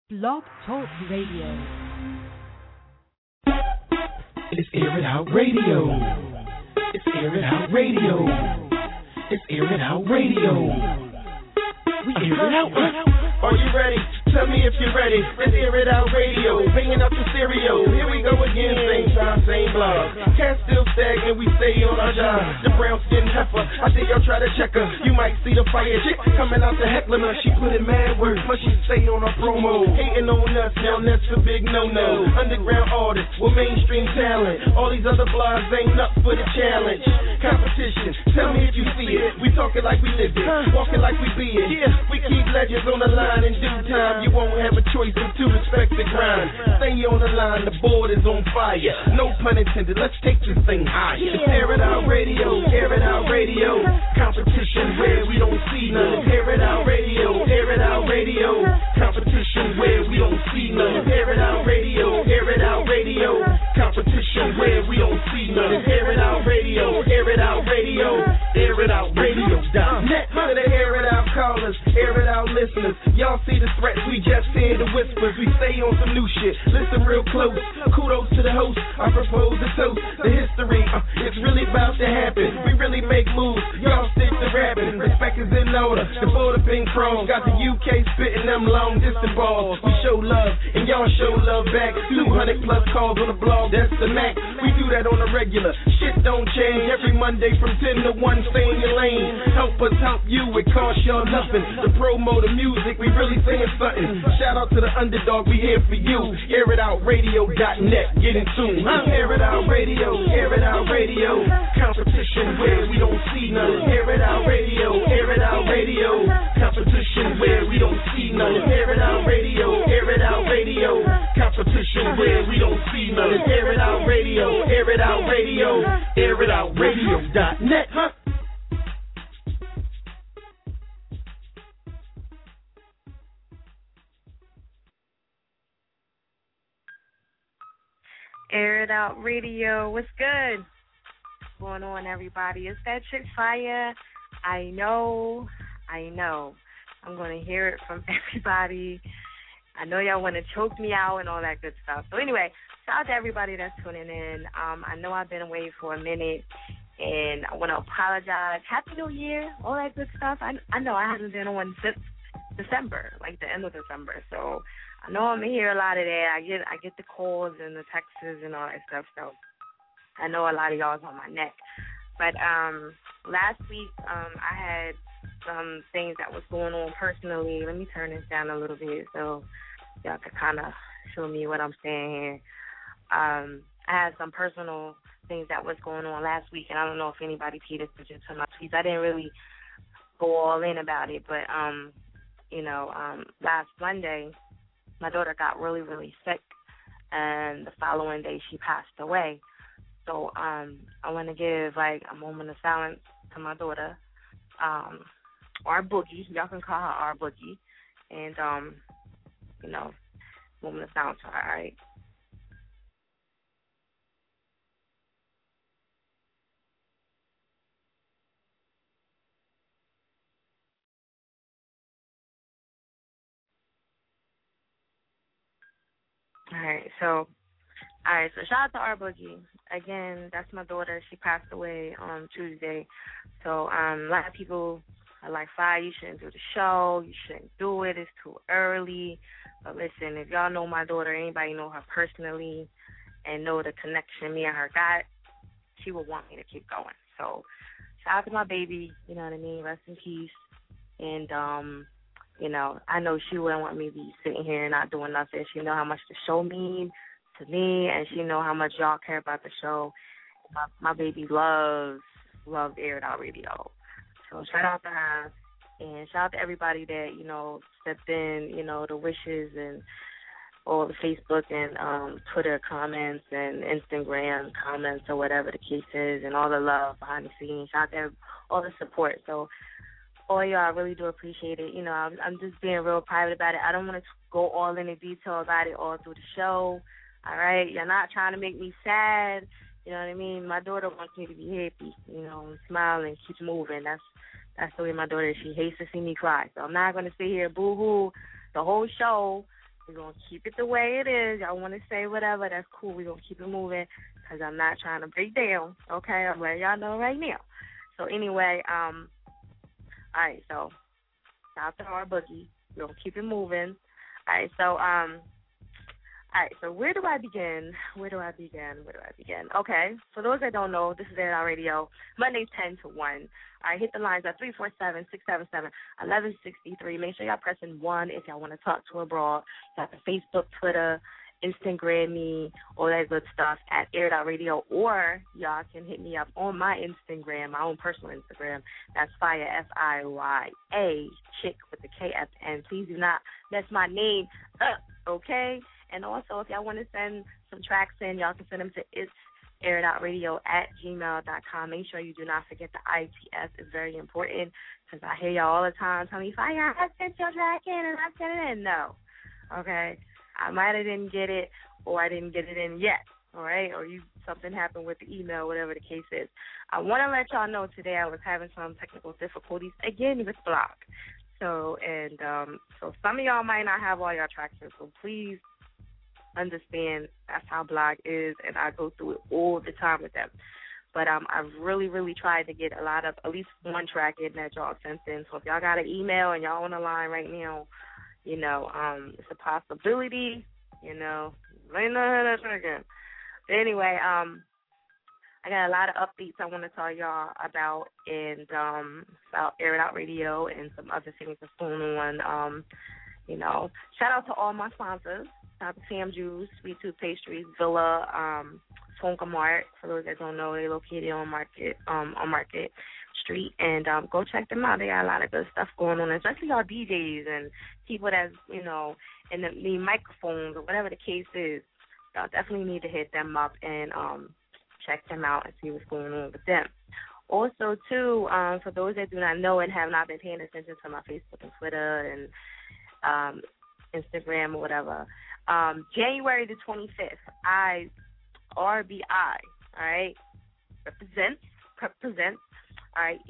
Blog Talk Radio. It's Air It Out Radio. It's Air It Out Radio. It's Air It Out Radio. We air it out. Are you ready? Tell me if you're ready. Let's Air It Out Radio. Bringing up the stereo. Here we go again. Same time, same blog. Can't still stagnant. We stay on our job. The brown skin heifer. I think y'all try to check her. You might see the fire chick coming out the heckling her. She put in mad work. Plus she stay on her promo. Hating on us. Now that's a big no-no. Underground artists with mainstream talent. All these other blogs ain't up for the challenge. Competition. Tell me if you see it. We talking like we live it. Walking like we be it. We keep legends on the line in due time. You won't have a choice but to respect the grind. Stay on the line, the board is on fire. No pun intended, let's take this thing higher. It's Air It Out Radio, Air It Out Radio. Competition where we don't see none. Air It Out Radio, Air It Out Radio. Competition where we don't see none. Air It Out Radio, Air It Out Radio. Competition where we don't see none. Air It Out Radio, Air It Out Radio. Air It Out Radio.net. To the Air It Out callers, Air It Out listeners. Y'all see the threats, we just hear the whispers. We stay on some new shit. Listen real close. Kudos to the host. I propose a toast. The history, it's really about to happen. We really make moves. Y'all stick to rapping. Respect is in order. The border ping pong. Got the UK spitting them long distance balls. We show love and y'all show love back. 200 plus calls on the blog. That's the max. We do that on a regular. Shit don't change. Every Monday from 10 to 1. Stay in your lane. Help us help you. It costs y'all nothing. The promo, the music. We really saying something. Shout out to the underdog, we here for you. AirItOutRadio.net, get in tune. Air It Out Radio, Air It Out Radio. Competition where we don't see none. Air It Out Radio, Air It Out Radio. Competition where we don't see none. Air It Out Radio, Air It Out Radio. Competition where we don't see none. Air It Out Radio, Air It Out Radio. AirItOutRadio.net. Air It Out Radio. What's good? What's going on, everybody? It's that chick Fire. I know. I'm going to hear it from everybody. I know y'all want to choke me out and all that good stuff. So anyway, shout out to everybody that's tuning in. I know I've been away for a minute, and I want to apologize. Happy New Year, all that good stuff. I know I haven't been on since December, like the end of December. So I know I'm hear a lot of that. I get the calls and the texts and all that stuff. So I know a lot of y'all's on my neck. But last week I had some things that was going on personally. Let me turn this down a little bit so y'all can kind of show me what I'm saying here. I had some personal things that was going on last week, and I don't know if anybody paid attention to my tweets. I didn't really go all in about it, but last Monday, my daughter got really, really sick, and the following day she passed away. So I want to give, a moment of silence to my daughter, our Boogie. Y'all can call her our Boogie. And, moment of silence for her, all right? All right, so shout out to our Boogie. Again, that's my daughter. She passed away on Tuesday. So a lot of people are like, Fire, you shouldn't do the show. You shouldn't do it. It's too early. But listen, if y'all know my daughter, anybody know her personally and know the connection me and her got, she would want me to keep going. So shout out to my baby. You know what I mean? Rest in peace. And, I know she wouldn't want me to be sitting here and not doing nothing. She know how much the show means to me, and she know how much y'all care about the show. My baby loves Air It Out Radio. So shout out to her, and shout out to everybody that, stepped in, the wishes and all the Facebook and Twitter comments and Instagram comments or whatever the case is, and all the love behind the scenes. Shout out to all the support. So all y'all, I really do appreciate it. I'm just being real private about it. I don't want to go all into detail about it all through the show. All right? You're not trying to make me sad. You know what I mean? My daughter wants me to be happy, and smile and keep moving. That's the way my daughter is. She hates to see me cry. So I'm not going to sit here boo-hoo the whole show We're going to keep it the way it is. Y'all want to say whatever, that's cool. We're going to keep it moving because I'm not trying to break down, okay? I'm letting y'all know right now. So anyway, all right, so shout out to our boogie. We're going to keep it moving. All right, so where do I begin? Okay, for those that don't know, this is Air Out Radio, Mondays 10 to 1. All right, hit the lines at 347-677-1163. Make sure y'all pressing 1 if y'all want to talk to a broad. Got the Facebook, Twitter, Instagram me, all that good stuff at Air Out Radio, or y'all can hit me up on my Instagram, my own personal Instagram. That's Fire, F-I-Y-A, chick with the K-F-N. Please do not mess my name up, okay? And also, if y'all want to send some tracks in, y'all can send them to itsairitoutradio@gmail.com. Make sure you do not forget the ITS. It's very important because I hear y'all all the time tell me, Fire, I sent your track in and I sent it in. No. Okay? I might have didn't get it or I didn't get it in yet. All right? Or something happened with the email, whatever the case is. I want to let y'all know today I was having some technical difficulties, again, with Block. So some of y'all might not have all your tracks in, so please understand that's how Blog is, and I go through it all the time with them. But I've really, really tried to get at least one track in that y'all sent in. So if y'all got an email and y'all on the line right now, it's a possibility, Let me know that again. But anyway, I got a lot of updates I want to tell y'all about, and about Air It Out Radio and some other things that's going on. Shout out to all my sponsors. Shout out to Sam Juice, Sweet Tooth Pastries, Villa, Tonka Mart. For those that don't know, they're located on Market Street, and go check them out. They got a lot of good stuff going on, especially our DJs and people that's in the microphones or whatever the case is. Y'all definitely need to hit them up and check them out and see what's going on with them. Also, too, for those that do not know and have not been paying attention to my Facebook and Twitter and Instagram or whatever, January the 25th, RBI, all right, represents, all right,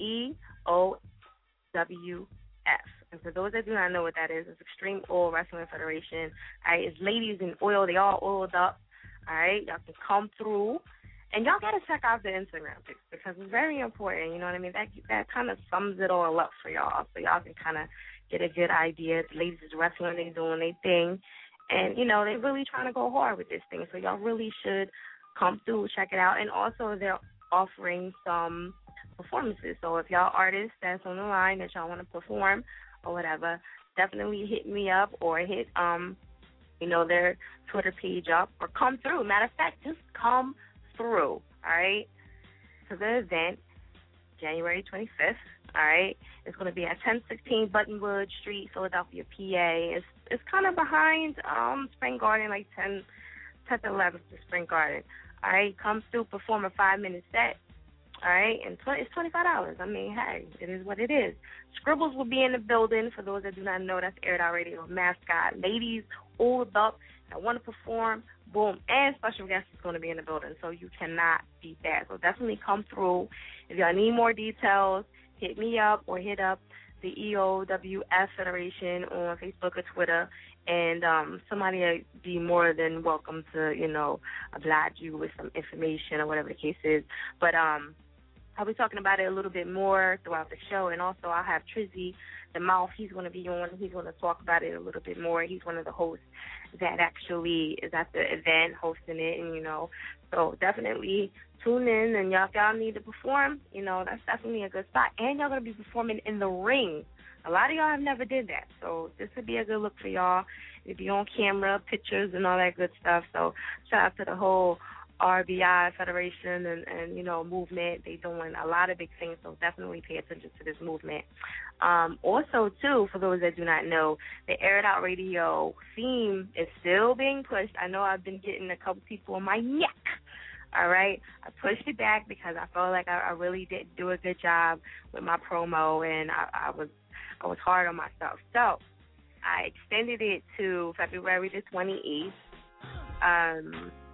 EOWF. And for those that do not know what that is, it's Extreme Oil Wrestling Federation. All right, it's ladies in oil. They all oiled up. All right, y'all can come through. And y'all got to check out the Instagram pics because it's very important, you know what I mean? That kind of sums it all up for y'all, so y'all can kind of get a good idea. The ladies is wrestling, they doing their thing. And, they really trying to go hard with this thing. So y'all really should come through, check it out. And also they're offering some performances. So if y'all artists that's on the line that y'all want to perform or whatever, definitely hit me up or hit, their Twitter page up or come through. Matter of fact, just come through, all right, to the event, January 25th, all right. It's going to be at 1016 Buttonwood Street, Philadelphia, PA. It's kind of behind Spring Garden, like 10th to 11th to Spring Garden. All right, come through, perform a 5-minute set. All right, and it's $25. I mean, hey, it is what it is. Scribbles will be in the building. For those that do not know, that's Air It Out Radio mascot. Ladies, oiled up, that want to perform, boom, and special guest is going to be in the building, so you cannot beat that. So definitely come through. If y'all need more details, hit me up or hit up the EOWF Federation on Facebook or Twitter, and somebody will be more than welcome to, oblige you with some information or whatever the case is. But I'll be talking about it a little bit more throughout the show, and also I'll have Trizzy the Mouth. He's going to be on. He's going to talk about it a little bit more. He's one of the hosts that actually is at the event hosting it, and, so definitely tune in. And if y'all need to perform, that's definitely a good spot. And y'all going to be performing in the ring. A lot of y'all have never did that, so this would be a good look for y'all. It'd be on camera, pictures, and all that good stuff. So shout out to the whole RBI Federation and movement. They're doing a lot of big things, so definitely pay attention to this movement. Also, too, for those that do not know, the Air It Out Radio theme is still being pushed. I know I've been getting a couple people on my neck. All right, I pushed it back because I felt like I really didn't do a good job with my promo, and I was hard on myself. So I extended it to February the 28th.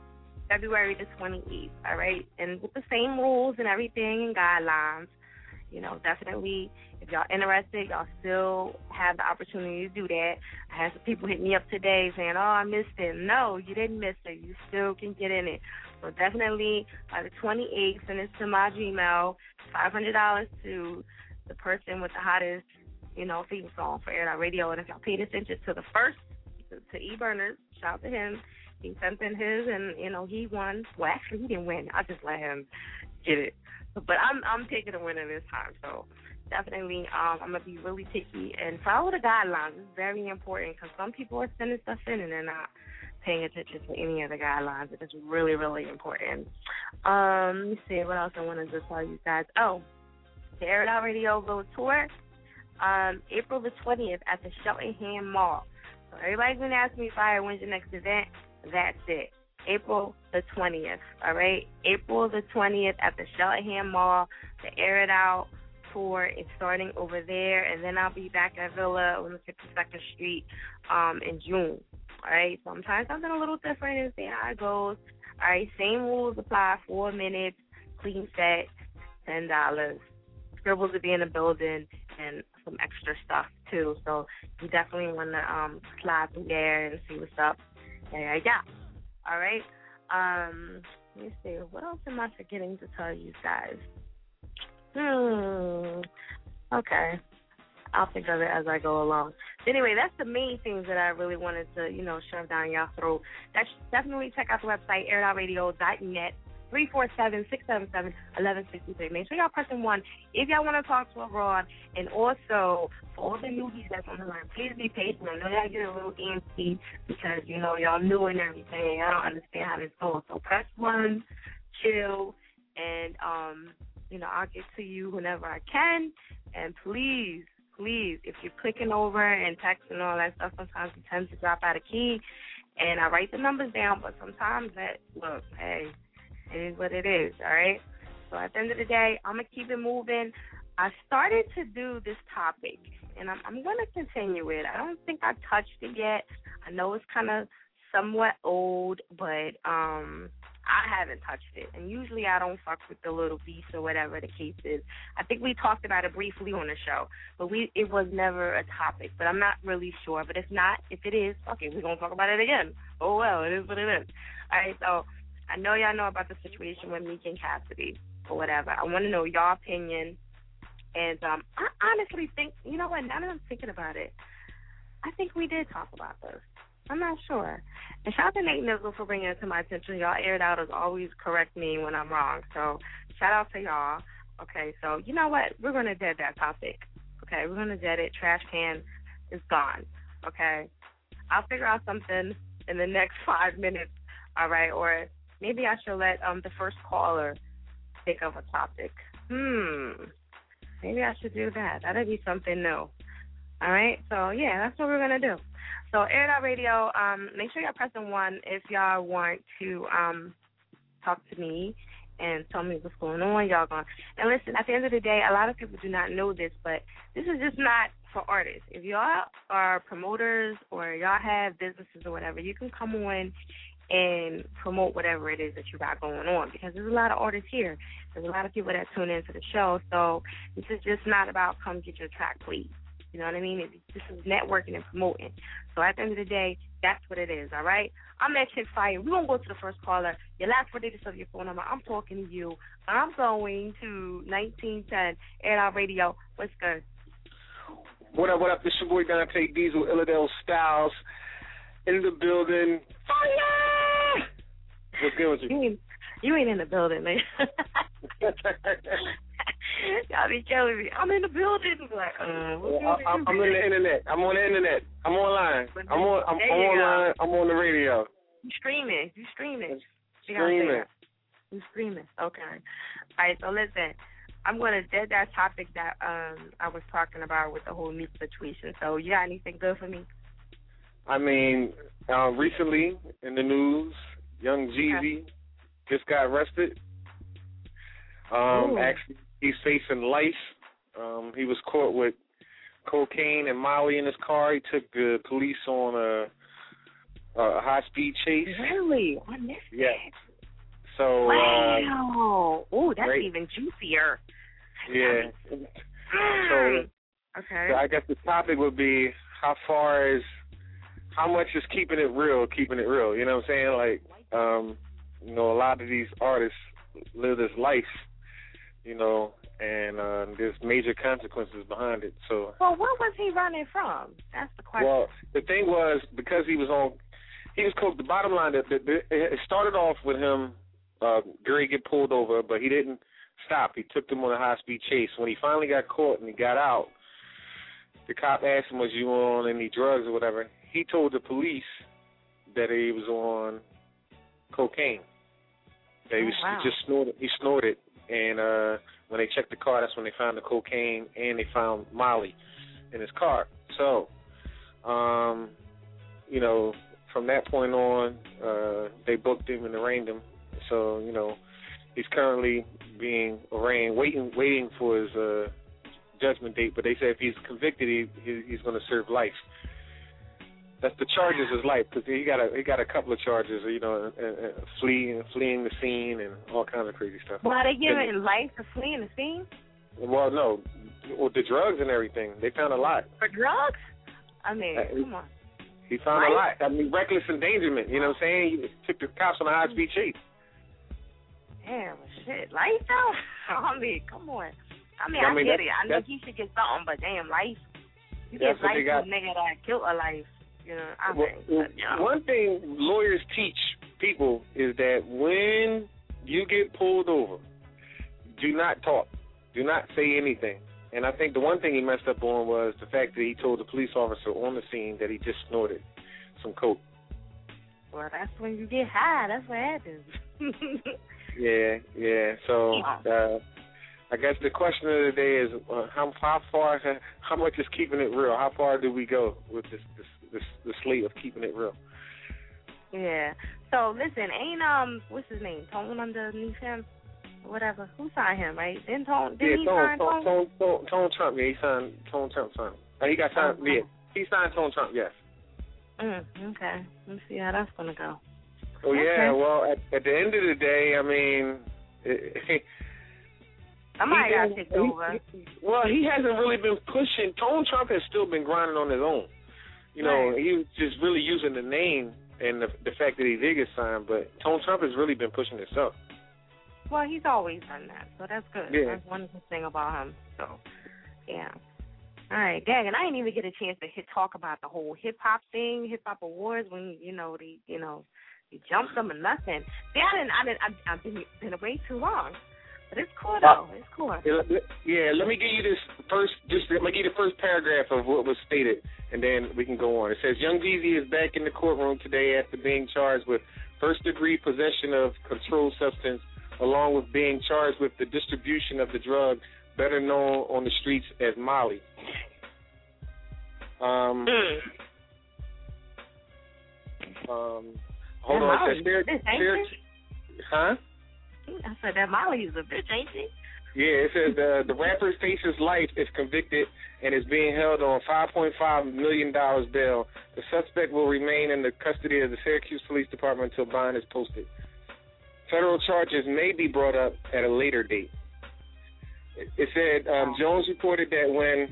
February the 28th, all right? And with the same rules and everything and guidelines, definitely, if y'all interested, y'all still have the opportunity to do that. I had some people hit me up today saying, oh, I missed it. No, you didn't miss it. You still can get in it. So definitely by the 28th, send it to my Gmail, $500 to the person with the hottest, theme song for Air Out Radio. And if y'all paid attention to the first, to E. Berners, shout out to him. He sent in his, and, he won. Well, actually, he didn't win. I just let him get it. But I'm taking the winner this time. So definitely I'm going to be really picky and follow the guidelines. It's very important because some people are sending stuff in and they're not paying attention to any of the guidelines. It is really, really important. Let me see what else I wanted to tell you guys. Oh, the Air It Out Radio World Tour, April the 20th at the Cheltenham Mall. So everybody's been asking me, Fire, when's your next event? That's it. April the 20th, all right? April the 20th at the Cheltenham Mall, the Air It Out Tour is starting over there, and then I'll be back at Villa on the 52nd Street in June, all right? So I'm trying something a little different and see how it goes. All right, same rules apply, 4 minutes, clean set, $10. Scribbles will be in the building and some extra stuff, too. So you definitely want to slide through there and see what's up. There you go. All right. Let me see. What else am I forgetting to tell you guys? Okay. I'll think of it as I go along. Anyway, that's the main things that I really wanted to, shove down y'all throat. Definitely check out the website, airitoutradio.net. 347-677-1163. Make sure y'all pressing 1 if y'all want to talk to abroad. And also, for all the newbies that's on the line, please be patient. I know y'all get a little antsy because, y'all new and everything. Y'all don't understand how this goes. So press 1, chill, and, I'll get to you whenever I can. And please, if you're clicking over and texting and all that stuff, sometimes it tends to drop out of key. And I write the numbers down, but sometimes hey, it is what it is, all right? So at the end of the day, I'm going to keep it moving. I started to do this topic, and I'm going to continue it. I don't think I touched it yet. I know it's kind of somewhat old, but I haven't touched it. And usually I don't fuck with the little beast or whatever the case is. I think we talked about it briefly on the show, but it was never a topic. But I'm not really sure. But if it is, okay, we're going to talk about it again. Oh, well, it is what it is. All right, so I know y'all know about the situation with Meek and Cassidy or whatever. I want to know your opinion. And I honestly think, you know what, now that I'm thinking about it, I think we did talk about this. I'm not sure. And shout out to Nate Nizzle for bringing it to my attention. Y'all aired out as always correct me when I'm wrong. So shout out to y'all. Okay, so you know what? We're going to dead that topic. Okay, we're going to dead it. Trash can is gone. Okay? I'll figure out something in the next 5 minutes, all right? Or maybe I should let the first caller think of a topic. Maybe I should do that. That'd be something new. All right? So, yeah, that's what we're going to do. So, Air It Out Radio, make sure y'all pressing 1 if y'all want to talk to me and tell me what's going on. Y'all going. And listen, at the end of the day, a lot of people do not know this, but this is just not for artists. If y'all are promoters or y'all have businesses or whatever, you can come on and promote whatever it is that you got going on, because there's a lot of artists here. There's a lot of people that tune into the show. So this is just not about come get your track, please. You know what I mean? This is networking and promoting. So at the end of the day, that's what it is, all right? I'm that chick Fire. We're going to go to the first caller. Your last 4 digits of your phone number. I'm talking to you. I'm going to 1910 Air Out Radio. What's good? What up? This your boy Dante Diesel, Illidale Styles, in the building. Fire! What's good with you? You ain't in the building, man. Y'all be killing me. I'm in the building. Like, I'm on the internet. I'm on the internet. I'm online. I'm online. I'm on the radio. You streaming. You streaming. Okay. All right, so listen. I'm going to dead that topic that I was talking about with the whole Meek situation. So you got anything good for me? I mean, recently in the news, Young Jeezy just got arrested. Actually, he's facing life. He was caught with cocaine and Molly in his car. He took the police on a high-speed chase. Really? I missed that. So, wow. That's right. even juicier. Yeah. Okay. So I guess the topic would be how much is keeping it real, you know what I'm saying? Like, a lot of these artists live this life, and there's major consequences behind it. So. Well, what was he running from? That's the question. Well, the thing was, because he was the bottom line, it started off with him, Gary get pulled over, but he didn't stop. He took them on a high-speed chase. When he finally got caught and he got out, the cop asked him, was you on any drugs or whatever? He told the police that he was on cocaine. That he just snorted. He snorted, and when they checked the car, that's when they found the cocaine, and they found Molly in his car. So, from that point on, they booked him and arraigned him. So, he's currently being arraigned, waiting for his judgment date. But they say if he's convicted, he's going to serve life. That's the charges is life, because he got a couple of charges, fleeing the scene and all kinds of crazy stuff. Why are they giving life for fleeing the scene? Well, no, with the drugs and everything, they found a lot. For drugs? I mean, come on. He found a lot. I mean, reckless endangerment. You know what I'm saying? He took the cops on a high-speed chase. Damn, shit. Life, though? I mean, come on. I get it. I know he should get something, but damn, life. You get life to a nigga that killed a life. One thing lawyers teach people is that when you get pulled over, do not talk. Do not say anything. And I think the one thing he messed up on was the fact that he told the police officer on the scene that he just snorted some coke. Well, that's when you get high. That's what happens. Yeah. So I guess the question of the day is how much is keeping it real? How far do we go with this slate of keeping it real? Yeah. So listen, ain't what's his name? Tone underneath him? Whatever. Who signed him, right? Didn't he sign Tone? Tone Trump, yeah, he signed Tone Trump signed. He got signed, yeah. He signed Tone Trump, yes. Okay. Let's see how that's gonna go. Oh yeah, well at the end of the day, I mean somebody got to take over. He hasn't really been pushing. Tone Trump has still been grinding on his own. He was just really using the name and the fact that he did get signed, but Tone Trump has really been pushing himself. Well, he's always done that, so that's good. Yeah. That's one good thing about him. So, yeah. All right, dang, and I didn't even get a chance to talk about the whole hip-hop thing, hip-hop awards, when, they jumped them or nothing. See, I've been away too long. But it's cool, though. It's cool. Yeah, let me give you let me give you the first paragraph of what was stated, and then we can go on. It says, Young Jeezy is back in the courtroom today after being charged with first-degree possession of controlled substance, along with being charged with the distribution of the drug better known on the streets as Molly. Hold on. It says, huh? I said that Molly's a bitch, ain't she? Yeah, it says the rapper faces life if convicted and is being held on $5.5 million bail. The suspect will remain in the custody of the Syracuse Police Department until bond is posted. Federal charges may be brought up at a later date. It said Jones reported that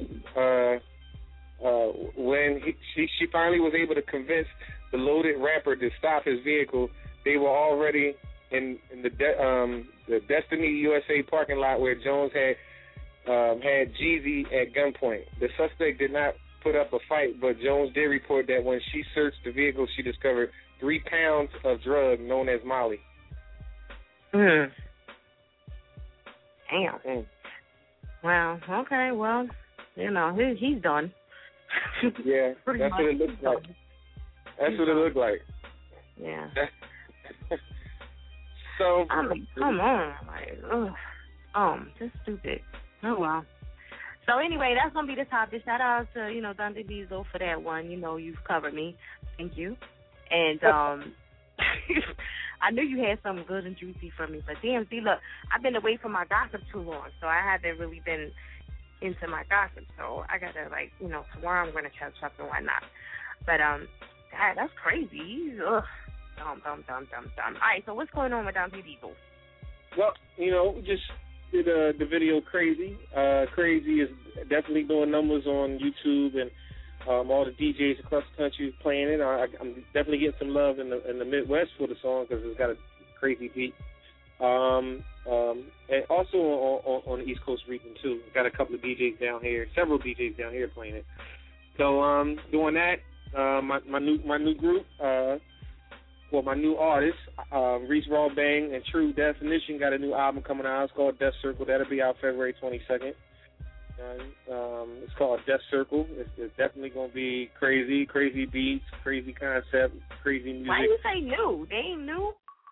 when she finally was able to convince the loaded rapper to stop his vehicle, they were already in the Destiny USA parking lot where Jones had Jeezy at gunpoint. The suspect did not put up a fight, but Jones did report that when she searched the vehicle, she discovered 3 pounds of drug known as Molly. Damn. Well, okay, well, he's done. Yeah, that's what it looks like. That's what it looked like. Yeah. So, I mean, come on, just stupid. Oh well. So anyway, that's gonna be the topic. Shout out to Dante Bezo for that one. You've covered me. Thank you. And I knew you had something good and juicy for me, but damn, see, look, I've been away from my gossip too long, so I haven't really been into my gossip. So I gotta tomorrow I'm gonna catch up and whatnot. But God, that's crazy. Ugh. Dumb. All right, so what's going on with Dante Bezo? Well, just posted the video Crazy. Crazy is definitely doing numbers on YouTube, and all the DJs across the country playing it. I'm definitely getting some love in the Midwest for the song because it's got a crazy beat. And also on the East Coast region too. Got a couple of DJs down here, several DJs down here playing it. So doing that. My new group. My new artist, Reese Rawbang and True Definition, got a new album coming out. It's called Death Circle. That'll be out February 22nd. It's called Death Circle. It's definitely going to be crazy beats, crazy concept, crazy music. Why do you say new? They ain't new.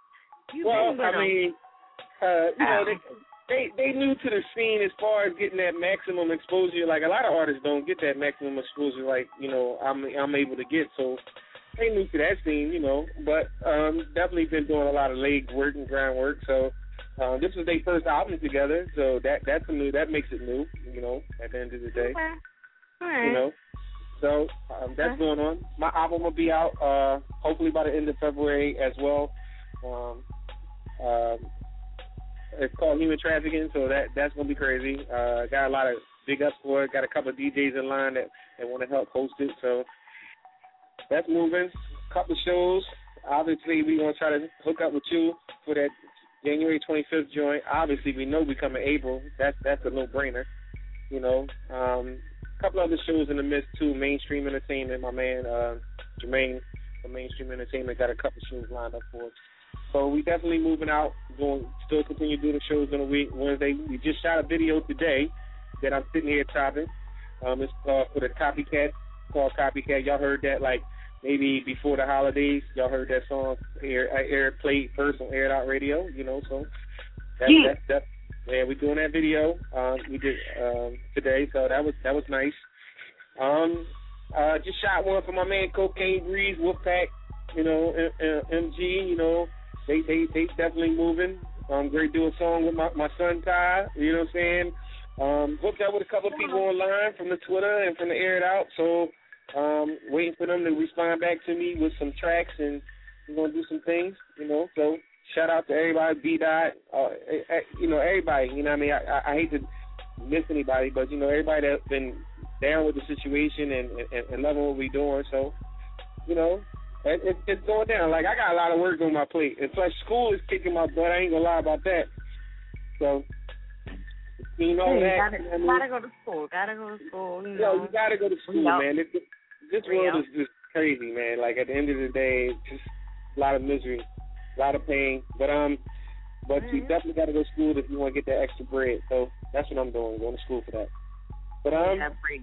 They new to the scene as far as getting that maximum exposure. Like, a lot of artists don't get that maximum exposure like, I'm able to get. So they new to that scene, but definitely been doing a lot of leg work and grind work. So this was their first album together, so that's new. That makes it new, at the end of the day. Okay. All right. So that's going on. My album will be out hopefully by the end of February as well. It's called Human Trafficking, so that's going to be crazy. Got a lot of big ups for it. Got a couple of DJs in line that want to help host it, so that's moving. Couple of shows. Obviously, we're going to try to hook up with you for that January 25th joint. Obviously, we know we come in April. That's a no-brainer, couple other shows in the midst, too. Mainstream Entertainment, my man Jermaine from Mainstream Entertainment got a couple of shows lined up for us. So we definitely moving out, still continue doing the shows in a week. Wednesday, we just shot a video today that I'm sitting here chopping. It's for the Copycat, called Copycat. Y'all heard that like maybe before the holidays. Y'all heard that song played first on Air It Out Radio, so that's we're doing that video. We did today, so that was nice. Just shot one for my man Cocaine Breeze, Wolfpack, MG, they definitely moving. Great do a song with my son Ty, you know what I'm saying? Hooked up with a couple of people online from the Twitter and from the Air It Out, so waiting for them to respond back to me with some tracks, and we're going to do some things, so shout out to everybody, B-Dot, everybody, I mean? I hate to miss anybody, but, everybody that's been down with the situation and loving what we're doing, so, it's going down. Like, I got a lot of work on my plate, and plus school is kicking my butt. I ain't going to lie about that. So, you gotta go to school. You got to go to school, man. This world is just crazy, man. Like, at the end of the day, it's just a lot of misery, a lot of pain. But you definitely got to go to school if you want to get that extra bread. So that's what I'm doing, going to school for that. But I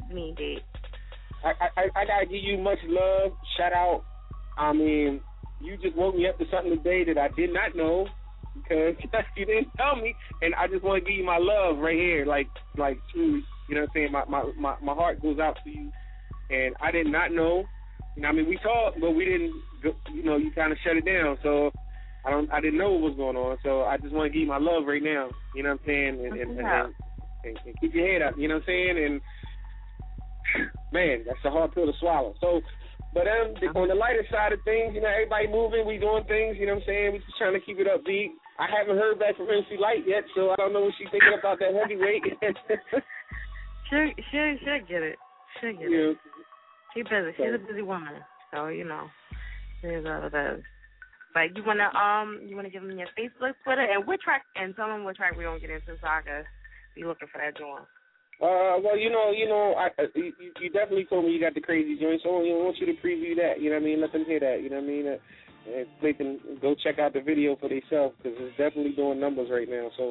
got to give you much love, shout out. I mean, you just woke me up to something today that I did not know because you didn't tell me, and I just want to give you my love right here, like truly, you know what I'm saying? My heart goes out to you, and I did not know. I mean, we talked, but we didn't. You kind of shut it down, so I didn't know what was going on. So I just want to give you my love right now. You know what I'm saying? And keep your head up. You know what I'm saying? And man, that's a hard pill to swallow. So. But on the lighter side of things, everybody moving, we doing things, you know what I'm saying? We just trying to keep it upbeat. I haven't heard back from MC Light yet, so I don't know what she's thinking about that heavyweight. She'll get it. She'll get it. She's busy. She's a busy woman, so she's all that. But you wanna give them your Facebook, Twitter, and what track, and tell them what track we don't get into, so I can be looking for that joint. Well, you definitely told me you got the crazy joint, so I want you to preview that, you know what I mean? Let them hear that, you know what I mean? They can go check out the video for themselves because it's definitely doing numbers right now. So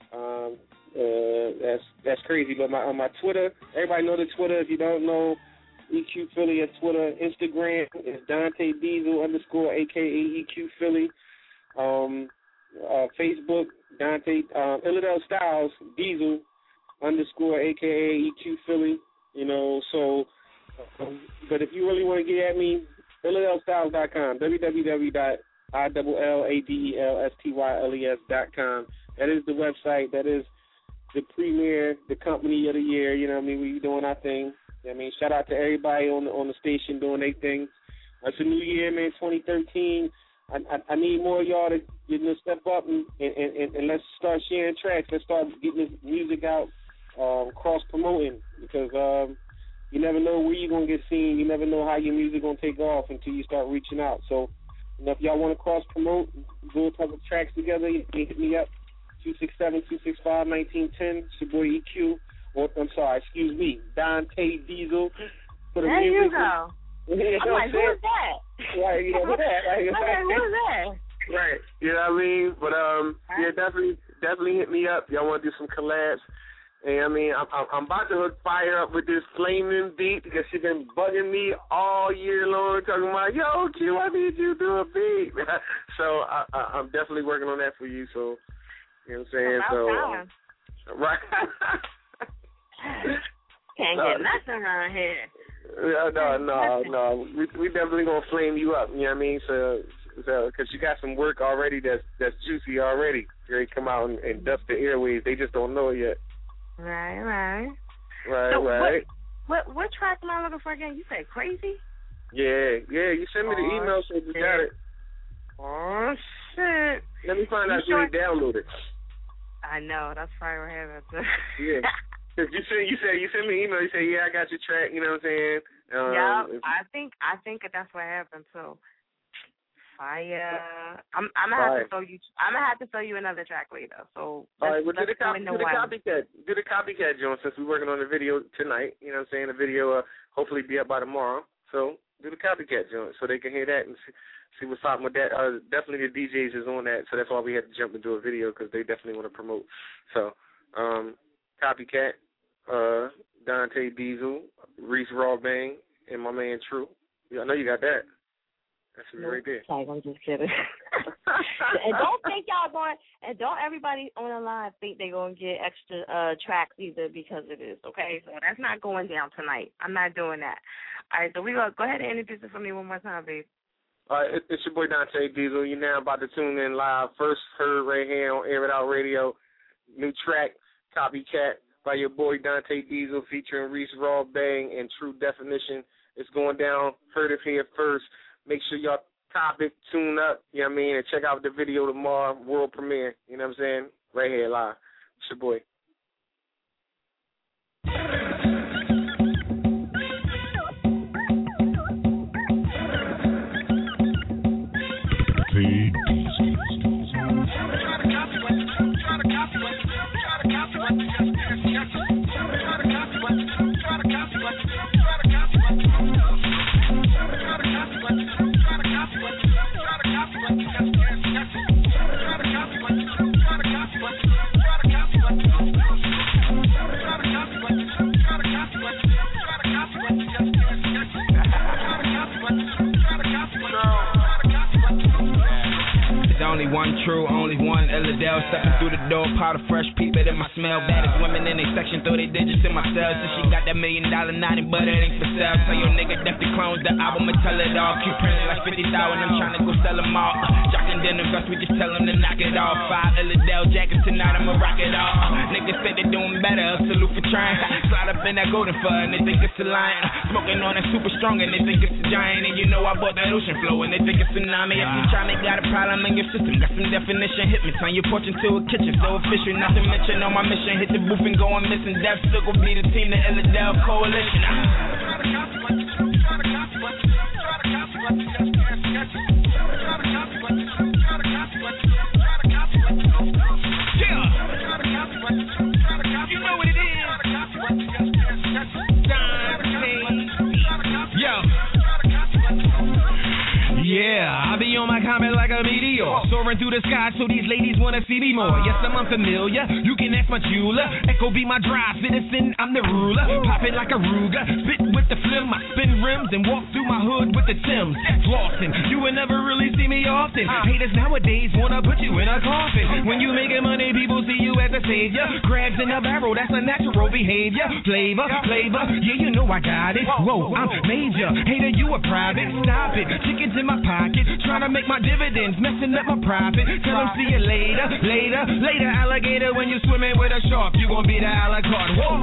that's crazy. But on my Twitter, everybody know the Twitter. If you don't know, EQ Philly at Twitter. Instagram is Dante Diesel _ a.k.a. EQ Philly. Facebook, Dante Illidale Styles Diesel _ a.k.a. EQ Philly, so, but if you really want to get at me, IllidaleStyles.com, www.ILLADELSTYLES.com. That is the website, that is the premier, the company of the year, you know what I mean, we doing our thing, shout out to everybody on the station doing their thing. It's a new year, man, 2013, I need more of y'all to step up and let's start sharing tracks. Let's start getting this music out, cross promoting, because you never know where you're gonna get seen. You never know how your music gonna take off until you start reaching out. So, if y'all want to cross promote, do a couple tracks together, you can hit me up 267-265-1910. It's your boy EQ. Or, I'm sorry, excuse me, Dante Diesel. For the there music. You go. Yeah, I'm like, who's that? Right, who's that? Who's that? Right, you know what I mean? But yeah, definitely hit me up. Y'all want to do some collabs? And I mean, I'm about to hook Fire up with this flaming beat because she's been bugging me all year long, talking about, yo, Q, I need you to do a beat. So I'm definitely working on that for you. So you know what I'm saying? So right. Can't get nothing around here. No. We definitely gonna flame you up. You know what I mean? So because you got some work already that's juicy already. Ready to come out and dust the airwaves. They just don't know it yet. Right. So What track am I looking for again? You said Crazy? Yeah. You sent me the email, so you got it. Oh shit! Let me find out if you download it. I know that's probably what happened. Yeah. Cause you sent me an email. You say, yeah, I got your track. You know what I'm saying? Yeah, I think that's what happened too. Fire. I'm gonna have to show you. I'm gonna have to show you another track later. So all right, well, do the copycat joint since we're working on the video tonight. You know what I'm saying? The video hopefully be up by tomorrow. So do the copycat joint so they can hear that and see what's happening with that. Definitely the DJs is on that, so that's why we had to jump into a video because they definitely want to promote. So copycat. Dante Diesel, Reese Rawbang, and my man True. I know you got that. That's right there. I'm just kidding. And don't think y'all going. And don't everybody on the line think they're gonna get extra tracks either because of this. Okay, so that's not going down tonight. I'm not doing that. All right, so we go ahead and introduce it for me one more time, babe. All right, it's your boy Dante Diesel. You're now about to tune in live. First heard right here on Air It Out Radio. New track, Copycat, by your boy Dante Diesel featuring Reese Rawbang and True Definition. It's going down. Heard it here first. Make sure y'all cop it, tune up, you know what I mean, and check out the video tomorrow, world premiere, you know what I'm saying? Right here live. It's your boy. Only one True, only one Illadale. Stepping through the door, powder fresh, peep it in my smell. Baddest women in they section, throw they digits in my cells. And she got that $1 million naughty, but it ain't for sale. Tell your nigga deaf to clones the album and tell it all. Keep printing like 50,000, I'm trying to go sell them all. Jockin' denim vest, we just tell them to knock it off. 5 Illadale jackets tonight, I'ma rock it all. Niggas say they doing better, salute for trying. Slide up in that golden fur and they think it's a lion. Smoking on that super strong and they think it's a giant. And you know I bought that ocean flow and they think it's tsunami. If you tryna got a problem in your system, got some definition, hit me, turn your porch into a kitchen, so official, not to mention on my mission, hit the booth and go on missing, Death Stick will be the team, the Illadale Coalition. You know what it is. Yeah, I be on my comment like a meteor, soaring through the sky so these ladies wanna see me more. Yes, I'm unfamiliar, you can ask my jeweler. Echo be my drive, citizen, I'm the ruler. Pop it like a Ruger, spit with the phlegm, I spin rims and walk through my hood with the Timbs. Flossing, you will never really see me often. Haters nowadays wanna put you in a coffin. When you making money, people see you as a savior. Crabs in a barrel, that's a natural behavior. Flavor, yeah, you know I got it. Whoa, I'm major, hater, you a private. Stop it, chickens in my pocket, trying to make my dividends, messing up my profit. Tell them see you later, alligator. When you swimming with a shark, you gon' be the alligator. Whoa.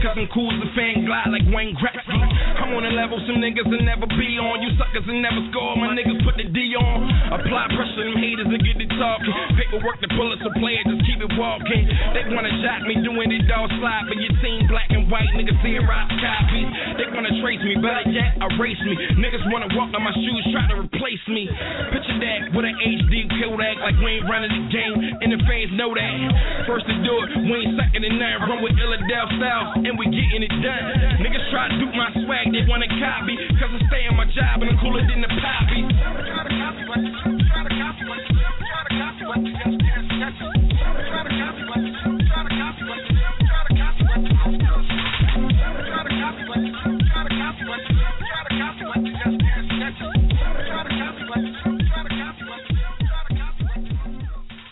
cause I'm cool as a fan, glide like Wayne Gretzky. I'm on a level some niggas will never be on. You suckers will never score, my niggas put the D on. Apply pressure, them haters to get it talking. Paperwork to pull us a player, just keep it walking. They wanna jack me, doing it all sloppy. Your team black and white, niggas see it rock copies. They wanna trace me, better yet, erase me. Niggas wanna walk on my shoes, try to replace me. Picture that with an HD Kodak, like we ain't running the game, and the fans know that. First to do it, we ain't second to none. Run with Illadelph styles, and we getting it done. Niggas try to do my swag, they wanna copy, cause I stay on my job and I'm cooler than the poppies. Try to copy what you do, try to copy what you do, try to copy what you just can't catch it. Try to copy what you do, try to copy what you do, try to copy what you do, try to copy what you do, try to copy what you do, try to copy what you just can't catch it. Try to copy what you do, try to copy what you do, try to copy what you do.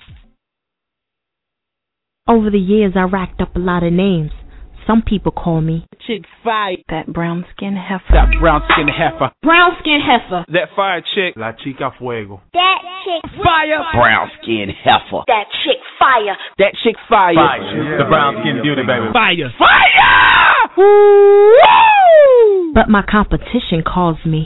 Over the years, I racked up a lot of names. Some people call me Chick Fire. that brown skin heifer. That brown skin heifer. Brown skin heifer. That fire chick. La Chica Fuego. That chick Fire. Brown skin heifer. That chick fire. That chick fire. The brown skin beauty, baby. Fire. Fire! Woo! But my competition calls me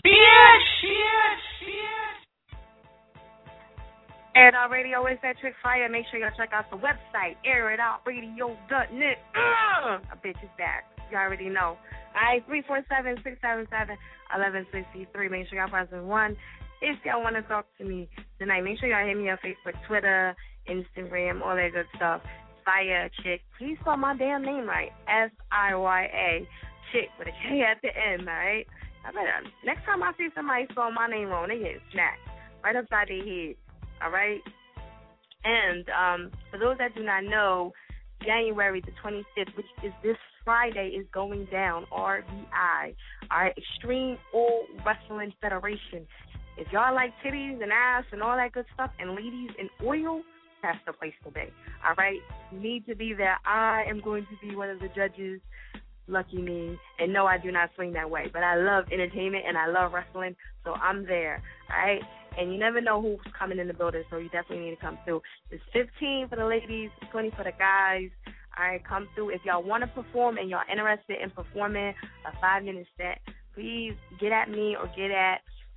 Air It Out Radio is that Trick Fire. Make sure y'all check out the website, airitoutradio.net. A bitch is back. You already know. All right, 347-677-1163. Make sure y'all press 1 if y'all want to talk to me tonight. Make sure y'all hit me on Facebook, Twitter, Instagram, all that good stuff. Fire Chick. Please spell my damn name right. F-I-Y-A. Chick with a K at the end, all right? I better, next time I see somebody spell my name wrong, they get smacked right upside their head. All right? And for those that do not know, January the 25th, which is this Friday, is going down, RBI, all right, Extreme Oil Wrestling Federation. If y'all like titties and ass and all that good stuff and ladies in oil, that's the place to be, all right? You need to be there. I am going to be one of the judges. Lucky me. And no, I do not swing that way. But I love entertainment and I love wrestling, so I'm there, all right? And you never know who's coming in the building, so you definitely need to come through. It's 15 for the ladies, 20 for the guys. All right, come through. If y'all want to perform and y'all interested in performing a 5-minute set, please get at me or get at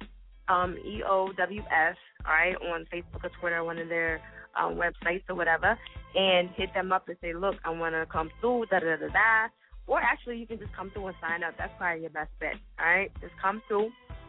EOWS, all right, on Facebook or Twitter, one of their websites or whatever, and hit them up and say, look, I want to come through, da-da-da-da. Or actually, you can just come through and sign up. That's probably your best bet, all right? Just come through.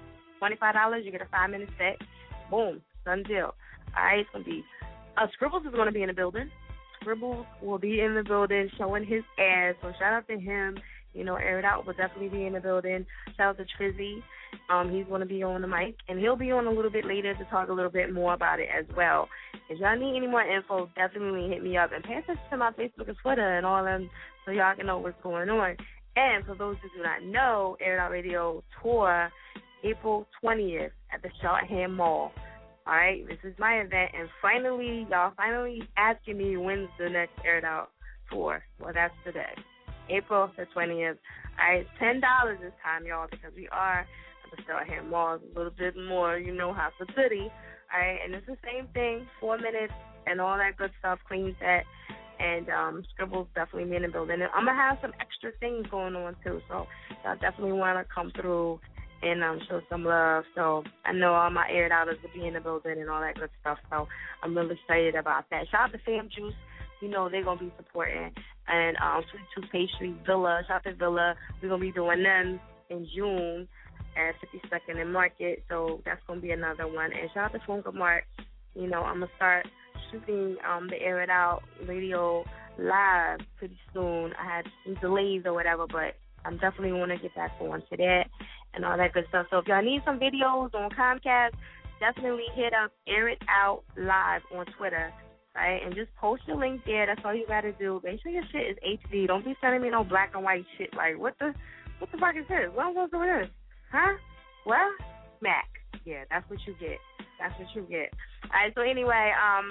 $25, you get a 5-minute set. Boom, done deal. All right, it's going to be, Scribbles is going to be in the building. Scribbles will be in the building showing his ass, so shout out to him. You know, Air It Out will definitely be in the building. Shout out to Trizzy. He's going to be on the mic, and he'll be on a little bit later to talk a little bit more about it as well. If y'all need any more info, definitely hit me up. And pay attention to my Facebook and Twitter and all them so y'all can know what's going on. And for those who do not know, Air It Out Radio Tour, April 20th at the Shorthand Mall. All right, this is my event, and finally, y'all asking me when's the next Air It Out tour. Well, that's today, April the 20th. All right, $10 this time, y'all, because we are at the Shorthand Mall. It's a little bit more, you know, half the city. All right, and it's the same thing, 4 minutes and all that good stuff, clean set. And Scribbles definitely be in the building. And I'm going to have some extra things going on, too, so y'all definitely want to come through and show some love. So I know all my Air It Outers will be in the building and all that good stuff. So I'm really excited about that. Shout out to Fam Juice. You know they're going to be supporting. And Sweet Tooth Pastry, Villa. Shout out to Villa. We're going to be doing them in June at 52nd and Market. So that's going to be another one. And shout out to Funka Mart. You know, I'm going to start shooting the Air It Out radio live pretty soon. I had some delays or whatever, but I'm definitely want to get back on to that and all that good stuff. So if y'all need some videos on Comcast, definitely hit up Air It Out Live on Twitter, right? And just post your link there. That's all you got to do. Make sure your shit is HD. Don't be sending me no black and white shit. Like, what the fuck is this? What am I supposed to do with this? Huh? Well, Mac. Yeah, that's what you get. That's what you get. All right, so anyway,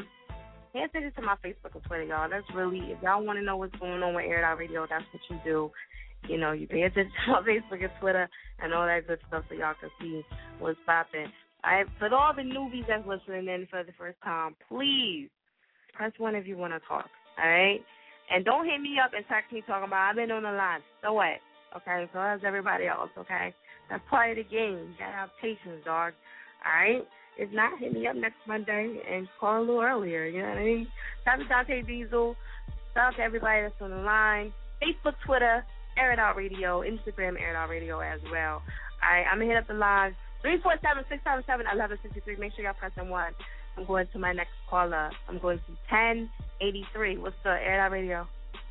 pay attention to my Facebook and Twitter, y'all. That's really, if y'all want to know what's going on with Air It Out Radio, that's what you do. You know, you pay attention to my Facebook and Twitter and all that good stuff so y'all can see what's popping. All right, for all the newbies that's listening in for the first time, please press 1 if you want to talk. All right, And don't hit me up and text me talking about I've been on the line. So what? Okay, so that's everybody else, okay? That's part of the game. You gotta have patience, dog. All right? If not, hit me up next Monday and call a little earlier, you know what I mean? Shout out to Dante Diesel. Shout out to everybody that's on the line. Facebook, Twitter, Air It Out Radio, Instagram, Air It Out Radio as well. All right, I'm going to hit up the line. 347-677-1163. Make sure y'all pressing 1. I'm going to my next caller. I'm going to 1083. What's the Air It Out Radio?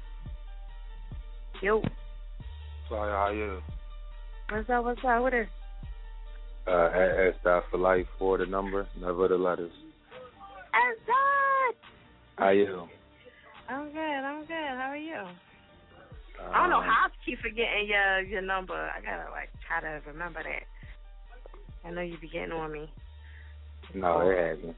Yo. Sorry, how are you? What's up? What is? S. for life, for the number, never the letters. S. How are you? I'm good. How are you? I don't know how I keep forgetting your number. I gotta try to remember that. I know you be getting on me. No, it hasn't.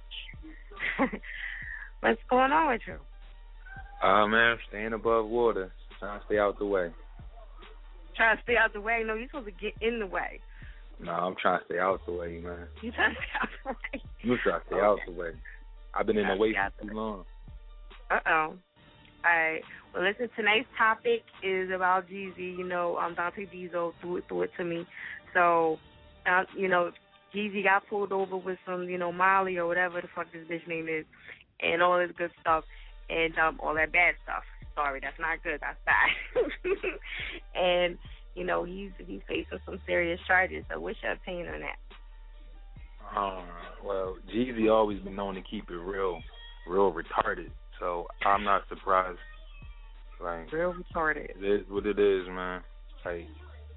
What's going on with you? Man, staying above water, trying to stay out the way. Trying to stay out the way? No, you're supposed to get in the way. No, I'm trying to stay out the way, man. You trying to stay out the way? You trying to stay out the way. I've been in the way for too long. All right. Well, listen, tonight's topic is about Jeezy. You know, Dante Diesel threw it to me. So, you know, Jeezy got pulled over with some, you know, Molly or whatever the fuck this bitch name is, and all this good stuff, and all that bad stuff. Sorry, that's not good. That's bad. And, you know, he's facing some serious charges. So what's your opinion on that? Well, Jeezy always been known to keep it real retarded. So I'm not surprised. Like, real retarded. It is what it is, man. Like,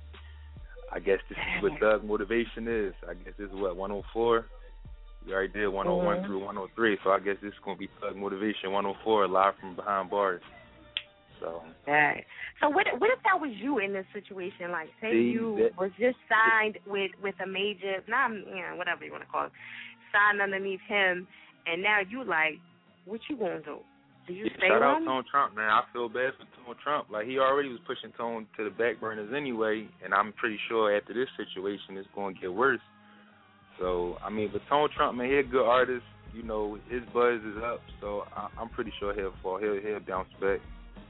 I guess this is what Thug Motivation is. I guess this is what 104. We already did 101 through 103, so I guess this is gonna be Thug Motivation 104, live from behind bars. So. Right. So what if that was you in this situation? Like, say you was just signed with a major, whatever you want to call it, signed underneath him, and now you like, what you gonna do? Do you stay Shout out on? Tone Trump, man. I feel bad for Tone Trump. Like, he already was pushing Tone to the back burners anyway, and I'm pretty sure after this situation it's going to get worse. So, I mean, but Tone Trump, man, he's a good artist. You know, his buzz is up, so I'm pretty sure he'll fall. He'll bounce back.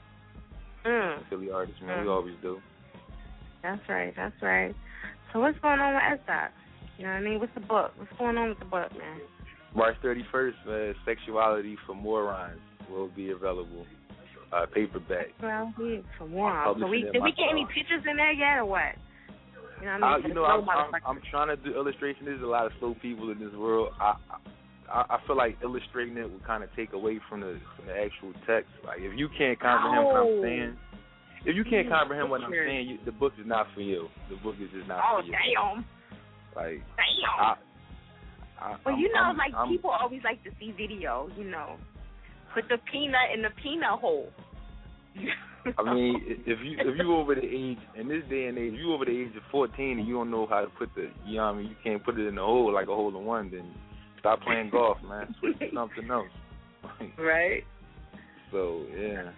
Philly artist, man. We always do. That's right. So what's going on with S.Dot? You know what I mean? What's the book? What's going on with the book, man? March 31st, Sexuality for Morons will be available. Paperback. Well, for morons. So did we get any pictures in there yet, or what? You know what I mean? I'm trying to do illustration. There's a lot of slow people in this world. I feel like illustrating it would kind of take away from the actual text. Like, if you can't comprehend what I'm saying, what I'm saying, the book is not for you. The book is just not for you. Oh, damn. Like, damn. People always like to see video, you know. Put the peanut in the peanut hole. I mean, if you over the age, in this day and age, if you over the age of 14 and you don't know how to put you know what I mean, you can't put it in the hole like a hole in one, then stop playing golf, man. Switch to something else. Right. So, yeah.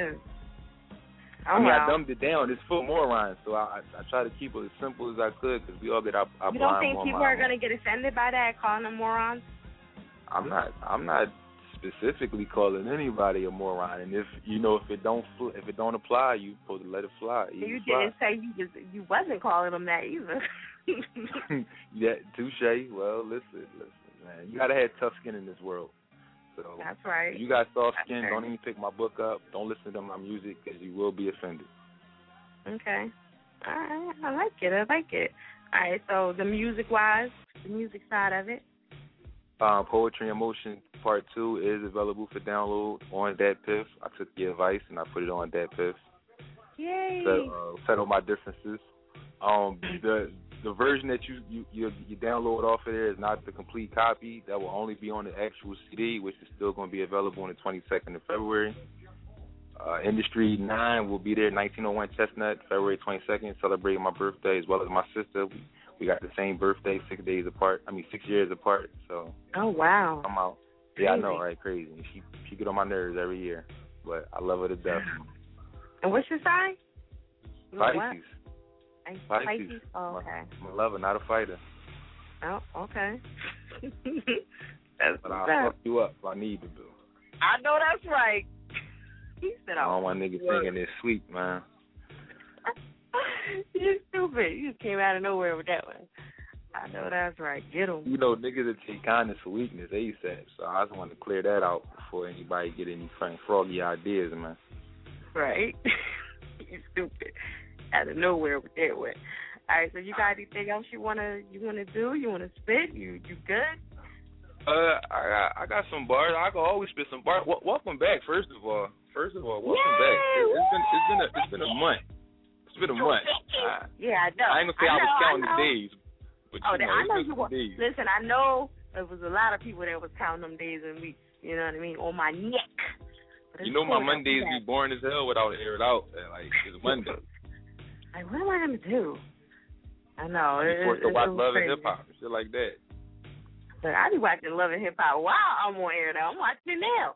I dumbed it down. It's for morons, so I try to keep it as simple as I could, because we all get our blind. You don't think people are going to get offended by that, calling them morons? I'm not specifically calling anybody a moron, and if it don't apply, you supposed to let it fly. You didn't say you wasn't calling them that either. Yeah, touche. Well, listen, man. You gotta have tough skin in this world. So that's right. If you got soft skin, don't even pick my book up. Don't listen to my music, because you will be offended. Okay. All right. I like it. All right. So the music side of it. Poetry in Motion Part 2 is available for download on DatPiff. I took your advice and I put it on DatPiff. Yay! Settle my differences. The version that you download off of there is not the complete copy. That will only be on the actual CD, which is still going to be available on the 22nd of February. Industry 9 will be there, 1901 Chestnut, February 22nd, celebrating my birthday as well as my sister. We got the same birthday, 6 years apart. So. Oh, wow. I'm out. Yeah, I know, right? Crazy. She get on my nerves every year, but I love her to death. And what's your sign? Pisces. Pisces. Oh, okay. I'm a lover, not a fighter. Oh, okay. But I'll fuck you up if I need to do. I know that's right. He said, all my niggas thinking it's sweet, man. You stupid. You just came out of nowhere with that one. I know that's right. Get 'em. You know, niggas that take kindness for weakness, ASAP. So I just want to clear that out before anybody get any funny, froggy ideas, man. Right. You stupid. Out of nowhere with that one. All right, so you got anything else you wanna do? You wanna spit? You good? I got some bars. I can always spit some bars. Welcome back, first of all, welcome back. It's been a month. It's been a month. Yeah, I know. I ain't gonna say I was counting the days, but I know you were. days. Listen, I know there was a lot of people that was counting them days and weeks. You know what I mean? On my neck. You know my Mondays be boring as hell without it aired out. Like it's Monday. Like what am I gonna do? I know. You forced to watch Love crazy. and Hip Hop and shit like that. But I be watching Love and Hip Hop while I'm on air now. I'm watching it now.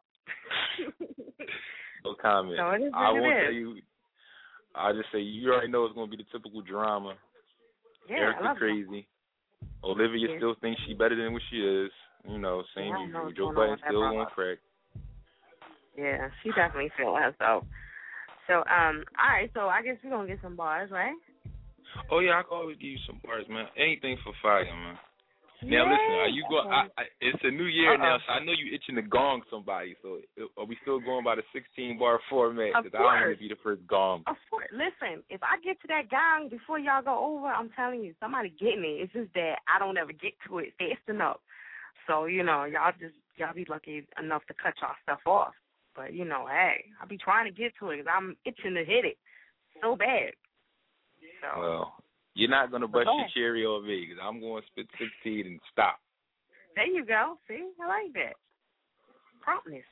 No comment. So it is I won't tell you. I just say you already know it's gonna be the typical drama. Yeah, Erica crazy. Olivia still thinks she better than what she is. You know, same usual. Joe Budden still on crack. Yeah, she definitely feeling herself. So, all right. So I guess we're gonna get some bars, right? Oh yeah, I can always give you some bars, man. Anything for fire, man. Now listen, are you going? It's a new year now, so I know you itching to gong somebody. So are we still going by the 16-bar format? Because I don't want to be the first gong. Of course. Listen, if I get to that gong before y'all go over, I'm telling you, somebody getting it. It's just that I don't ever get to it fast enough. So you know, y'all be lucky enough to cut y'all stuff off. But you know, hey, I'll be trying to get to it because I'm itching to hit it so bad. So. Well. You're not going to bust your cherry over me because I'm going to spit 16 and stop. There you go. See? I like that. Promptness.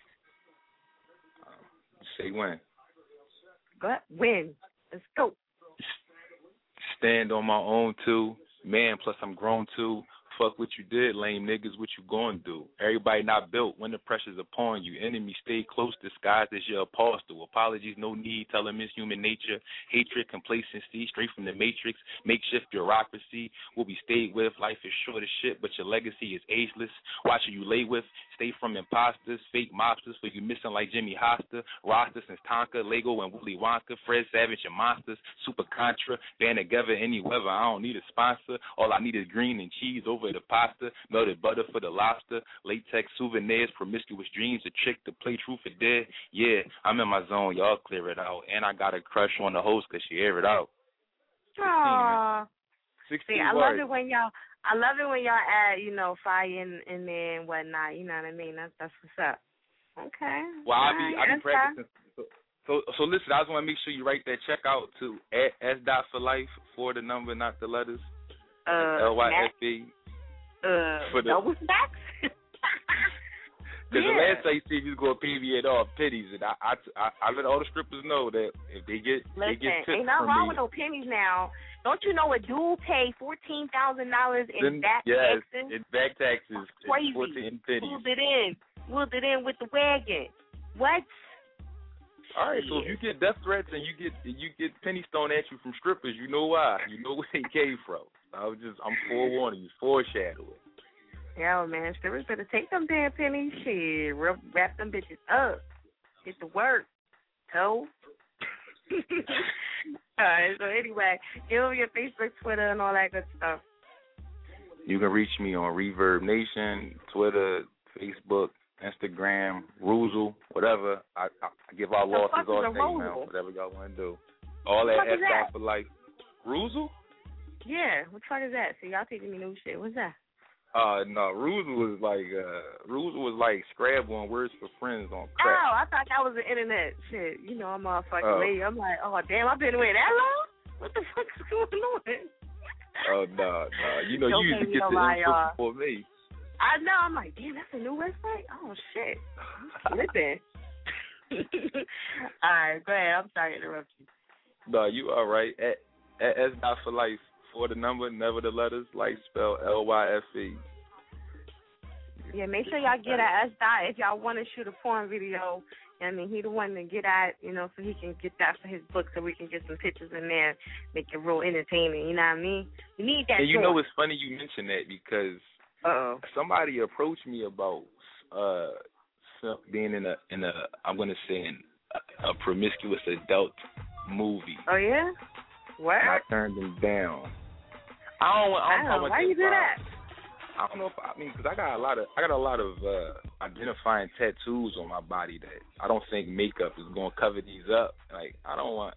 Say when. But when? Let's go. Stand on my own, too. Man, plus I'm grown, too. Fuck what you did, lame niggas, what you gonna do? Everybody not built when the pressure's upon you. Enemy stay close, disguised as your apostle. Apologies, no need, tell them it's human nature. Hatred, complacency, straight from the matrix. Makeshift bureaucracy, what we stayed with. Life is short as shit, but your legacy is ageless. Watch who you lay with, stay from imposters, fake mobsters, for you missing like Jimmy Hosta. Roster since Tonka, Lego, and Willy Wonka. Fred Savage and Monsters, Super Contra. Band together any weather, I don't need a sponsor. All I need is green and cheese over the pasta, melted butter for the lobster, latex souvenirs, promiscuous dreams, a trick to play truth or dare. Yeah, I'm in my zone, y'all clear it out. And I got a crush on the host because she air it out. Aww. 16 See, I words. love it when y'all add, you know, fire in there and whatnot, you know what I mean? That's what's up. Okay. Well, I be practicing. So listen, I just want to make sure you write that check out to S. for life for the number, not the letters. LYFE. For the double stacks? Because the last time you see you was going to pay me at all pennies, and I let all the strippers know that if they get tips ain't nothing wrong with me, no pennies now. Don't you know a dude pay $14,000 in back yes, taxes? in back taxes. Crazy. 14 pennies. Wheeled it in with the wagon. What? All right, so if you get death threats and you get pennies thrown at you from strippers, you know why. You know where they came from. I'm forewarning you, foreshadowing. Yeah, man, strippers better take them damn pennies, shit, wrap them bitches up, get to work, toe. All right, so anyway, give them your Facebook, Twitter, and all that good stuff. You can reach me on Reverb Nation, Twitter, Facebook, Instagram, Ruzel, whatever. I give out losses all day, man, whatever y'all want to do. All that S for life. Ruzel? Yeah, what the fuck is that? See, y'all teaching me new shit. What's that? No, Ruzel was like Scrabble on Words for Friends on crack. Oh, I thought that was the internet shit. You know, I'm all fucking lady. I'm like, oh damn, I've been away that long? What the fuck is going on? Oh no. You know, you used to get the info before me. I know. I'm like, damn, that's a new website? Oh shit. Listen. All right, go ahead. I'm sorry to interrupt you. No, you all right. At S. for life. For the number, never the letters, like spell LYFE. Yeah, make sure y'all get at S. If y'all want to shoot a porn video. I mean, he the one to get at, you know, so he can get that for his book so we can get some pictures in there, make it real entertaining, you know what I mean? We need that. And you know, it's funny you mention that because somebody approached me about being in a I'm going to say a promiscuous adult movie. Oh yeah? What? And I turned them down. I don't know. Why you do that? I don't know if because I got a lot of identifying tattoos on my body that I don't think makeup is gonna cover these up. Like I don't want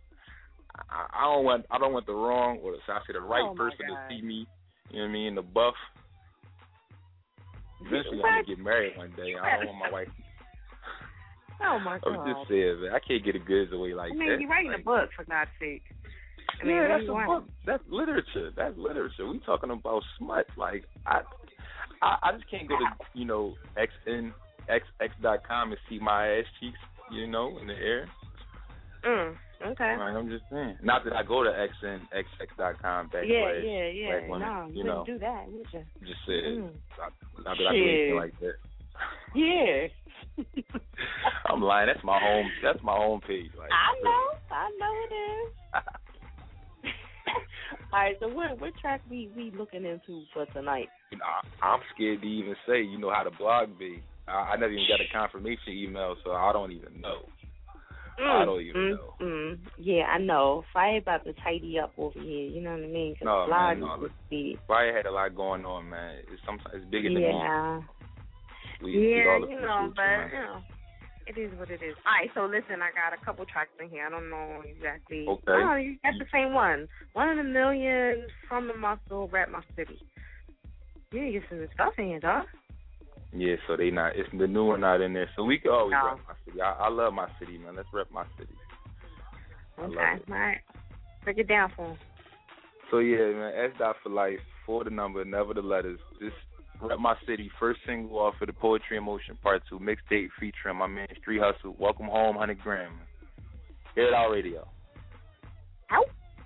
the wrong or the right person to see me. You know what I mean? The buff. Eventually, I'm gonna get married one day. I don't want my wife. Oh my God! I'm just saying, man, I can't get a goods away like that. You're writing a book for God's sake. That's a book. That's literature. We talking about smut. Like I just can't go to xx.com and see my ass cheeks, in the air. Okay. Like, I'm just saying. Not that I go to xx.com backslash. Yeah. No, you wouldn't do that, would you? Just said. Not that I do anything like that. Yeah. I'm lying. That's my home. That's my home page. Like, I know it is. All right. So what track we looking into for tonight? I'm scared to even say. You know how the blog be. I never even got a confirmation email, so I don't even know. I don't even know. Yeah, I know. Fire about to tidy up over here. You know what I mean? No. Fire had a lot going on, man. It's bigger than me. Yeah. But it is what it is. All right, so listen, I got a couple tracks in here. I don't know exactly. Okay. Oh, you got the same one. 1 in a Million, From the Muscle, Rap My City. Yeah, you get some stuff in here, dog. Yeah, so they not. It's the new one not in there, so we can always rep my city. I love my city, man. Let's rep my city. Okay, all right. Break it down for him. So yeah, man. S. for life. For the number, never the letters. This Rep My City, first single off of the Poetry in Motion Part 2 mixtape featuring my man Street Hustle. Welcome home, 100 Gram. Hear It Out Radio. Ow.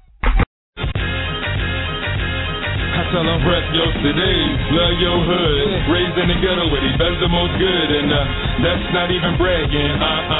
I tell them rep your city, love your hood, raised in the ghetto where they best the most good, and that's not even bragging,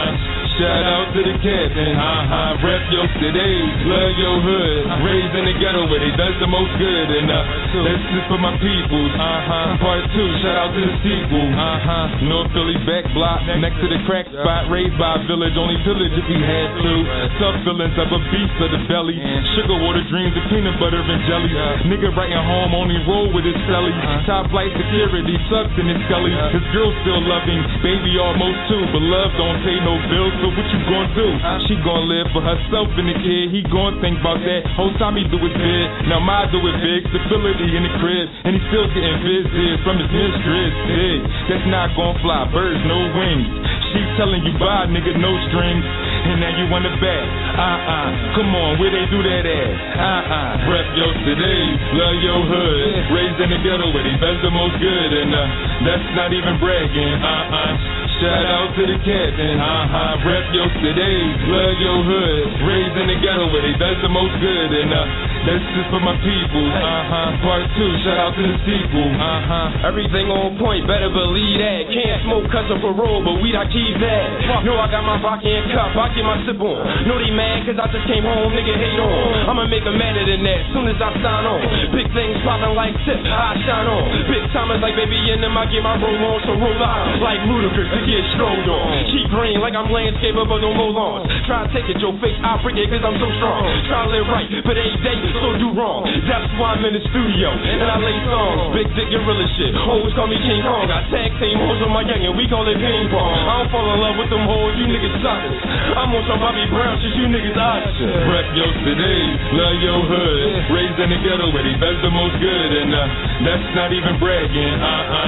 Shout out to the captain, rep your city, love your hood, raised in the ghetto where they does the most good, and that's just for my peoples, Part 2, shout out to the sequel, North Philly back block, next to the crack spot, raised by a village, only pillage if we had to, tough feelings of a beast of the belly, sugar water dreams of peanut butter and jelly, nigga writing home, only roll with his celly, top flight security, sucks in his skelly, his girl still loving, baby almost too, but love don't pay no bills, so what you gon' do? She gon' live for herself and the kid, he gon' think about that, whole time he do it big, now my do it big, stability in the crib, and he still getting visits from his mistress, big, that's not gon' fly, birds no wings, she telling you bye nigga no strings, and now you wanna back, come on, where they do that at, rep your city, love your hood, raised in the ghetto where they best the most good, and that's not even bragging, shout out to the captain, rep your city, love your hood, raised in the ghetto where they best the most good, and that's just for my people, Part 2, shout out to the sequel, everything on point, better believe that, can't smoke cause of parole, but weed I keep that, know I got my vodka and cup, I get my sip on, know they mad cause I just came home, nigga hate on, I'ma make them madder than that, soon as I sign on, big things poppin' like tips, I shine on, big timers like baby in them, I get my roll on, so roll out, like Ludacris to get strolled on, keep green like I'm landscaper but no more lawns, try to take it, your face, I'll break it cause I'm so strong, try to live right, but every day so do wrong, that's why I'm in the studio, and I lay songs, big dick gorilla shit, always call me King Kong, I tag team hoes with my gang and we call it ping pong, I don't fall in love with them hoes, you niggas suckers, I'm on some Bobby Brown shit, you niggas options, rep your city, love your hood, raised in the ghetto where they best the most good, and that's not even bragging,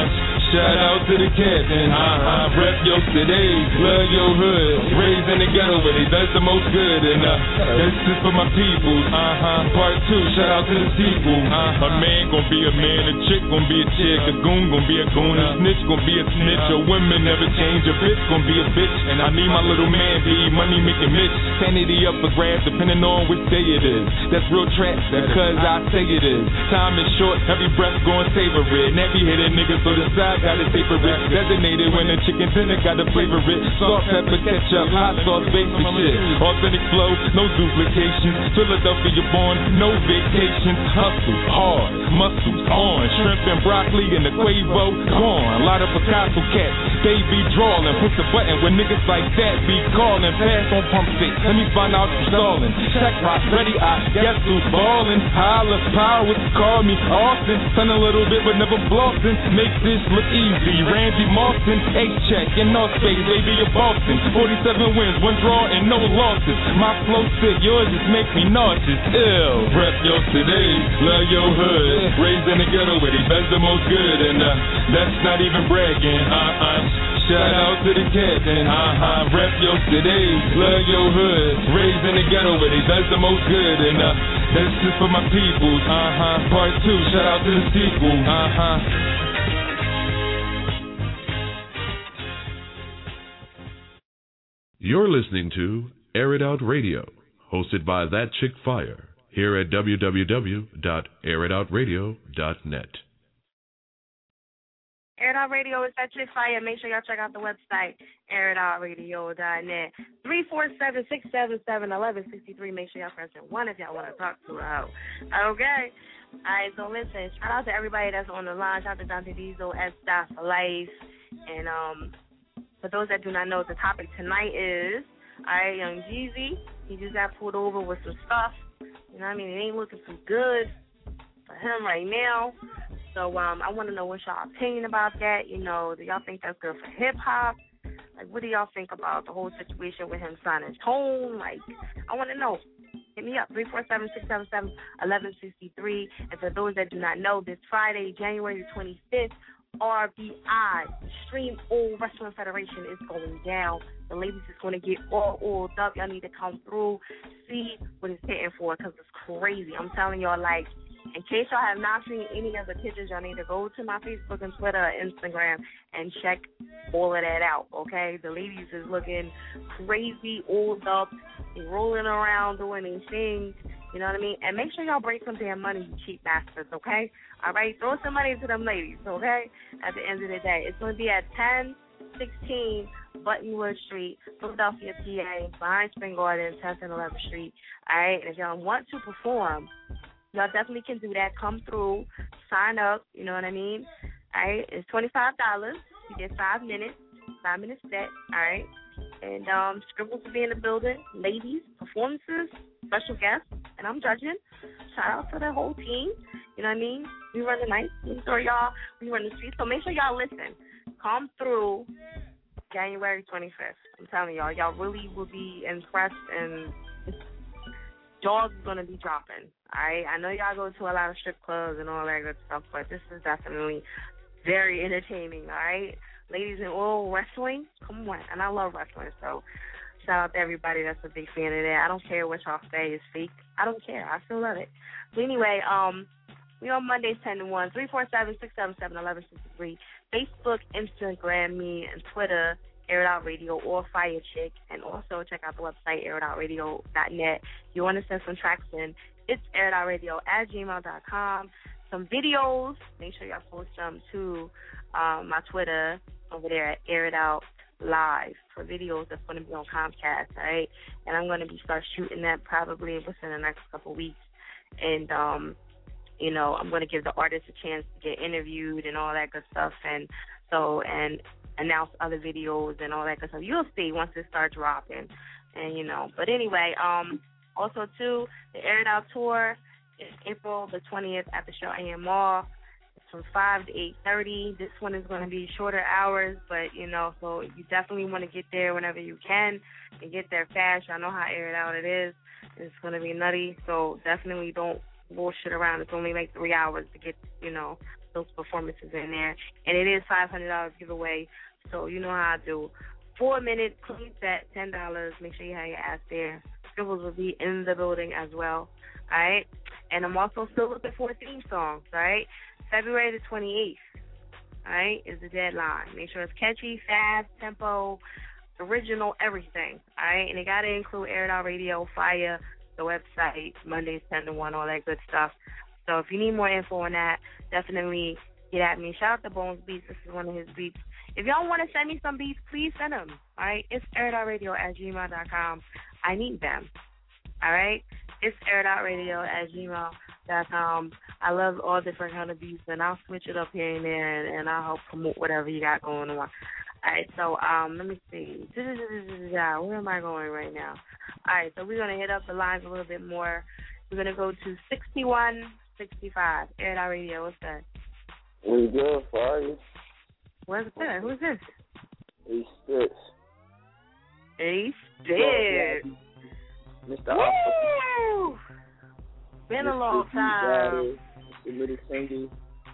shout out to the captain, rep your city, love your hood, raised in the ghetto where they best the most good, and that's just for my peoples, Part 2, shout out to the sequel, a man gon' be a man, a chick gon' be a chick, a goon gon' be a goon, a snitch gon' be a snitch, a woman never change, a bitch gon' be a bitch, and I need my little man be money making Mitch, sanity up for grabs depending on which day it is, that's real trap, because I say it is, time is short, every breath gon' savor it, and every hit a nigga so decide got it favorite. Designated when the chicken dinner got a flavor it. Salt, pepper, ketchup, hot sauce, basic shit. Authentic flow, no duplication. Philadelphia born, no vacation. Hustle, hard, muscles on. Shrimp and broccoli and the Quavo, gone. A lot of Picasso cats, they be drawing. Push the button when niggas like that be calling. Pass on pump stick, let me find out you stalling. Check rock, ready, I guess who's ballin'. Holla, power, call me Austin. Son a little bit but never flossing. Make this look easy. Randy Mosston, H-check in North Space, baby, you're Boston. 47 wins, 1 draw and no losses. My flow sick, yours just make me nauseous. Ill. Rep your city, love your hood. Raised in the ghetto where they best the most good. And that's not even bragging. Shout out to the captain. Rep your city, love your hood. Raised in the ghetto where they best the most good. And that's just for my peoples. Part 2, shout out to the sequel. You're listening to Air It Out Radio, hosted by That Chick Fire, here at www.airitoutradio.net. Air It Out Radio is That Chick Fire. Make sure y'all check out the website, airitoutradio.net. 347-677-1163. Make sure y'all press 1 if y'all want to talk to her. Okay. All right, so listen, shout out to everybody that's on the line. Shout out to Dante Diesel, S. for Life. And for those that do not know, the topic tonight is, all right, Young Jeezy. He just got pulled over with some stuff. You know what I mean? It ain't looking too good for him right now. So I want to know what's y'all opinion about that. You know, do y'all think that's good for hip-hop? Like, what do y'all think about the whole situation with him signing Tone? Like, I want to know. Hit me up, 347-677-1163. And for those that do not know, this Friday, January 25th, RBI, Extreme Old Wrestling Federation, is going down. The ladies is going to get all oiled up. Y'all need to come through, see what it's hitting for, because it's crazy. I'm telling y'all, like, in case y'all have not seen any of the pictures, y'all need to go to my Facebook and Twitter, Instagram, and check all of that out, okay? The ladies is looking crazy, oiled up, they rolling around, doing these things, you know what I mean? And make sure y'all bring some damn money, you cheap bastards, okay? All right? Throw some money to them ladies, okay? At the end of the day. It's going to be at 1016 Buttonwood Street, Philadelphia, PA, behind Spring Garden, 10th and 11th Street, all right? And if y'all want to perform, y'all definitely can do that. Come through, sign up, you know what I mean? All right, it's $25. You get 5 minutes, 5 minutes set, all right? And Scribbles will be in the building, ladies, performances, special guests, and I'm judging. Shout out to the whole team, you know what I mean? We run the night, we run the streets, so make sure y'all listen. Come through January 25th. I'm telling y'all really will be impressed, and jaws is going to be dropping. All right, I know y'all go to a lot of strip clubs and all that good stuff, but this is definitely very entertaining, all right? Ladies in oil wrestling, come on. And I love wrestling, so shout out to everybody that's a big fan of that. I don't care what y'all say is fake. I don't care. I still love it. So anyway, we on Mondays 10 to 1, 347-677-1163. Facebook, Instagram, me, and Twitter, Air It Out Radio or Fire Chick, and also check out the website, airitoutradio.net. You want to send some tracks in, it's airitoutradio@gmail.com. Some videos, make sure y'all post them to my Twitter over there at Air It Out Live for videos that's going to be on Comcast, all right? And I'm going to start shooting that probably within the next couple of weeks. And, you know, I'm going to give the artists a chance to get interviewed and all that good stuff, and announce other videos and all that good stuff. You'll see once it starts dropping, and you know. But anyway, also too, the Air It Out tour is April the 20th at the Show AM Mall. It's from 5 to 8:30. This one is going to be shorter hours, but you know, so you definitely want to get there whenever you can and get there fast. I know how Air It Out it is. It's going to be nutty, so definitely don't bullshit around. It's only like 3 hours to get, you know, those performances in there, and it is $500 giveaway. So you know how I do. 4-minute clean set, $10. Make sure you have your ass there. Scribbles will be in the building as well. All right, and I'm also still looking for theme songs. All right, February the 28th. All right, is the deadline. Make sure it's catchy, fast, tempo, original, everything. All right, and it got to include Air It Out Radio, Fire, the website, Mondays 10 to 1, all that good stuff. So if you need more info on that, definitely get at me. Shout out to Bones Beats. This is one of his beats. If y'all want to send me some beats, please send them. All right? It's airitoutradio@gmail.com. I need them. All right? It's airitoutradio@gmail.com. I love all different kind of beats, and I'll switch it up here and there, and I'll help promote whatever you got going on. All right, so let me see. Where am I going right now? All right, so we're going to hit up the lines a little bit more. We're going to go to 6165. Air It Out Radio. What's that? We good, how are you? What's good? Who's this? A6. A6. Mr. Alpha. Been a long time. Mr. Middle Finger.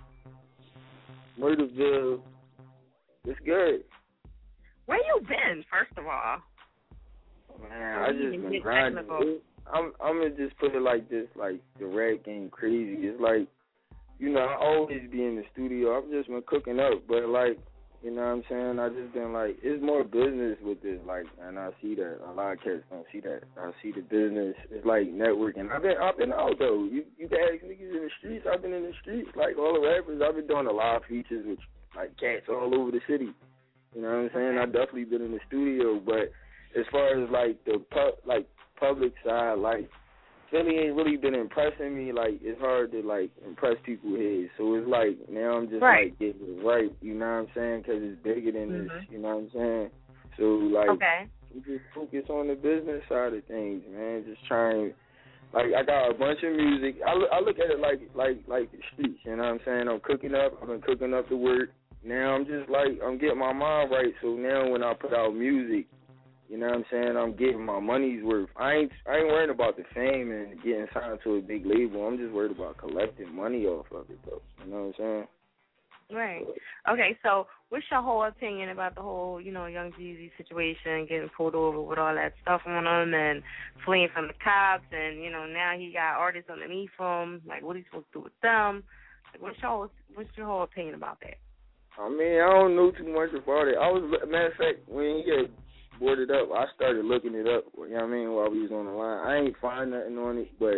Murderville. It's good. Where you been, first of all? Man, I just been grinding. I'm gonna just put it like this, like the rap game crazy. It's like, you know, I always be in the studio. I've just been cooking up, but like, you know what I'm saying? I just been like, it's more business with this, like, and I see that a lot of cats don't see that. I see the business. It's like networking. I've been out though. You can ask niggas in the streets. I've been in the streets, like all the rappers. I've been doing a lot of features with like cats all over the city. You know what I'm saying? I've definitely been in the studio, but as far as like the public side, like Philly ain't really been impressing me. Like it's hard to like impress people here. So it's like now I'm just like getting it right. You know what I'm saying? Because it's bigger than this. You know what I'm saying? So like, we just focus on the business side of things, man. Just trying. Like I got a bunch of music. I look at it like the streets. You know what I'm saying? I'm cooking up. I've been cooking up the work. Now I'm just like I'm getting my mind right. So now when I put out music, you know what I'm saying, I'm getting my money's worth. I ain't worried about the fame and getting signed to a big label. I'm just worried about collecting money off of it, though. You know what I'm saying? Right. Okay, so what's your whole opinion about the whole, you know, Young Jeezy situation, getting pulled over with all that stuff on him and fleeing from the cops, and, you know, now he got artists underneath him. Like, what are you supposed to do with them? Like, what's your whole opinion about that? I mean, I don't know too much about it. Matter of fact, when he got boarded up, I started looking it up, you know what I mean, while we was on the line. I ain't find nothing on it, but,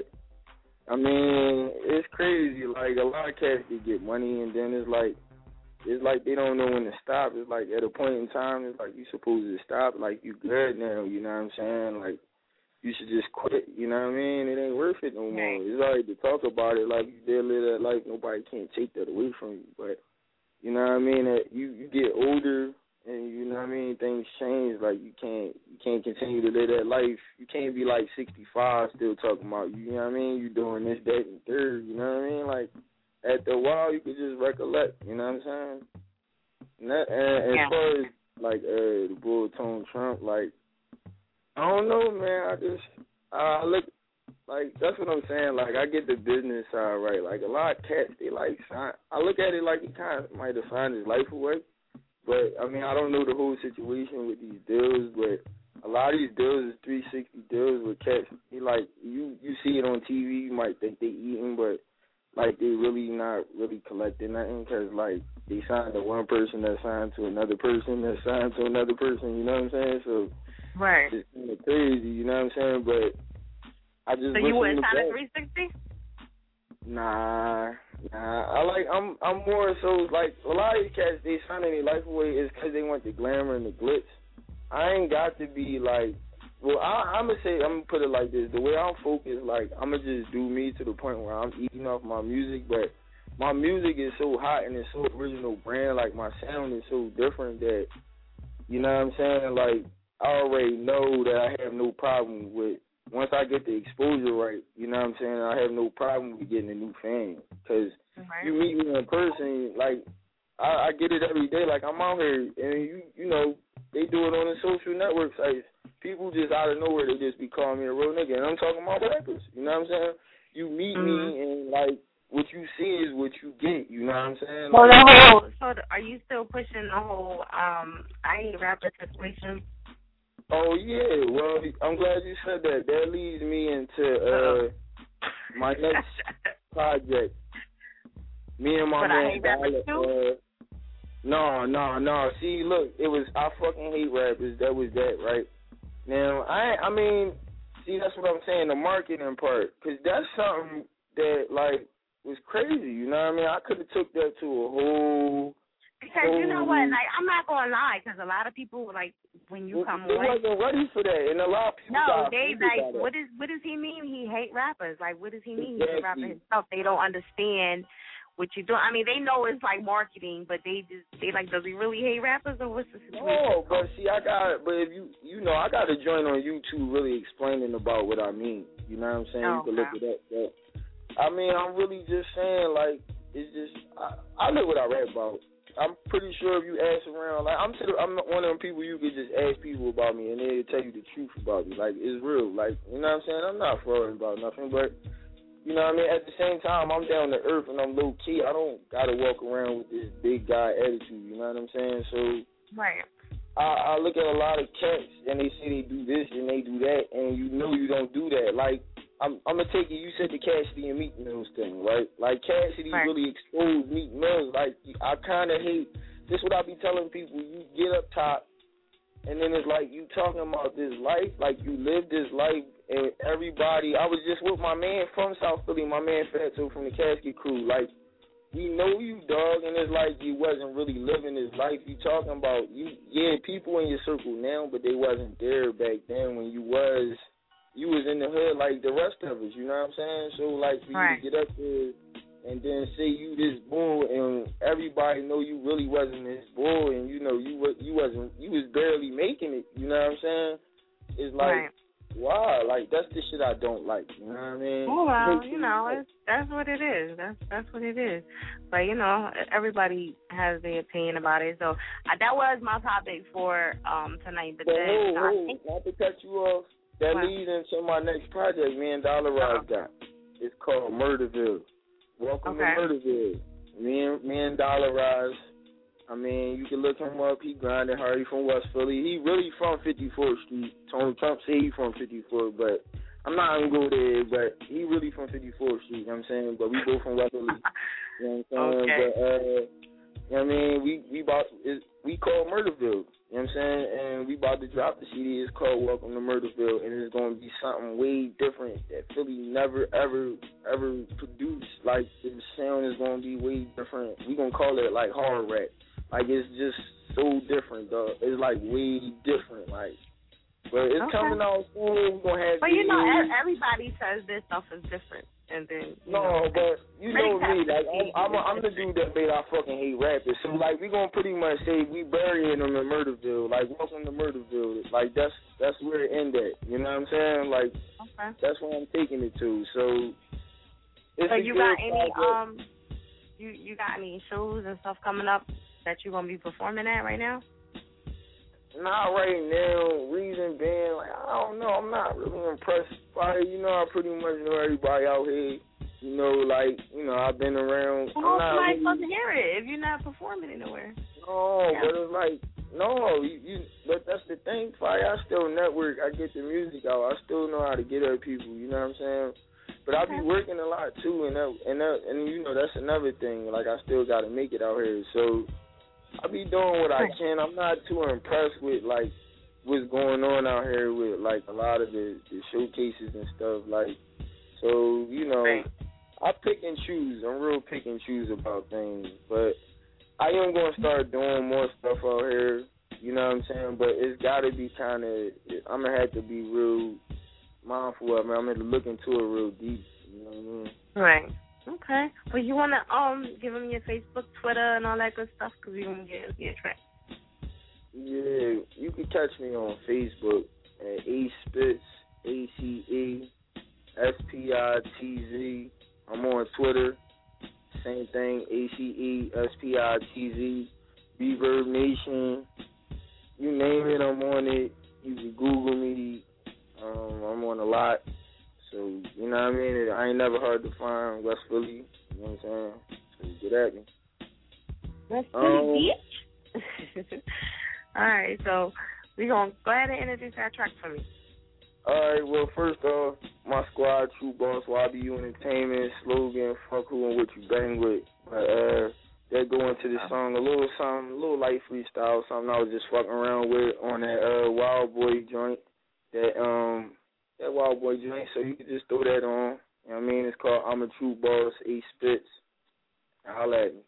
I mean, it's crazy. Like, a lot of cats, they get money, and then it's like they don't know when to stop. It's like at a point in time, it's like you supposed to stop. Like, you good now, you know what I'm saying? Like, you should just quit, you know what I mean? It ain't worth it no more. It's all right to talk about it like you did live that life. Nobody can't take that away from you, but, you know what I mean? That you get older, and you know what I mean, things change. Like you can't continue to live that life. You can't be like 65 still talking about you know what I mean, you doing this, that, and third, you know what I mean? Like after a while you could just recollect, you know what I'm saying? And as far as like the bull Tone Trump, like I don't know, man. I look like that's what I'm saying. Like I get the business side right. Like a lot of cats, they like sign. I look at it like he kind of might have signed his life away. But, I mean, I don't know the whole situation with these deals, but a lot of these deals is 360 deals with cats. Like, you see it on TV, you might think they eating, but, like, they really not really collecting nothing because, like, they signed to one person that signed to another person that signed to another person, you know what I'm saying? So, it's kind of crazy, you know what I'm saying? But I just... So you wouldn't sign a 360? Nah. I'm more so like a lot of these cats, they signing their life away is because they want the glamour and the glitz. I ain't got to be like, well, I'm gonna put it like this. The way I'm focused, like I'm gonna just do me to the point where I'm eating off my music, but my music is so hot and it's so original brand. Like my sound is so different that, you know what I'm saying? Like I already know that I have no problem with. Once I get the exposure right, you know what I'm saying, I have no problem with getting a new fan. Because you meet me in person, like, I get it every day. Like, I'm out here, and, you know, they do it on the social network sites. People just out of nowhere, they just be calling me a real nigga. And I'm talking about rappers, you know what I'm saying? You meet me, and, like, what you see is what you get, you know what I'm saying? Well, like, so are you still pushing the whole I ain't rapper situation? Oh, yeah. Well, I'm glad you said that. That leads me into my next project. Me and my man Dollar. No. See, look, it was I fucking hate rappers. That was that, right? Now, I mean, see, that's what I'm saying, the marketing part. Because that's something that, like, was crazy. You know what I mean? I could have took that to a whole. Because you know what, like, I'm not gonna lie, because a lot of people, like, when you come they on, wasn't ready for that, and a lot of people. No, they like, what does he mean? He hate rappers. Like, what does he mean? He hate rappers himself. They don't understand what you're doing. I mean, they know it's like marketing, but they like, does he really hate rappers, or what's the situation? No, but see, if you know, I got a joint on YouTube really explaining about what I mean. You know what I'm saying? You can look it up. But I mean, I'm really just saying, like, it's just I live what I rap about. I'm pretty sure if you ask around, like, I'm one of them people you could just ask people about me and they'll tell you the truth about me. Like, it's real. Like, you know what I'm saying? I'm not frauding about nothing, but, you know what I mean? At the same time, I'm down to earth and I'm low key. I don't got to walk around with this big guy attitude, you know what I'm saying? So, right. I look at a lot of cats and they say they do this and they do that, and you know you don't do that. Like, I'm going to take it, you said the Cassidy and Meek Mills thing, right? Like, Cassidy really exposed Meek Mills. Like, I kind of hate, this is what I be telling people, you get up top, and then it's like you talking about this life, like you live this life, and everybody, I was just with my man from South Philly, my man Fatso from the Casket Crew, like, we know you, dog, and it's like you wasn't really living this life. You talking about, people in your circle now, but they wasn't there back then when you was in the hood like the rest of us, you know what I'm saying? So, like, for you to get up there and then say you this bull and everybody know you really wasn't this bull and, you know, you was barely making it, you know what I'm saying? It's like, wow, like, that's the shit I don't like, you know what I mean? Oh, well, you know, that's what it is. That's what it is. But, you know, everybody has their opinion about it. So, that was my topic for tonight. But then, not to cut you off. That leads into my next project me and Dollar Rise got. It's called Murderville. Welcome to Murderville. Me and Dollar Rise. I mean, you can look him up. He grinding hard. He from West Philly. He really from 54th Street. Tony Trump say he from 54th, but I'm not going to go there, but he really from 54th Street, you know what I'm saying? But we both from West Philly. You know what I'm saying? But, you know what I mean? We call Murderville. You know what I'm saying? And we about to drop the CD. It's called Welcome to Murderville, and it's going to be something way different that Philly never, ever produced. Like, the sound is going to be way different. We going to call it, like, horror rap. Like, it's just so different, dog. It's, like, way different. Like, but it's coming out soon. We're going to have But, you know, everybody says this stuff is different. And then, but you know me, like, I'm the dude that made I fucking hate rappers. So, like, we gonna pretty much say we burying them in Murderville. Like, welcome to Murderville. Like, that's where it end at. You know what I'm saying? Like, that's where I'm taking it to. So, you got any you got any shows and stuff coming up that you're gonna be performing at right now? Not right now. Reason being, like, I don't know. I'm not really impressed by it. You know, I pretty much know everybody out here. You know, like, you know, I've been around. Well, somebody's supposed to hear it if you're not performing anywhere. No, but it's like, no, but that's the thing, Fire. I still network. I get the music out. I still know how to get at people. You know what I'm saying? But I be working a lot too, and you know, that's another thing. Like, I still got to make it out here. So I be doing what I can. I'm not too impressed with, like, what's going on out here with, like, a lot of the showcases and stuff. Like, so, you know, I pick and choose. I'm real pick and choose about things. But I am going to start doing more stuff out here. You know what I'm saying? But it's got to be kind of, I'm going to have to be real mindful of it. I'm going to look into it real deep. You know what I mean? Right. Okay. Well, you want to give them your Facebook, Twitter, and all that good stuff? Because we're going to get a track. Yeah, you can catch me on Facebook at ACEPITZ, ACESPITZ. I'm on Twitter, same thing, ACESPITZ. Reverb Nation, you name it, I'm on it. You can Google me. I'm on a lot. So, you know what I mean? I ain't never hard to find. West Philly, you know what I'm saying? So, get at me. West Philly, bitch. All right, so we're going to go ahead and introduce our track for me. All right, well, first off, my squad, True Boss, YBU Entertainment, slogan, fuck who and what you bang with. They go into this song, a little light freestyle, something I was just fucking around with on that Wild Boy joint. That Wild Boy joint, so you can just throw that on You know what I mean? It's called I'm a True Boss, E Spitz. Holla at me.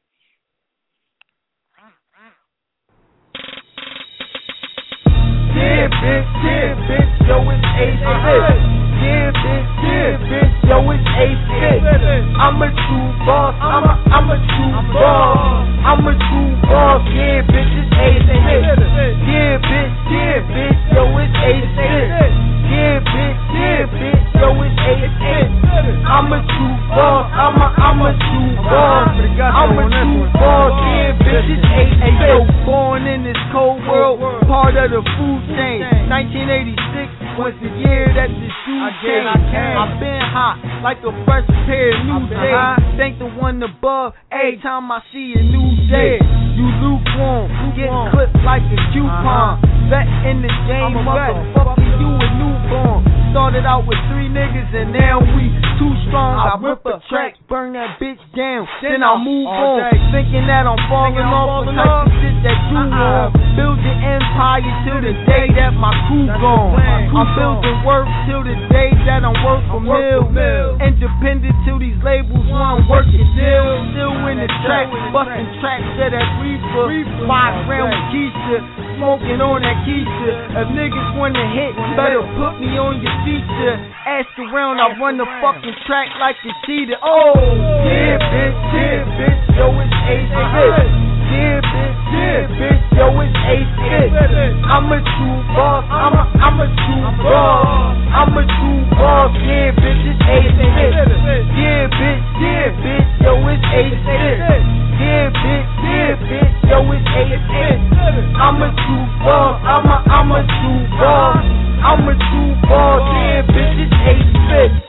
Yeah, bitch, yo, it's A-Spitz. Yeah, bitch, yo, it's A-Spitz. I'm a true boss, I'm a true boss. I'm a true boss, yeah, bitch, it's A-Spitz. Yeah, bitch, yo, it's A-Spitz. Yeah, bitch, yo, it's A-Spitz. I'm a true boss, I'm a true boss. I'm a true boss, yeah, bitch, it's A-Spitz. Yo, born in this cold world, part of the food chain. 1986 was the year that the shoe changed. I've been hot like a fresh pair of new J's. Thank the one above every time I see a new day. You lukewarm, get clipped like a coupon. Vet in the game, motherfucker, you a newborn. Started out with 3 niggas and now we too strong. I rip a track, burn that bitch down, then I move on. Thinking that I'm falling off the type of shit that you want. Build your empire till the day that my crew gone. I'm building work till the day that I'm worth a mill. Independent till these labels want working still in the track, busting tracks to that reefer. 5 grand with Keisha, smoking on that Keisha. If niggas wanna hit, better put me on your feature. Ask around, I run the fucking track like a cheater. Oh, yeah, bitch, yo, it's A-Spitz. Yeah, bitch, yo, it's A-Spitz. I'm a true boss, I'm a true boss. I'm a true boss, yeah, bitch, it's A-Spitz. Yeah, bitch, yo, it's A-Spitz. Yeah, bitch, yo, it's A-Spitz. I'm a true boss, I'm a true boss. I'm a true boss, yeah, bitch, it's A-Spitz.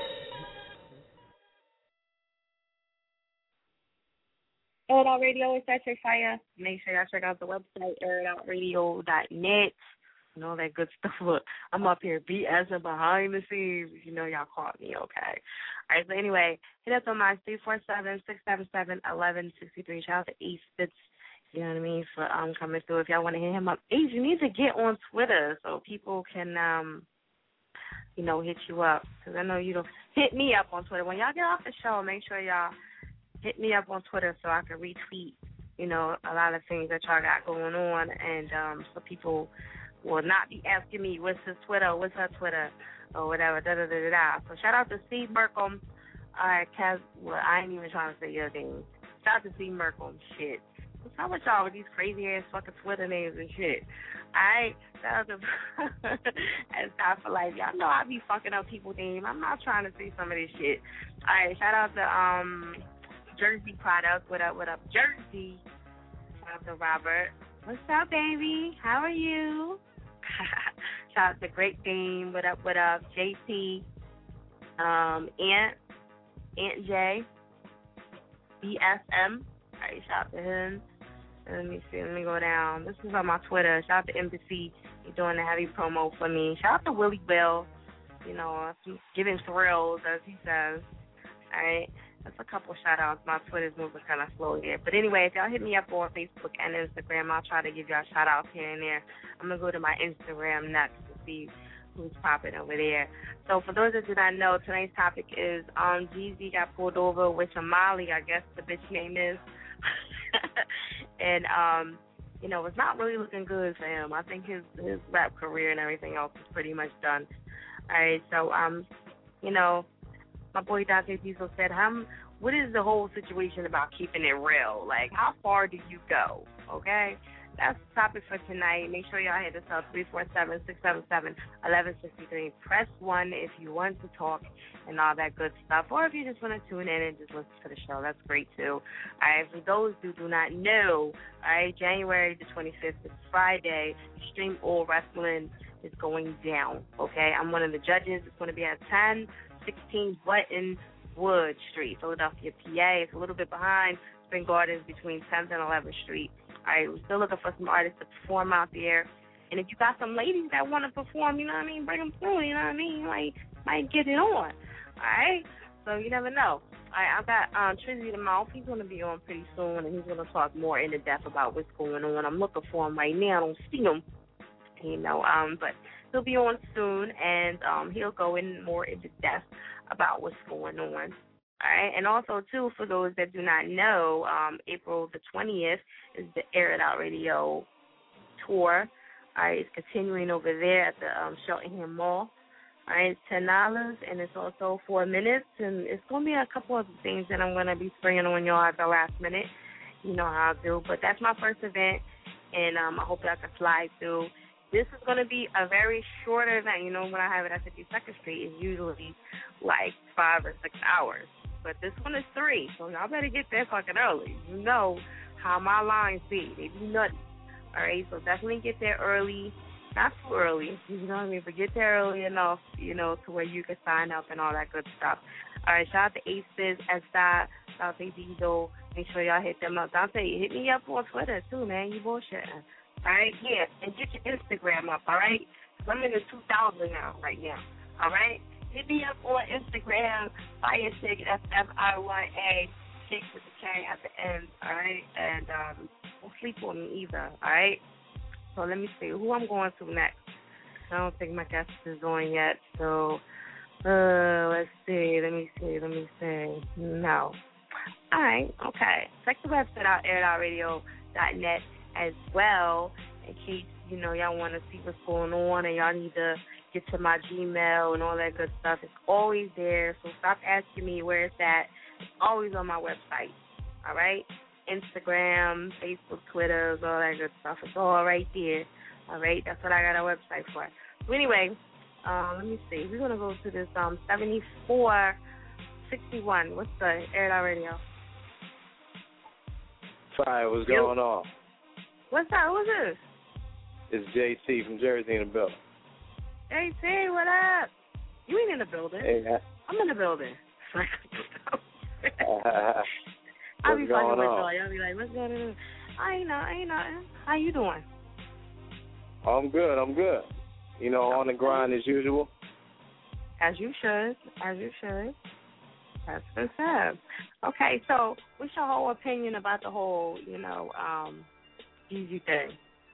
Air It Out Radio is that Chick Fire. Make sure y'all check out the website, airitoutradio.net. And all that good stuff. Look, I'm up here BSing behind the scenes. You know y'all caught me, okay? All right, so anyway, hit us on my 347-677-1163. Shout out to Ace Spitz, you know what I mean, for coming through. If y'all want to hit him up, Ace, you need to get on Twitter so people can, hit you up. Because I know you don't. Hit me up on Twitter. When y'all get off the show, make sure y'all hit me up on Twitter so I can retweet, a lot of things that y'all got going on, and so people will not be asking me what's his Twitter, what's her Twitter, or whatever, da-da-da-da-da. So shout out to Steve Merkham. I ain't even trying to say your name. Shout out to Steve Merkham. Shit. What's up with y'all with these crazy-ass fucking Twitter names and shit? Alright? Shout out to and Stop for Life. Y'all know I be fucking up people's names. I'm not trying to say some of this shit. Alright, shout out to Jersey Products. What up, Jersey? Shout out to Robert. What's up, baby? How are you? Shout out to Great Dane. What up? JT. Aunt J. BSM. Alright, shout out to him. Let me see. Let me go down. This is on my Twitter. Shout out to Embassy. He's doing the heavy promo for me. Shout out to Willie Bell. Giving thrills, as he says. Alright. That's a couple shout-outs. My Twitter's moving kind of slow here. But anyway, if y'all hit me up on Facebook and Instagram, I'll try to give y'all shout-outs here and there. I'm going to go to my Instagram next to see who's popping over there. So for those that do not know, tonight's topic is Jeezy got pulled over with Shamali, I guess the bitch name is. And, it's not really looking good for him. I think his rap career and everything else is pretty much done. All right, so, my boy Dante Diesel said, what is the whole situation about keeping it real? Like, how far do you go? Okay? That's the topic for tonight. Make sure y'all hit us up, 347-677-1163. Press 1 if you want to talk and all that good stuff. Or if you just want to tune in and just listen to the show, that's great too. All right, for those who do not know, all right, January the 25th is Friday. Extreme Oil Wrestling is going down, okay? I'm one of the judges. It's going to be at 1016 Buttonwood Street, Philadelphia, PA. It's a little bit behind Spring Gardens between 10th and 11th Street. All right, we're still looking for some artists to perform out there. And if you got some ladies that want to perform, you know what I mean, bring them through, you know what I mean? Like, might get it on, all right? So you never know. All right, I've got Trizzy the Mouth. He's going to be on pretty soon, and he's going to talk more into depth about what's going on. I'm looking for him right now. I don't see him, but he'll be on soon, and he'll go in more into depth about what's going on. All right, and also, too, for those that do not know, April the 20th is the Air It Out Radio tour. All right, it's continuing over there at the Cheltenham Mall. All right, it's $10, and it's also 4 minutes, and it's going to be a couple of things that I'm going to be springing on y'all at the last minute. You know how I do, but that's my first event, and I hope y'all can slide through. This is going to be a very short event. You know, when I have it at 52nd Street, it's usually like 5 or 6 hours. But this one is 3, so y'all better get there fucking early. You know how my lines be. They be nutty. All right, so definitely get there early. Not too early, you know what I mean, but get there early enough, you know, to where you can sign up and all that good stuff. All right, shout out to Aces, S-Dot, shout out to Diesel. Make sure y'all hit them up. Dante, hit me up on Twitter, too, man. You bullshitting. All right, yeah, and get your Instagram up, all right? Because I'm in the 2000 now, right now, all right? Hit me up on Instagram, Firechick, F-F-I-Y-A, Chick with the K at the end, all right? And don't sleep on me either, all right? So let me see who I'm going to next. I don't think my guest is on yet, so let's see. Let me see. No. All right, okay. Check the website out, airitoutradio.net as well, in case, you know, y'all want to see what's going on and y'all need to get to my Gmail and all that good stuff. It's always there, so stop asking me where it's at. It's always on my website, all right? Instagram, Facebook, Twitter, all that good stuff. It's all right there, all right? That's what I got a website for. So anyway, let me see. We're going to go to this 7461. What's the Air It Out Radio? Fire, what's going on? What's that? Who's this? It's JT from Jersey in the building. JT, what up? You ain't in the building. Hey, I'm in the building. I'll be what's fucking going with on? y'all. Y'all be like, what's going on? I ain't nothing. How you doing? I'm good. You know, on the grind as usual. As you should. That's what's up. Okay, so what's your whole opinion about the whole, you know, Easy thing?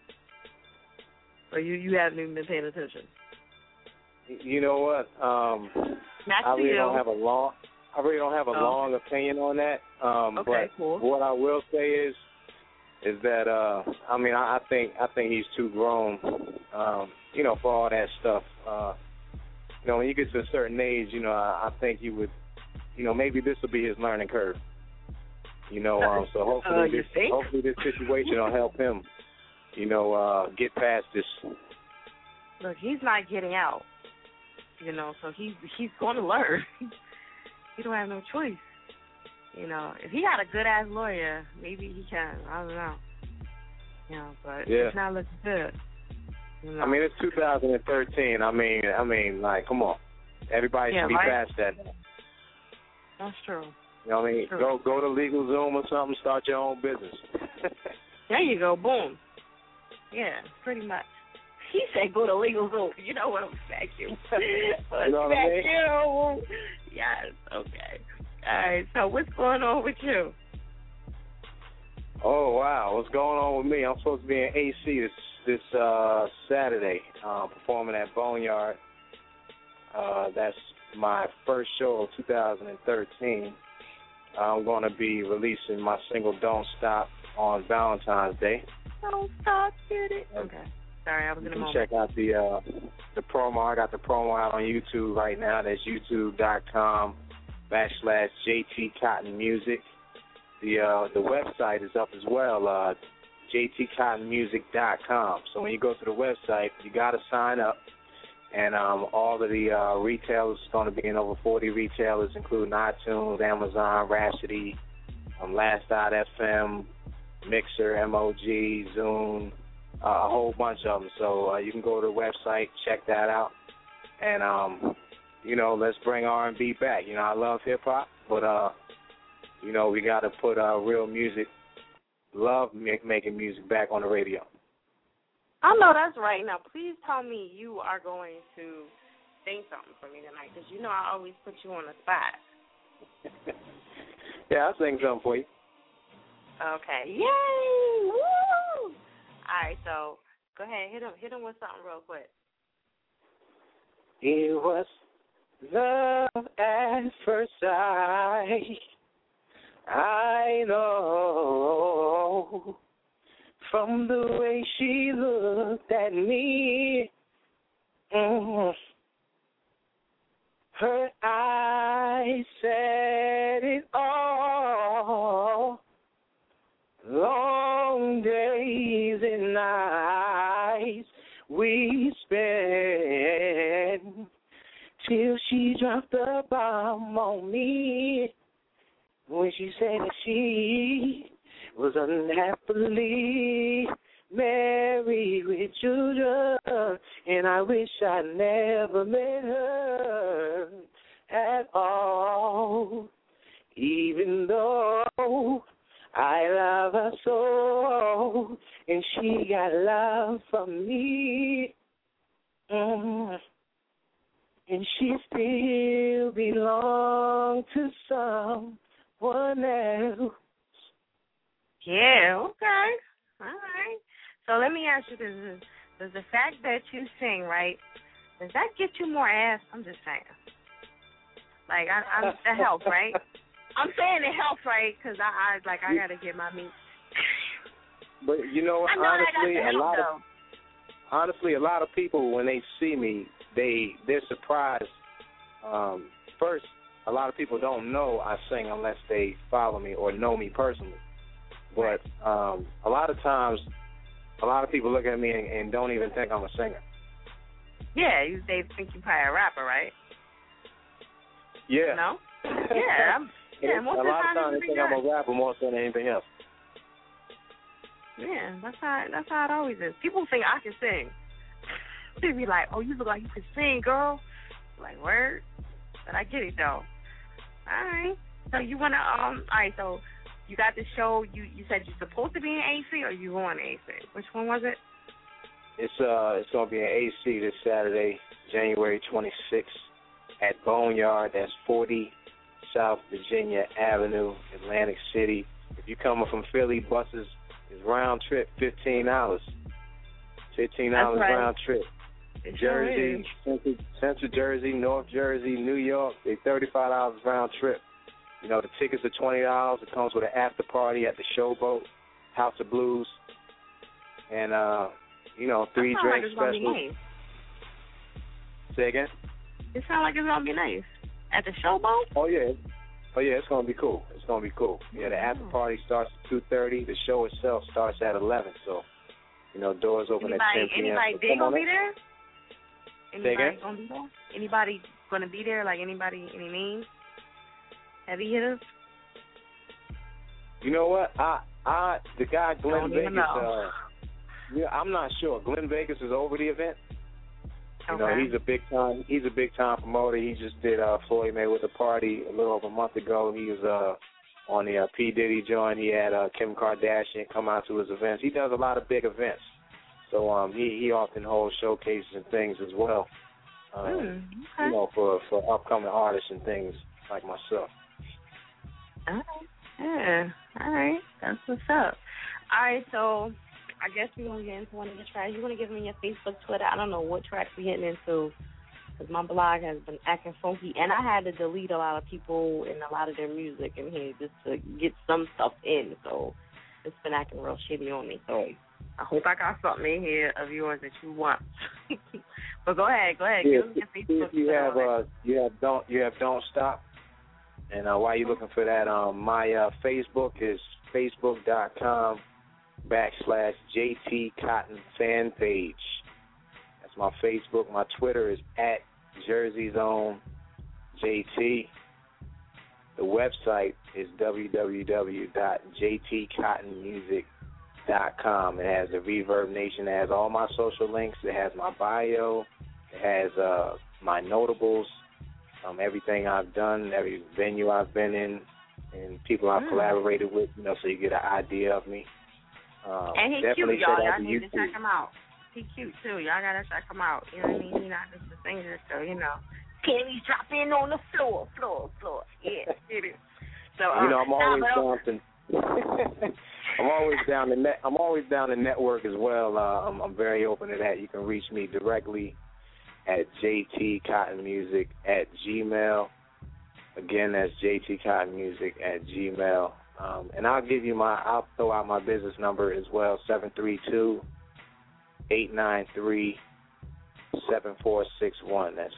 Or you haven't even been paying attention? You know what? I really don't have a long opinion on that. Okay, but cool. what I will say is that I mean I think he's too grown, you know, for all that stuff. You know, when you get to a certain age, you know, I think you would, you know, maybe this will be his learning curve. You know, so hopefully this situation will help him, you know, get past this. Look, he's not getting out, you know, so he's going to learn. He don't have no choice. You know, if he had a good-ass lawyer, maybe he can. I don't know. You know, but it's not looking good. You know? I mean, it's 2013. I mean, like, come on. Everybody should be past that. That's true. You know what I mean? Go to LegalZoom or something, start your own business. There you go, boom. Yeah, pretty much. He said go to LegalZoom. You know what I'm saying? You know what I mean? Yes, okay. All right, so what's going on with you? Oh, wow. What's going on with me? I'm supposed to be in AC this Saturday, performing at Boneyard. That's my first show of 2013. I'm going to be releasing my single Don't Stop on Valentine's Day. Don't stop, get it. Okay. Sorry, I was in a moment. Check out the promo. I got the promo out on YouTube right now. That's youtube.com/JT Cotton Music. The website is up as well, jtcottonmusic.com. So when you go to the website, you got to sign up. And all of the retailers is going to be in over 40 retailers, including iTunes, Amazon, Rhapsody, Last.fm, Mixer, MOG, Zune, a whole bunch of them. So you can go to the website, check that out. And, you know, let's bring R&B back. You know, I love hip-hop, but, you know, we got to put real music, making music back on the radio. I know that's right. Now, please tell me you are going to sing something for me tonight, because you know I always put you on the spot. Yeah, I'll sing something for you. Okay. Yay! Woo! All right, so go ahead. Hit him with something real quick. It was Love at first sight. I know from the way she looked at me. Her eyes said it all. Long days and nights we spent till she dropped the bomb on me when she said that she was unhappily married with children, and I wish I never met her at all, even though I love her so, and she got love from me, and she still belongs to someone else. Yeah, okay. All right. So let me ask you this. Does the fact that you sing, right, does that get you more ass? I'm just saying. Like, that helps, right? I'm saying it helps, right? Because I got to get my meat. But, you know, honestly, a lot of people, when they see me, they're surprised. First, a lot of people don't know I sing unless they follow me or know me personally. But a lot of times, a lot of people look at me and don't even think I'm a singer. Yeah, they think you're probably a rapper, right? Yeah. No? Yeah. Most a of the lot time of times they think I'm a rapper more so than anything else. Yeah, that's how it always is. People think I can sing. They be like, "Oh, you look like you can sing, girl." Like, word? But I get it though. All right. So you wanna all right? So you got the show. You said you're supposed to be in AC, or you on AC? Which one was it? It's gonna be in AC this Saturday, January 26th at Boneyard. That's 40 South Virginia Avenue, Atlantic City. If you're coming from Philly, buses is round trip $15. $15 round trip. Jersey, Central Jersey, North Jersey, New York, they $35 round trip. You know, the tickets are $20. It comes with an after party at the Showboat, House of Blues, and 3 drink specials. Nice. Say again? It sounds like it's gonna be nice. At the Showboat? Oh yeah, it's gonna be cool. Yeah, the after party starts at 2:30. The show itself starts at 11. So, doors open at 10 p.m. Anybody big gonna be there? Say again? Gonna be there? Anybody gonna be there? Like any names? Heavy hitters? You know what? The guy Glenn Vegas. I'm not sure. Glenn Vegas is over the event. Okay. He's a big time promoter. He just did Floyd Mayweather party a little over a month ago. He was on the P. Diddy joint. He had Kim Kardashian come out to his events. He does a lot of big events. So he often holds showcases and things as well. Okay. For upcoming artists and things like myself. All right. Yeah. All right. That's what's up. All right. So I guess we're going to get into one of the tracks. You want to give me your Facebook, Twitter? I don't know what tracks we're getting into because my blog has been acting funky. And I had to delete a lot of people and a lot of their music in here just to get some stuff in. So it's been acting real shitty on me. So I hope I got something in here of yours that you want. But go ahead. Yeah, give me your Facebook. You have Don't Stop. And while you're looking for that, my Facebook is facebook.com/JT Cotton fan page. That's my Facebook. My Twitter is @JerseyZoneJT. The website is www.jtcottonmusic.com. It has the Reverb Nation. It has all my social links. It has my bio. It has my notables, everything I've done, every venue I've been in, and people I've collaborated with, so you get an idea of me. And he's cute, y'all. Y'all need to check him out. He's cute, too. Y'all got to check him out. You know what I mean? He's not just a singer, so, Kenny's dropping on the floor. Yeah, it is. So, I'm always down to network as well. I'm very open to that. You can reach me directly at jtcottonmusic@gmail. Again, that's jtcottonmusic@gmail. And I'll throw out my business number as well, 732-893-7461. That's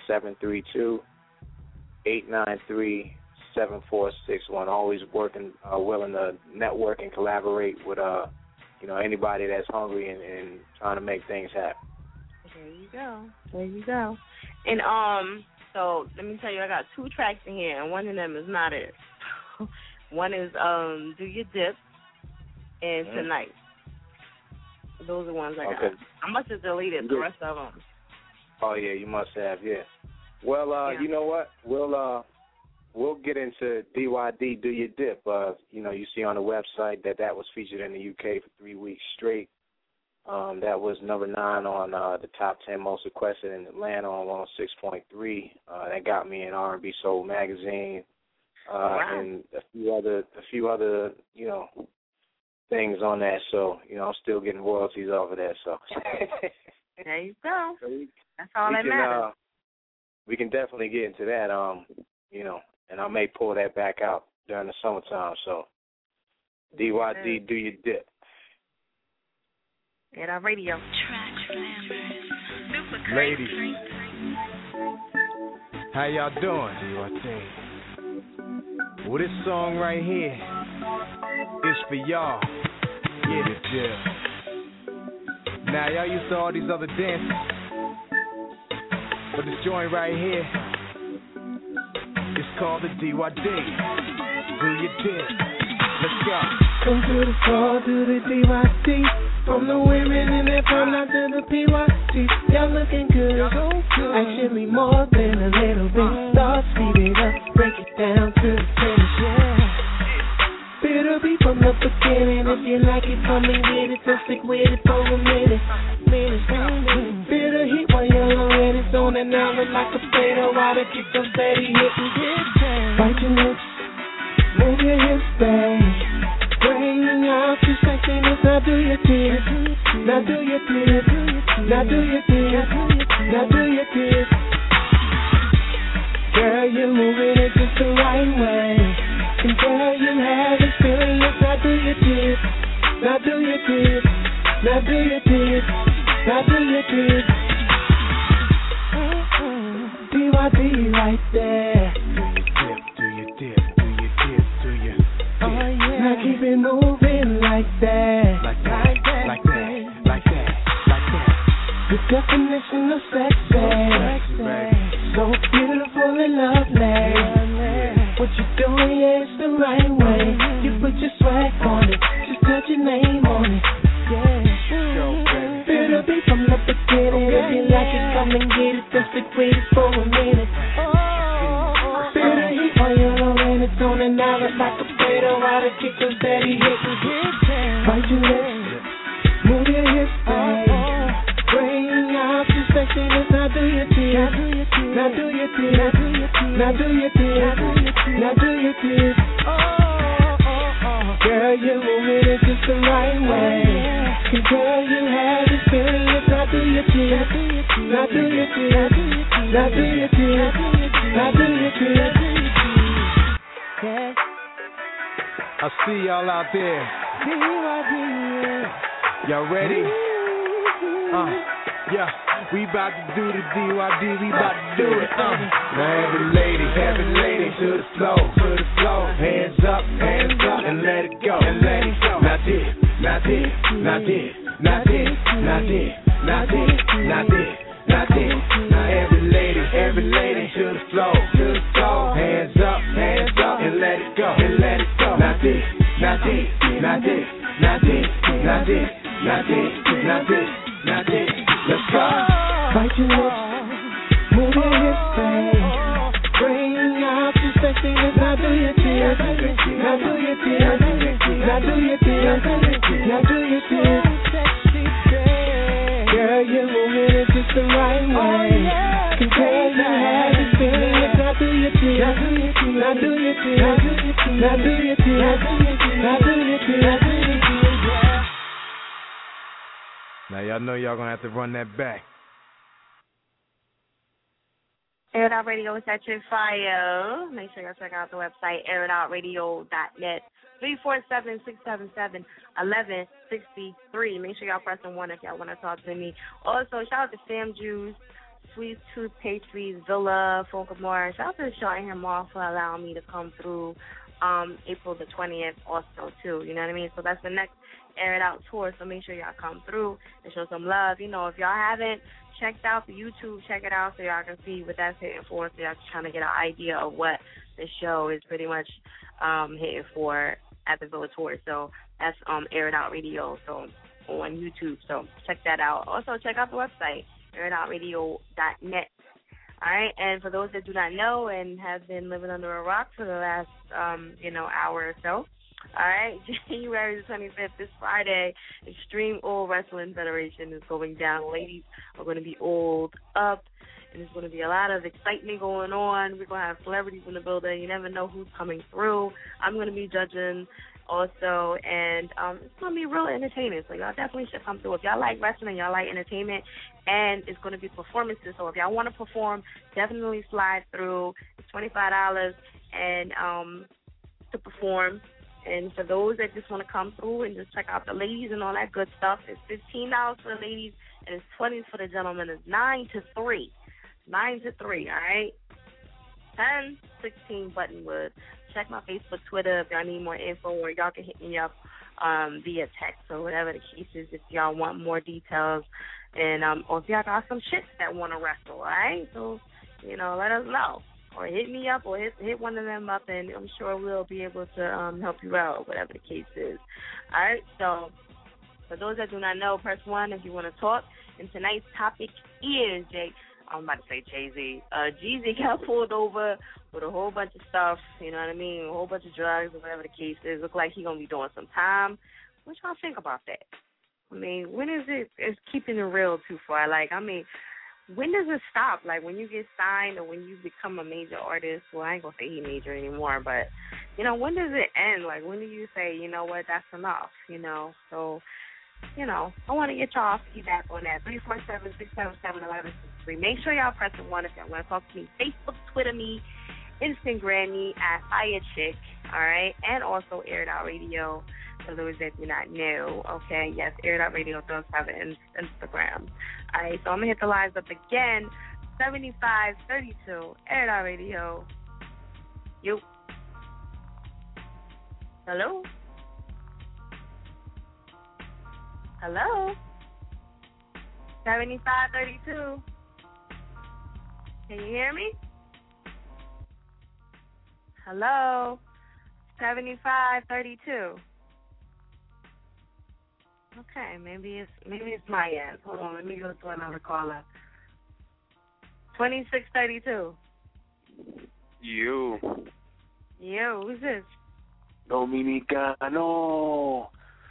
732-893-7461. Always working, willing to network and collaborate with, anybody that's hungry and trying to make things happen. There you go. And so let me tell you, I got 2 tracks in here, and one of them is not it. One is Do Your Dip and Tonight. Those are the ones I got. I must have deleted the rest of them. Oh yeah, you must have. Yeah. Well, you know what? We'll get into DYD Do Your Dip. You see on the website that was featured in the UK for 3 weeks straight. That was number 9 on the top 10 most requested in Atlanta on 106.3. That got me in R&B Soul magazine. And a few other, things on that. So, I'm still getting royalties off of that. So there you go. That's all that matters. We can definitely get into that. And I may pull that back out during the summertime. So, DYD, Do Your Dip. At our radio. Ladies, how y'all doing? Well, this song right here is for y'all. Yeah, the dip. Now, y'all used to all these other dances, but this joint right here is called the DYD. Do your dip. Let's go. Come to the floor, do the DYD. From the women in the front line to the PYT, y'all looking good. Actually more than a little bit. Start speed it up, break it down to the finish. Yeah. Feel the beat from the beginning. If you like it, come and get it. So stick with it for a minute. Feel the heat while you're on it's on and now look like a potato. While the kick them steady hitting. Bite your lips, move your hips back. Bring out your sexiness, now do your dip. Now do your dip. Now do your dip. Now do your dip. Girl, you're moving it just the right way. And girl, you have experience, now do your dip. Now do your dip. Now do your dip. Now do your dip. DYD right there. Do your dip. Do your dip. Do your dip. Oh yeah. Now keep it moving like that. Like that. Like that. Like that. Like that. The definition of sexy. So beautiful and lovely. What you doing, yeah, it's the right way. You put your swag on it. Just touch your name on it. Feel the beat from the beginning. If you like it, come and get it. Just stick with it for a minute. Feel the heat while you're on it's on and now it's like a potato. While the kick them steady hitting. Bite your lips, move your hips back. Bring out your sexiness, now do your dip. Now do your dip. Now do your dip. Now do your dip. Girl, you're moving it just the right way. And girl, you have experience, now do your dip. Now do your dip. Now do your dip. Now do your dip. I see y'all out there. Y'all ready? Yeah, we about to do the DYD, we about to do it. Now every lady to the floor, hands up, and let it go, Now dip, now dip, now dip, now dip, now dip, now dip, now dip, now dip. Now every lady to the floor, hands up, and let it go, Now dip, now dip, now dip, now dip, now dip, now dip, now dip, now dip. Let's go. Bite your lips, move your hips back. Bring out your sexiness, now do your dip. Now do your dip. Now do your dip. Now do your dip. Girl, you're moving it just the right way. And girl, you have experience, now do your dip. Now do your dip. Now do your dip. Now do your dip. Now y'all know y'all gonna have to run that back. Air It Out Radio is at your fire. Make sure y'all check out the website, airitoutradio.net. 347-677-1163. Make sure y'all pressing 1 if y'all want to talk to me. Also, shout out to Sam Juice, Sweet Tooth Pastries, Villa, Folkamore. Shout out to Sean and him all for allowing me to come through April the 20th also, too. You know what I mean? So that's the next Air It Out tour, so make sure y'all come through and show some love. You know, if y'all haven't checked out the YouTube, check it out so y'all can see what that's hitting for, so y'all can trying to get an idea of what the show is pretty much hitting for at the Villa Tour. So that's Air It Out Radio, so on YouTube. So check that out. Also check out the website, airitoutradio.net. All right, and for those that do not know and have been living under a rock for the last hour or so, all right, January the 25th, this Friday, Extreme Old Wrestling Federation is going down. Ladies are going to be old up, and there's going to be a lot of excitement going on. We're going to have celebrities in the building. You never know who's coming through. I'm going to be judging also, and it's going to be real entertaining, so y'all definitely should come through. If y'all like wrestling, y'all like entertainment, and it's going to be performances, so if y'all want to perform, definitely slide through. It's $25 and to perform. And for those that just want to come through and just check out the ladies and all that good stuff, it's $15 for the ladies and it's $20 for the gentlemen. It's 9 to 3. 9 to 3, all right? 1016 Buttonwood. Check my Facebook, Twitter if y'all need more info, or y'all can hit me up via text or whatever the case is if y'all want more details. And or if y'all got some chicks that want to wrestle, all right? So, let us know. Or hit me up, or hit one of them up, and I'm sure we'll be able to help you out, whatever the case is. All right, so for those that do not know, press 1 if you want to talk. And tonight's topic is, I'm about to say Jay-Z. Jeezy got pulled over with a whole bunch of stuff, you know what I mean, a whole bunch of drugs or whatever the case is. Look like he's going to be doing some time. What y'all think about that? I mean, when is keeping it real too far? When does it stop? Like, when you get signed or when you become a major artist, well, I ain't going to say he major anymore, but, when does it end? Like, when do you say, you know what, that's enough, So, I want to get y'all feedback on that. 347-677-1163. Make sure y'all press 1 if y'all want to talk to me. Facebook, Twitter me, Instagram me at FireChick, all right? And also Air It Out Radio. For those that do not know, okay, yes, Air It Out Radio does have an Instagram. All right, so I'm going to hit the lines up again, 7532, Air It Out Radio. You. Hello? Hello? 7532. Can you hear me? Hello? 7532. Okay, maybe it's my end. Hold on, let me go to another caller. 2632. You. Yo, who's this? Dominicano.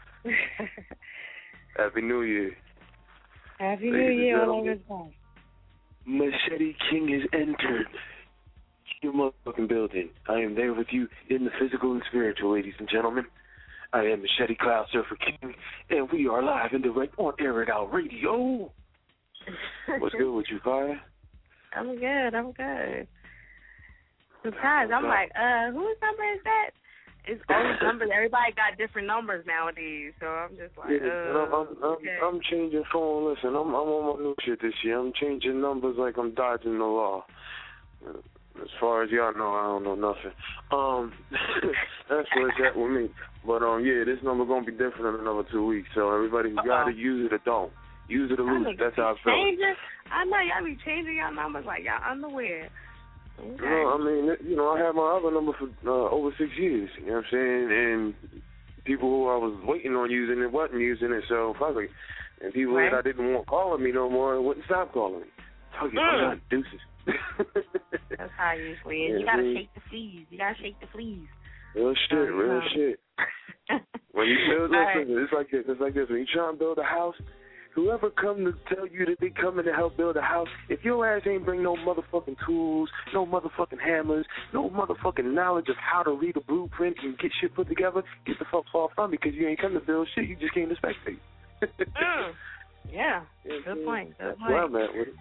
Happy New Year. Happy New Year all over time. Machete King has entered your motherfucking building. I am there with you in the physical and spiritual, ladies and gentlemen. I am Machete Cloud Surfer King, and we are live and direct on Air It Out Radio. What's good with you, Fire? I'm good. Surprised. I'm like, whose number is that? It's always numbers. Everybody got different numbers nowadays, so I'm just like, okay. I'm changing phone. Listen, I'm on my new shit this year. I'm changing numbers like I'm dodging the law. As far as y'all know, I don't know nothing. That's where it's at with me. But yeah, this number gonna be different in another 2 weeks. So everybody who got it, use it or don't. Use it or lose it. That's how I feel. I know y'all be changing y'all numbers like y'all unaware. Okay. I had my other number for over 6 years. You know what I'm saying? And people who I was waiting on using it wasn't using it. So fuck it. And people that I didn't want calling me no more wouldn't stop calling me. Fuck it, I'm not deuces. That's how it usually is. You gotta shake the fleas. Real shit. When you build, it's like this. When you try and build a house, whoever come to tell you that they coming to help build a house, if your ass ain't bring no motherfucking tools, no motherfucking hammers, no motherfucking knowledge of how to read a blueprint and get shit put together, get the fuck off from me, because you ain't come to build shit. You just came to spectate. Yeah. Good point. That's where I'm at with it.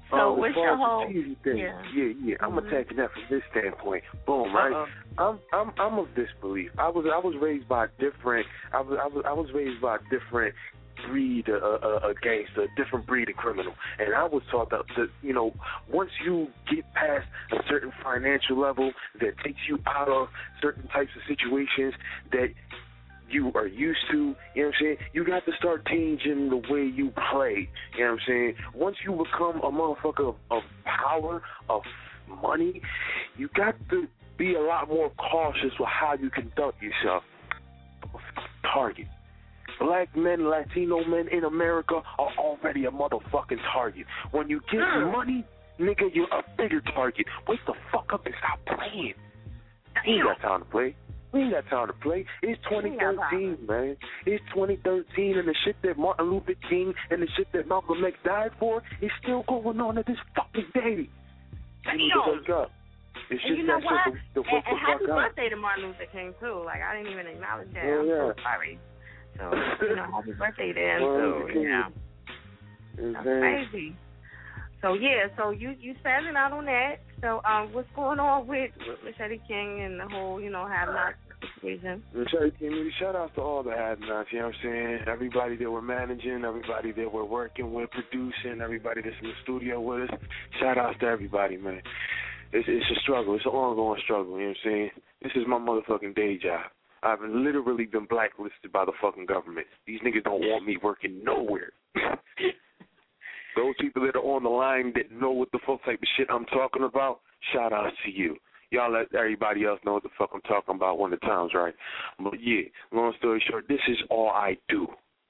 So what's as far your as the whole? TV thing, yeah. I'm attacking that from this standpoint. Boom, right? I'm of this belief. I was raised by a different. I was raised by a different breed, a gangster, a different breed of criminal, and I was taught that once you get past a certain financial level that takes you out of certain types of situations that you are used to, you know what I'm saying? You got to start changing the way you play, you know what I'm saying? Once you become a motherfucker of power, of money, you got to be a lot more cautious with how you conduct yourself. Target. Black men, Latino men in America are already a motherfucking target. When you get money, nigga, you're a bigger target. Wake the fuck up and stop playing. I ain't got time to play. We ain't got time to play. It's 2013, man. It's 2013, and the shit that Martin Luther King and the shit that Malcolm X died for is still going on to this fucking day. I need to wake up. It's and you know what? And happy birthday to Martin Luther King, too. Like, I didn't even acknowledge that. I'm so sorry. So, happy birthday to him, too. Yeah. That's crazy. So, so you spazzing out on that. So, what's going on with Machete King and the whole, have-not situation? Machete King, shout out to all the have-nots, you know what I'm saying? Everybody that we're managing, everybody that we're working with, producing, everybody that's in the studio with us. Shout out to everybody, man. It's a struggle. It's an ongoing struggle, you know what I'm saying? This is my motherfucking day job. I've literally been blacklisted by the fucking government. These niggas don't want me working nowhere. Those people that are on the line that know what the fuck type of shit I'm talking about, shout out to you. Y'all let everybody else know what the fuck I'm talking about when the time's right. But yeah, long story short, this is all I do.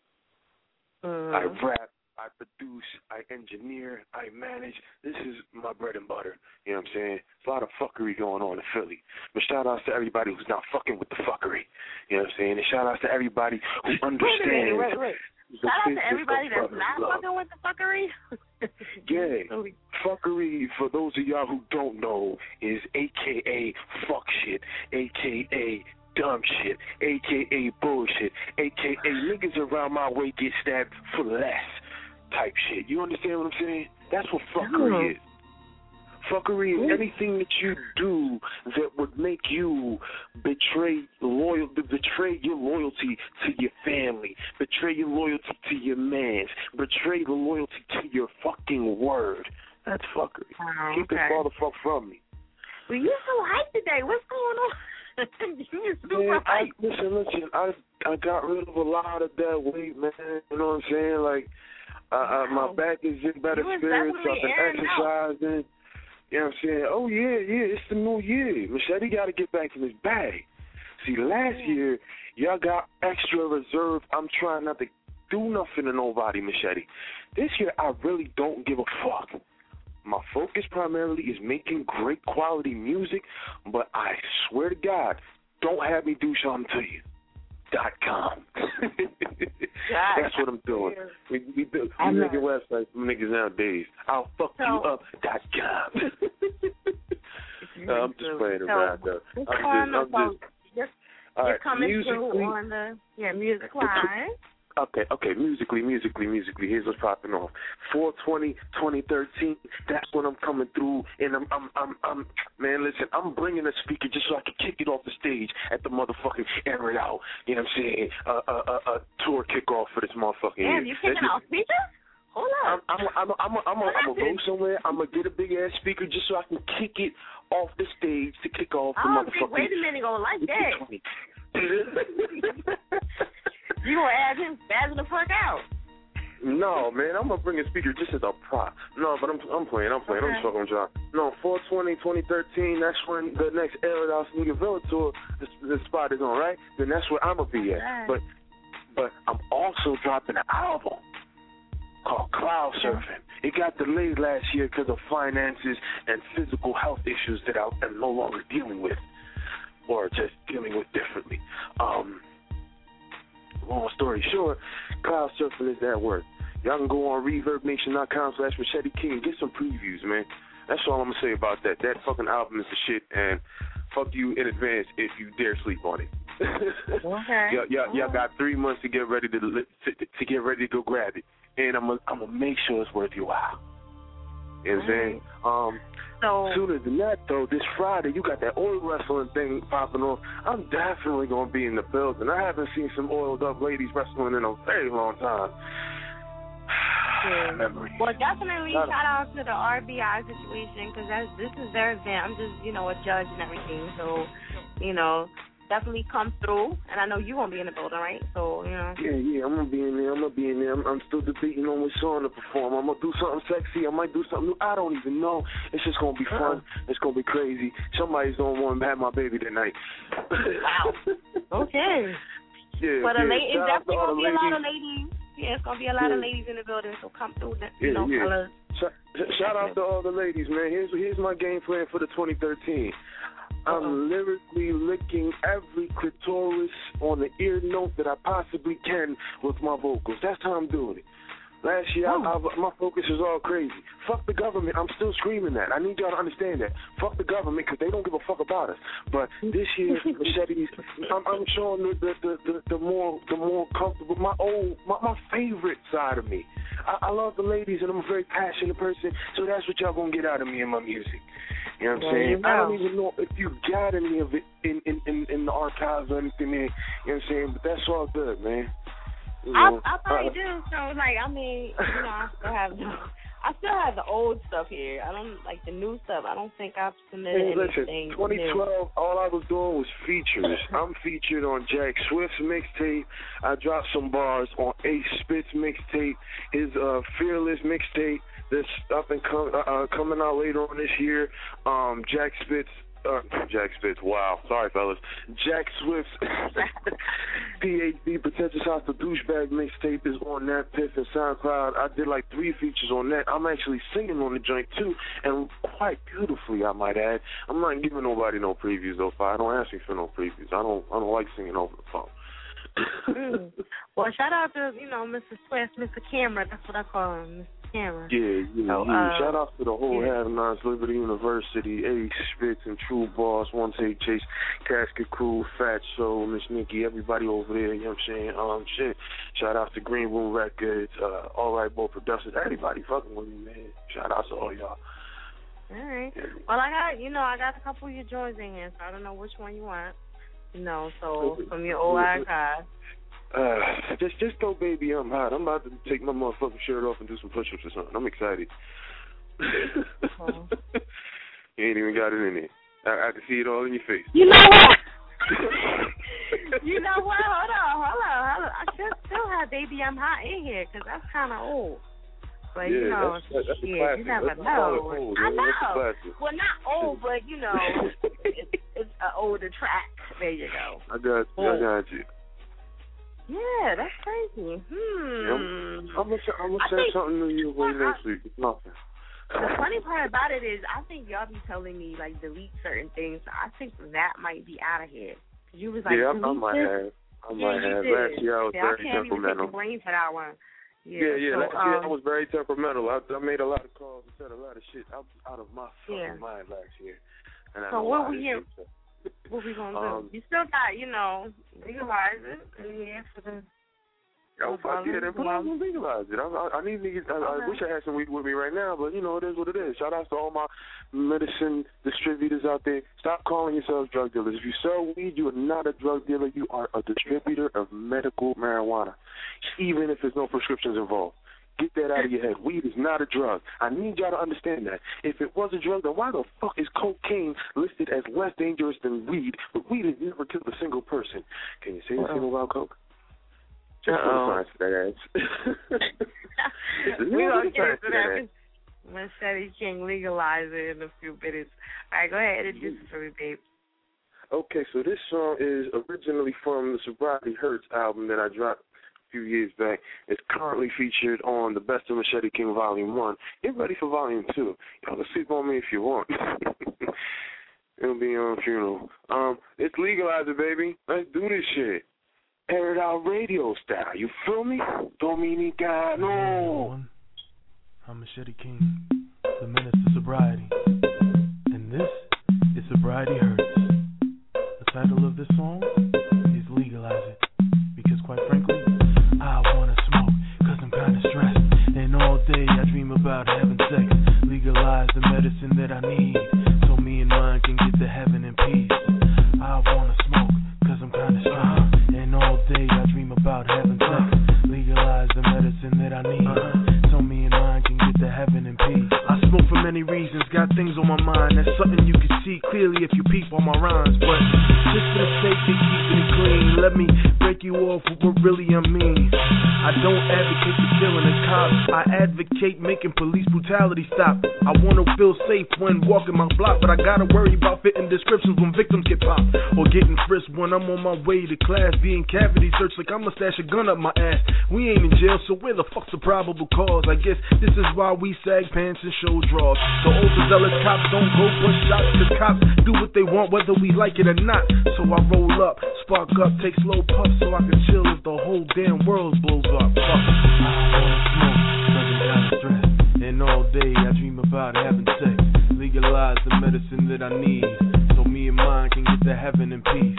I rap, I produce, I engineer, I manage. This is my bread and butter. You know what I'm saying? There's a lot of fuckery going on in Philly. But shout outs to everybody who's not fucking with the fuckery. You know what I'm saying? And shout outs to everybody who understands. Wait. Shout out to everybody that's not fucking with the fuckery. Yeah. Fuckery, for those of y'all who don't know, is AKA fuck shit, AKA dumb shit, AKA bullshit, AKA niggas around my way get stabbed for less type shit. You understand what I'm saying? That's what fuckery is. Fuckery is anything that you do that would make you betray your loyalty to your family, betray your loyalty to your man, betray the loyalty to your fucking word. That's fuckery. Keep it far the fuck from me. Well, you're so hyped today. What's going on? You're super hyped. Listen. I got rid of a lot of that weight, man. You know what I'm saying? Like, my back is in better spirits. I've been exercising. You know what I'm saying? Oh, yeah, it's the new year. Machete got to get back in his bag. See, last year, y'all got extra reserve. I'm trying not to do nothing to nobody, Machete. This year, I really don't give a fuck. My focus primarily is making great quality music, but I swear to God, don't have me do something to you. .com. That's what I'm doing. We making websites for niggas nowadays. I'll fuck you up. .com. I'm just playing around though. You're coming through on the Music Live. Okay. Musically. Here's what's popping off. 4/20/2013. That's when I'm coming through, and I'm man. Listen, I'm bringing a speaker just so I can kick it off the stage at the motherfucking Air It Out. You know what I'm saying? A tour kickoff for this motherfucking year. Damn, you kicking off speakers? Hold on. I'm gonna go somewhere. I'm gonna get a big ass speaker just so I can kick it off the stage to kick off the motherfucking. Wait a minute, gonna like that. You gonna add him spazzing the fuck out? No, man, I'm gonna bring a speaker just as a prop. No, but I'm playing. I'm just fucking with y'all. No, 4/20/2013. That's when the next Air It Out Sneaker Villa tour, the spot is on, right? Then that's where I'm gonna be at. But I'm also dropping an album called Cloud Surfing. It got delayed last year because of finances and physical health issues that I am no longer dealing with, or just dealing with differently. Long story short, Cloud Surfing is that word. Y'all can go on ReverbNation.com/Machete King. Get some previews, man. That's all I'm going to say about that. That fucking album is the shit, and fuck you in advance if you dare sleep on it. Okay. Y'all got 3 months to get ready to get ready to go grab it, and I'm gonna make sure it's worth your while. You know what I'm saying? Sooner than that, though, this Friday, you got that oil wrestling thing popping off. I'm definitely going to be in the building. I haven't seen some oiled up ladies wrestling in a very long time. Yeah. Well, definitely shout out to the RBI situation because this is their event. I'm just, a judge and everything. So, definitely come through. And I know you won't be in the building, right? So, Yeah, I'm going to be in there. I'm still debating on which song to perform. I'm going to do something sexy. I might do something new. I don't even know. It's just going to be fun. It's going to be crazy. Somebody's going to want to have my baby tonight. Wow. Okay. Yeah. But it's definitely going to be a lot of ladies. Yeah, it's going to be a lot of ladies in the building, so come through. Fellas. Shout out to all the ladies, man. Here's my game plan for the 2013. I'm lyrically licking every clitoris on the ear note that I possibly can with my vocals. That's how I'm doing it. Last year, my focus is all crazy. Fuck the government. I'm still screaming that. I need y'all to understand that. Fuck the government because they don't give a fuck about us. But this year, Machetes, I'm showing the more comfortable, my favorite side of me. I love the ladies and I'm a very passionate person. So that's what y'all gonna get out of me in my music. You know what I'm saying? I don't even know if you got any of it in the archives or anything there. You know what I'm saying? But that's all good, man. I probably do. So I still have the old stuff here. I don't like the new stuff. I don't think I've submitted anything. 2012, new. All I was doing was features. I'm featured on Jack Swift's mixtape. I dropped some bars on Ace Spit's mixtape. His Fearless mixtape that's up and coming out later on this year. Jack Spitz, wow. Sorry, fellas. Jack Swift's PhD, Potential Hostile Douchebag mixtape is on that, Piff and SoundCloud. I did like 3 features on that. I'm actually singing on the joint, too, and quite beautifully, I might add. I'm not giving nobody no previews, though. I don't ask me for no previews. I don't like singing over the phone. Well, shout out to, Mr. Swift, Mr. Camera. That's what I call him, Mr. Camera. Yeah. Shout out to the whole Have-Nots, Liberty University, Ace Spitz, and True Boss, One Take Chase, Casket Crew, Fat Show, Miss Nikki, everybody over there, you know what I'm saying? Shout out to Green Room Records, All Right Boy Productions, everybody fucking with me, man. Shout out to all y'all. All right. Well, I got a couple of your joints in here, so I don't know which one you want. So from your old archive. Just throw Baby I'm Hot. I'm about to take my motherfucking shirt off and do some push-ups or something. I'm excited. You ain't even got it in there. I can see it all in your face. You know what? Hold on. I should still have Baby I'm Hot in here because that's kind of old. But, that's a classic. You never know. I know. Well, not old, but, it's an older track. There you go. I got you. Yeah, that's crazy. I'm gonna say something to you next week. It's nothing. The funny part about it is, I think y'all be telling me delete certain things. So I think that might be out of here. You was like, I might have. Last year I was very temperamental. I can't even pick your brain for that one. Yeah. Last year I was very temperamental. I made a lot of calls and said a lot of shit out of my fucking mind last year. And so what we here? What we gonna do? You still got, legalize it. Yeah, for the. Fuck yeah, then put on and legalize it. I need niggas. I wish I had some weed with me right now, but it is what it is. Shout out to all my medicine distributors out there. Stop calling yourselves drug dealers. If you sell weed, you are not a drug dealer. You are a distributor of medical marijuana, even if there's no prescriptions involved. Get that out of your head. Weed is not a drug. I need y'all to understand that. If it was a drug, then why the fuck is cocaine listed as less dangerous than weed, but weed has never killed a single person? Can you say anything about coke? Just for the science of that ass. We're going to get into that. Machete King legalize it in a few minutes. All right, go ahead and introduce it for me, babe. Okay, so this song is originally from the Sobriety Hurts album that I dropped few years back. It's currently featured on the Best of Machete King Volume 1. Get ready for Volume 2. Y'all can sleep on me if you want. It'll be on funeral. It's Legalizer, baby. Let's do this shit. Air it out radio style. You feel me? Dominicano. I'm Machete King, the menace to sobriety. And this is Sobriety Hurts. The title of this song is Legalize It. Because quite frankly, I wanna smoke, cause I'm kinda stressed. And all day I dream about having sex. Legalize I need, so me and mine can get to heaven in peace. I wanna smoke, cause I'm kinda strong, and all day I dream about having sex. Legalize the medicine that I need, so me and mine can get to heaven in peace. I smoke for many reasons, got things on my mind. That's something you can see clearly if you peep on my rhymes. But just for the sake of keeping it clean, let me break you off with what really I mean. I don't advocate for killing the cops, I advocate making police brutality stop. I wanna feel safe when walking my block, but I gotta worry about fitting descriptions when victims get popped, or getting frisked when I'm on my way to class. Being cavity searched like I'ma stash a gun up my ass. We ain't in jail, so where the fuck's the probable cause? I guess this is why we sag pants and show draws. So overzealous cops don't go push shots, cause cops do what they want whether we like it or not. So I roll up, spark up, take slow puffs so I can chill if the whole damn world blows up. Fuck. I wanna smoke, cause I'm kinda stressed, and all day I dream about having sex. Legalize the medicine that I need, so me and mine can get to heaven in peace.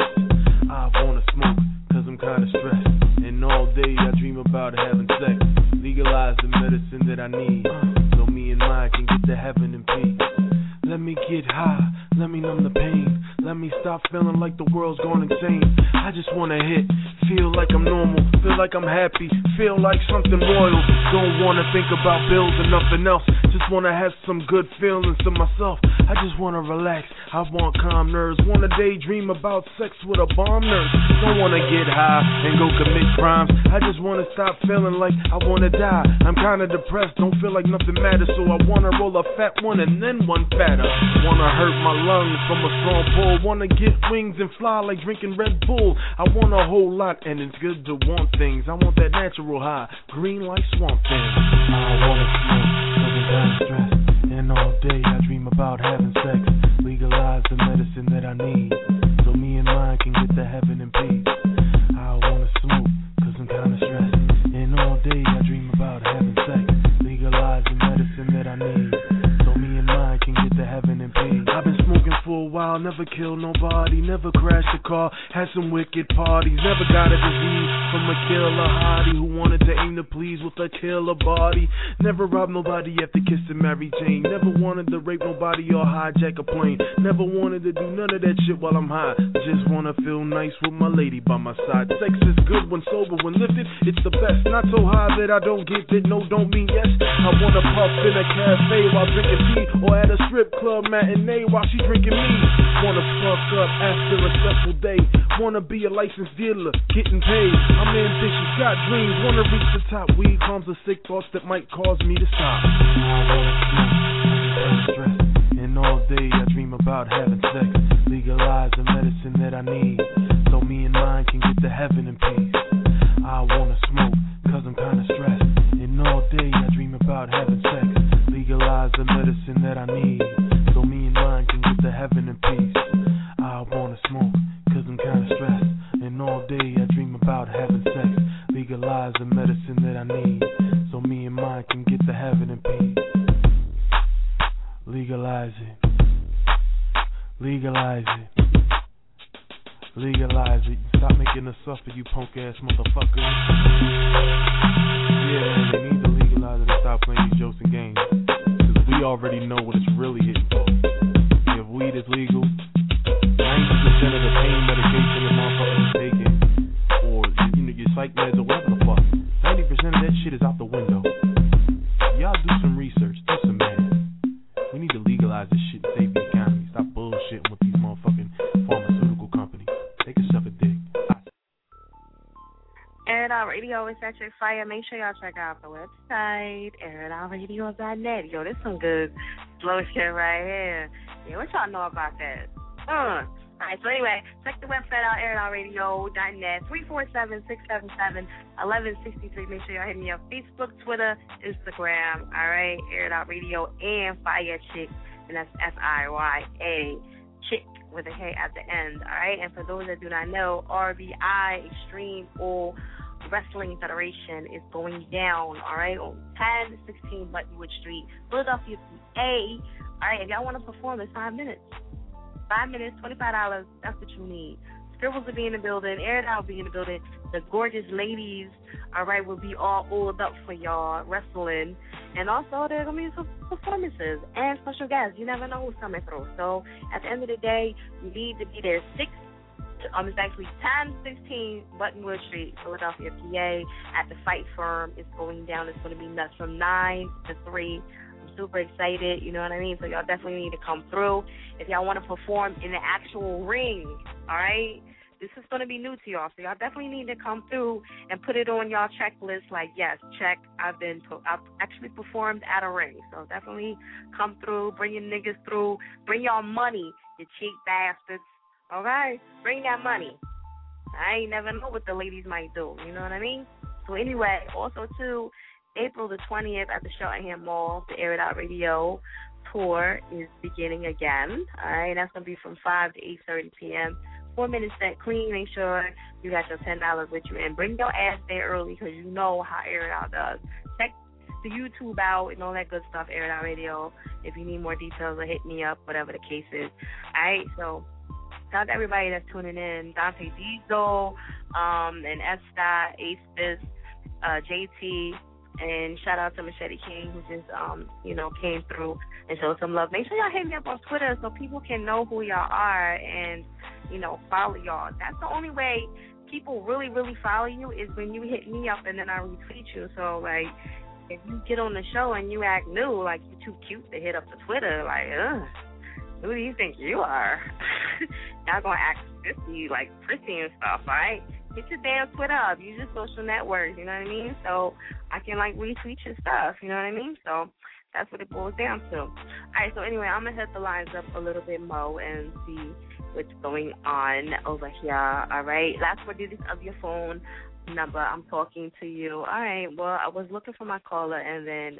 I wanna smoke, cause I'm kinda stressed, and all day I dream about having sex. Legalize the medicine that I need, so me and mine can get to heaven in peace. Let me get high, let me numb the pain, let me stop feeling like the world's gone insane. I just wanna hit, feel like I'm normal, feel like I'm happy, feel like something royal. Don't wanna think about bills or nothing else, just wanna have some good feelings to myself. I just wanna relax, I want calm nerves, wanna daydream about sex with a bomb nurse. Don't wanna get high and go commit crimes, I just wanna stop feeling like I wanna die. I'm kinda depressed, don't feel like nothing matters, so I wanna roll a fat one and then one fatter. Wanna hurt my lungs from a strong pull, wanna get wings and fly like drinking Red Bull. I want a whole lot and it's good to want things. I want that natural high, green like swamp things. I wanna smoke, cause I'm kinda stressed, and all day I dream about having sex. Legalize the medicine that I need, so me and mine can get to heaven in peace. I wanna smoke, cause I'm kinda stressed, and all day I dream about having sex. Legalize the medicine that I need, so me and mine can get to heaven in peace. I've been smoking for a while, never killed nobody, never crashed a car, had some wicked parties, never got a disease from a killer hottie who wanted to aim to please with a killer body. Never robbed nobody after kissing Mary Jane, never wanted to rape nobody or hijack a plane, never wanted to do none of that shit while I'm high. Just wanna feel nice with my lady by my side. Sex is good when sober, when lifted, it's the best. Not so high that I don't get it, no, don't mean yes. I wanna puff in a cafe while drinking tea, or at a strip club matinee while she drinking me. Wanna fuck up after a stressful day, wanna be a licensed dealer, getting paid. I'm ambitious, got dreams, wanna reach the top. Weed calms the sick thoughts that might cause me to stop. I wanna smoke, I'm stressed, and all day I dream about having sex. Legalize the medicine that I need, so me and mine can get to heaven in peace. I wanna smoke, cause I'm kinda stressed, and all day I dream about having sex. Legalize the medicine that I need, so me and mine can get to heaven in peace. I wanna smoke, cause I'm kinda stressed, and all day I dream about having sex. Legalize the medicine that I need, so me and mine can get to heaven in peace. Legalize it. Legalize it. Legalize it. Stop making us suffer, you punk ass motherfuckers. Yeah, man, they need to legalize it and stop playing these jokes and games. Cause we already know what it's really hitting for. If weed is legal, 90% of the pain medication the motherfuckers are taking, or your psych meds or whatever the fuck, 90% of that shit is out the window. Y'all do some research, do some math. We need to legalize this shit and save the economy. Stop bullshitting with these motherfucking pharmaceutical companies. They can suck a dick. Air It Out Radio is at your fire. Make sure y'all check out the website, airitoutradio.net. Yo, this some good slow shit right here. Yeah, what y'all know about that? Alright, so anyway, check the website out, airitoutradio.net, 347-677-1163. Make sure y'all hit me up Facebook, Twitter, Instagram, alright, Air It Out Radio, and Fire Chick, and that's FIYA, Chick, with a K at the end, alright? And for those that do not know, RBI, Extreme All Wrestling Federation, is going down, alright, on 1016 Buttonwood Street, Philadelphia, PA. Alright, if y'all want to perform, it's 5 minutes. 5 minutes, $25, that's what you need. Scribbles will be in the building. Air It Out will be in the building. The gorgeous ladies, all right, will be all oiled up for y'all, wrestling. And also, there are going to be some performances and special guests. You never know who's coming through. So, at the end of the day, you need to be there. It's actually 1016 Buttonwood Street, Philadelphia, PA, at the Fight Firm. It's going down. It's going to be nuts from 9 to 3. I'm super excited, you know what I mean? So y'all definitely need to come through. If y'all want to perform in the actual ring, all right? This is going to be new to y'all, so y'all definitely need to come through and put it on y'all checklist. Like, yes, check, I've actually performed at a ring. So definitely come through, bring your niggas through, bring y'all money, you cheap bastards. All right, bring that money. I ain't never know what the ladies might do. You know what I mean? So anyway, also too, April the 20th at the Cheltenham Mall, the Air It Out Radio tour is beginning again. All right, that's gonna be from 5 to 8:30 p.m. 4 minutes set clean. Make sure you got your $10 with you, and bring your ass there early because you know how Air It Out does. Check the YouTube out and all that good stuff. Air It Out Radio. If you need more details, or hit me up, whatever the case is. All right, so. Shout out to everybody that's tuning in. Dante Diesel, and Estat, Ace Fist, JT, and shout out to Machete King, who just, came through and showed some love. Make sure y'all hit me up on Twitter so people can know who y'all are and, follow y'all. That's the only way people really, really follow you is when you hit me up and then I retweet you. So, like, if you get on the show and you act new, like, you're too cute to hit up the Twitter, like, ugh. Who do you think you are? Y'all gonna act prissy and stuff, right? Get your damn Twitter up. Use your social networks, you know what I mean? So I can, retweet your stuff, you know what I mean? So that's what it boils down to. All right, so anyway, I'm going to hit the lines up a little bit more and see what's going on over here, all right? Last 4 digits of your phone number. I'm talking to you. All right, well, I was looking for my caller, and then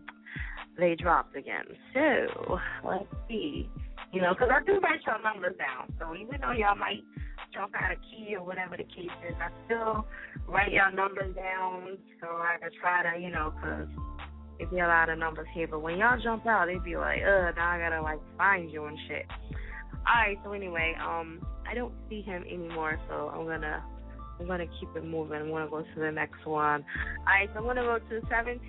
they dropped again. So let's see. Because I do write your numbers down. So even though y'all might jump out a key or whatever the case is, I still write y'all numbers down so I can try to, because there be a lot of numbers here. But when y'all jump out, they be like, now I got to, find you and shit. All right, so anyway, I don't see him anymore, so I'm gonna keep it moving. I'm gonna go to the next one. All right, so I'm gonna go to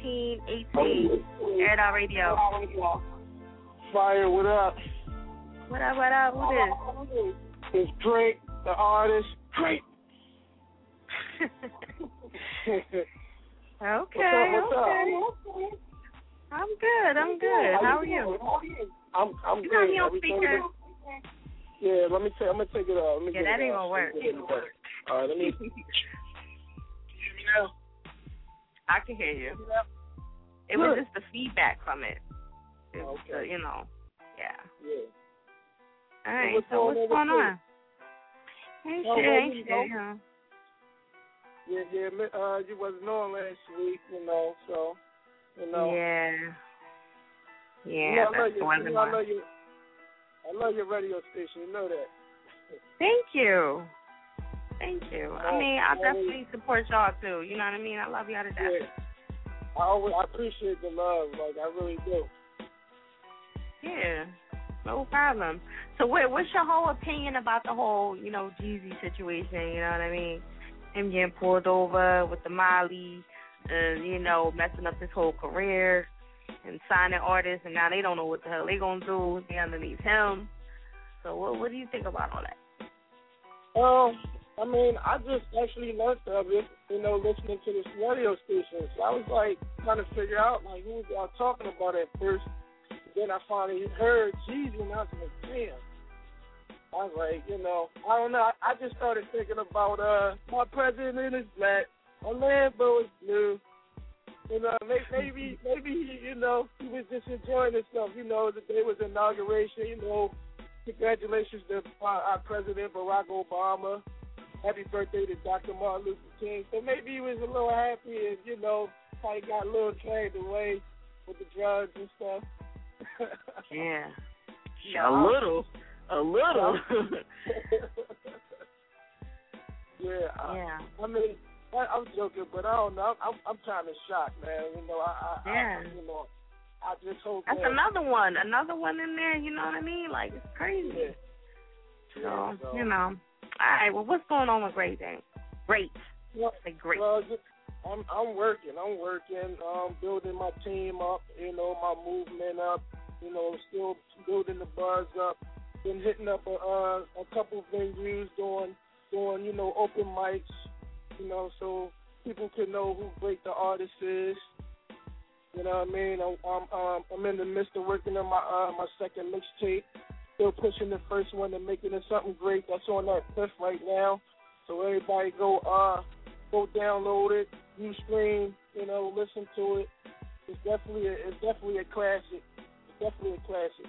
1718 Air It Out Radio. Fire, what up? What up? Who this? It's Drake, the artist. Drake. Okay. What's up? I'm good. How are you? I'm you good. You on speaker? Yeah, I'm gonna take it off. That ain't gonna work. All right, let me. I can hear you. It was just the feedback from it. Okay. Yeah. All right, so what's going on? Ain't shit. Yeah, you wasn't on last week, so, Yeah, that's the one. I love your radio station, you know that. Thank you. I mean, I definitely support y'all, too. You know what I mean? I love y'all to death. Yeah. I appreciate the love, I really do. Yeah, no problem. So what's your whole opinion about the whole, Jeezy situation, you know what I mean? Him getting pulled over with the Molly, messing up his whole career and signing artists, and now they don't know what the hell they going to do. They underneath him. So what do you think about all that? I mean, I just actually learned of it, listening to this radio station. So I was, trying to figure out, who was y'all talking about at first. Then I finally heard Jeezy, and I was like, damn. I was like, I don't know. I just started thinking about my president is black, my Lambo is blue. Maybe he was just enjoying himself. The day was inauguration. Congratulations to our President Barack Obama. Happy birthday to Dr. Martin Luther King. So maybe he was a little happy and probably got a little carried away with the drugs and stuff. Yeah, a little. Yeah. I mean, I'm joking, but I don't know. I'm kind of shocked, man. I just hope that's another one in there. You know what I mean? It's crazy. Yeah. So. right. Well, what's going on with Great then? Great. Say great. Well, I'm working. Building my team up. My movement up. Still building the buzz up. Been hitting up a couple venues, doing open mics. So people can know who Great the artist is. You know what I mean? I'm in the midst of working on my second mixtape. Still pushing the first one and making it something great. That's on that cliff right now. So everybody go download it, stream, listen to it. It's definitely a classic. It's definitely a classic.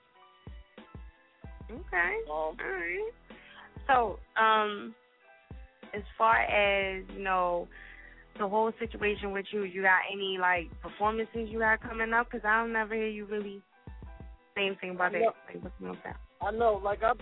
Okay. All right. So, as far as the whole situation with you got any performances you got coming up? Because I don't never hear you really say anything about that. I know.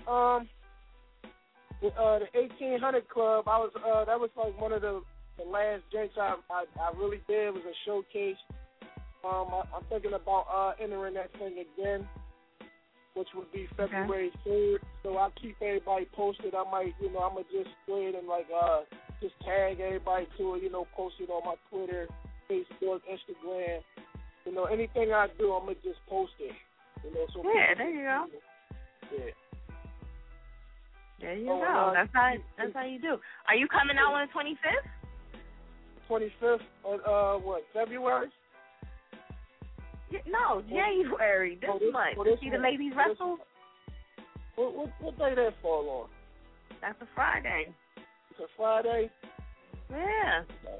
The 1800 Club. That was one of the last drinks I really did. It was a showcase. I'm thinking about entering that thing again, which would be February 3rd. So I'll keep everybody posted. I might, I'ma just go ahead and just tag everybody to it, post it on my Twitter, Facebook, Instagram. Anything I do, I'ma just post it. So there you go. Yeah. There you go. That's how you do. Are you coming out on the 25th? 25th of February? Yeah, no, January. This month. You see the ladies wrestle? What day that fall on? That's a Friday. It's a Friday? Yeah.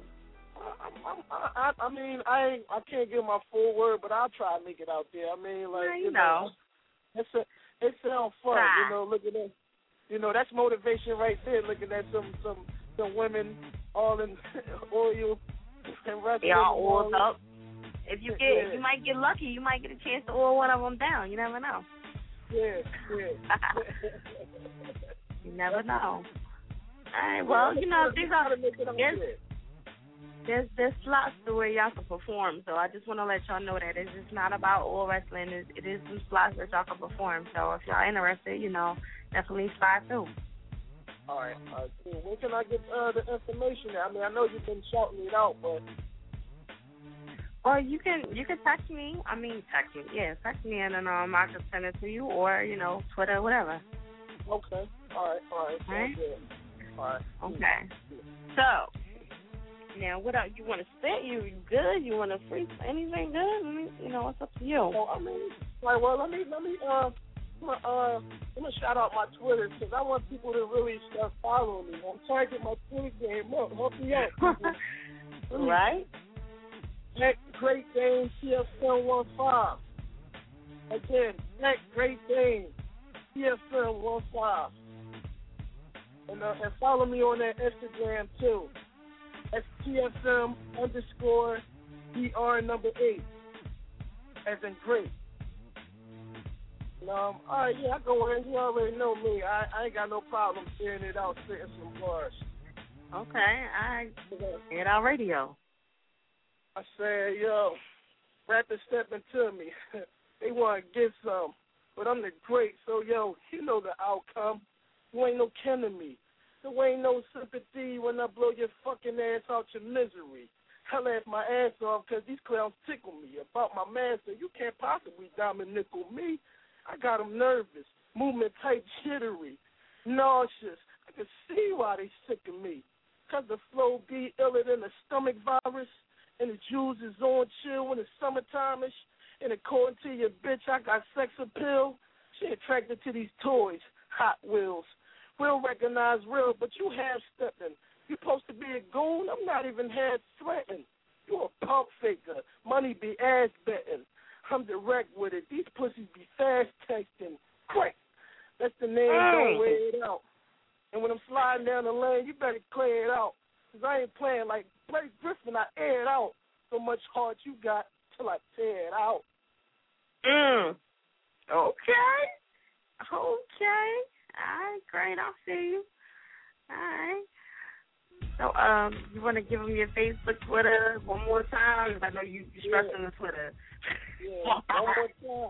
I can't give my full word, but I'll try to make it out there. It sounds fun, look at that. That's motivation right there, looking at some women all in oil and wrestling. They all oiled up. If you might get lucky. You might get a chance to oil one of them down. You never know. Yeah. You never know. All right, well, there's slots to where y'all can perform, so I just want to let y'all know that it's just not about all wrestling. It is some slots that y'all can perform, so if y'all interested, definitely slide through. All right, cool. When can I get the information? I know you've been shouting it out, but... Well, you can text me. Text me, and then I can send it to you, or, Twitter, whatever. Okay. All right. Okay. So... Now, what else? You want to spit? You good? You want to freak? Anything good? It's up to you. Let me shout out my Twitter because I want people to really start following me. I'm trying to get my Twitter game up. Help me out. Right? Great Dane TFM15. Again, Great Dane TFM15. And follow me on that Instagram too. That's TFM_DR8. As in great. All right, I go in. You already know me. I ain't got no problem figuring it out, spitting some bars. Okay, I get out radio. I said, rappers stepping to me. They want to get some, but I'm the great. So, you know the outcome. You ain't no kin to me. There ain't no sympathy when I blow your fucking ass out your misery. I laugh my ass off because these clowns tickle me. About my master, you can't possibly diamond nickel me. I got them nervous, movement tight, jittery, nauseous. I can see why they sick of me. Because the flow be iller than a stomach virus, and the Jews is on chill when it's summertime-ish. And according to your bitch, I got sex appeal. She attracted to these toys, Hot Wheels. We'll recognize real, but you half-stepping. You supposed to be a goon? I'm not even half-threatened. You a pump faker. Money be ass-betting. I'm direct with it. These pussies be fast-texting. Quick. That's the name. Don't wear it out. And when I'm sliding down the lane, you better clear it out. Because I ain't playing like Blake Griffin. I air it out. So much heart you got till I tear it out. Okay. All right, great. I'll see you. All right. So, you want to give them your Facebook, Twitter one more time? I know you're stressing the Twitter. Yeah,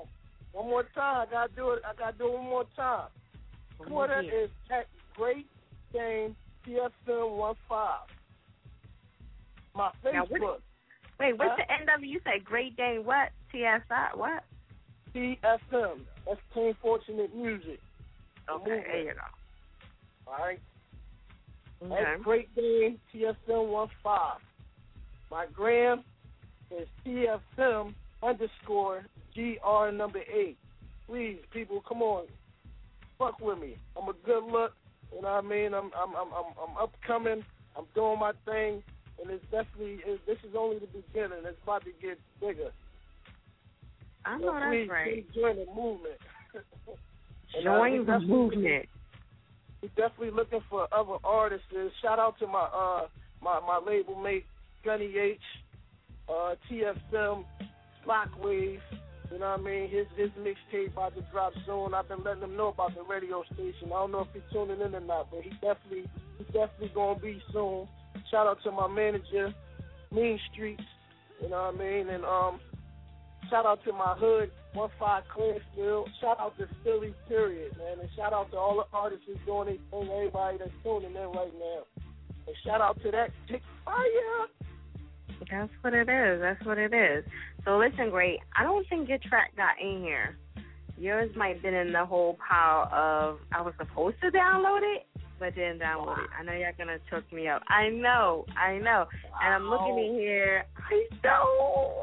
one more time. I gotta do it one more time. Twitter is Great Dame TSM 15. My Facebook. Wait, what's the end of it? You say Great Dane what? TSI what? TSM. That's Team Fortunate Music. Okay, there you go. All right. Okay. That's Great Dane TSM 15. My gram is TSM _GR number 8. Please, people, come on, fuck with me. I'm a good look. You know what I mean? I'm upcoming. I'm doing my thing, and it's definitely this is only the beginning. It's about to get bigger. I know that's please, right. Please join the movement. Join the movement. We're definitely looking for other artists. Shout out to my my label mate Gunny H, TSM, Blockwave. You know what I mean? His mixtape about to drop soon. I've been letting him know about the radio station. I don't know if he's tuning in or not, but he's definitely gonna be soon. Shout out to my manager, Mean Streets. You know what I mean? And shout out to my hood, 15 Clearsfield. Shout out to Philly, period, man. And shout out to all the artists who's doing their thing, everybody that's tuning in right now. And shout out to that Chick Fire. That's what it is. That's what it is. So listen, Great. I don't think your track got in here. Yours might have been in the whole pile of I was supposed to download it, but didn't download it. I know y'all gonna choke me up. I know. And I'm looking in here. I know.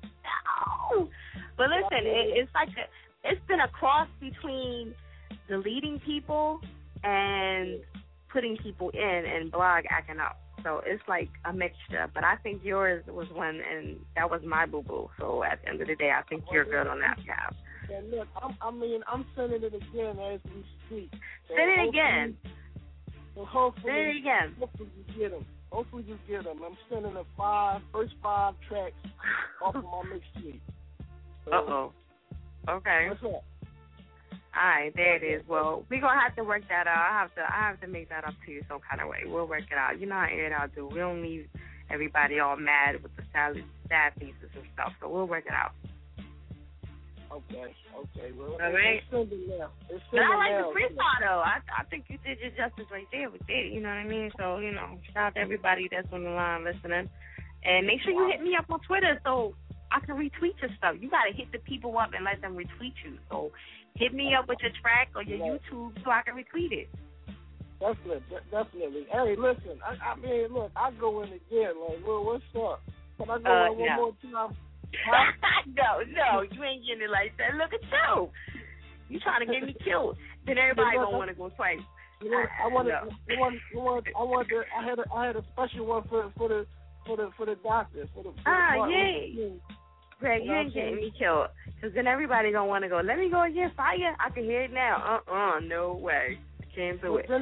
But listen, it's like it's been a cross between deleting people and putting people in and blog acting up. So it's like a mixture. But I think yours was one, and that was my boo-boo. So at the end of the day, I think you're good on that tab. And look, I'm sending it again as we speak. So send it again. So hopefully, send it again. Hopefully you get them. I'm sending the first five tracks off of my mixtape. So, Okay. What's up? All right, there it is. Well, we're going to have to work that out. I have to make that up to you some kind of way. We'll work it out. You know how Air It Out do. We don't leave everybody all mad with the sad pieces and stuff, so we'll work it out. Okay. Well, all right. It's sending now. But I like the freestyle, though. I think you did your justice right there with it. You know what I mean? So, shout out to everybody that's on the line listening. And make sure you hit me up on Twitter so I can retweet your stuff. You got to hit the people up and let them retweet you. So hit me up with your track or your YouTube so I can retweet it. Definitely. Hey, listen, I mean, look, I go in again. Like, well, what's up? Can I go in one more time? No, you ain't getting it like that. Look at you. You trying to get me killed. Then everybody gonna want to go twice. I had a special one for the doctor. Yeah. Greg, you ain't getting me killed. Because then everybody gonna want to go, let me go again, fire. I can hear it now. No way. Can't do it.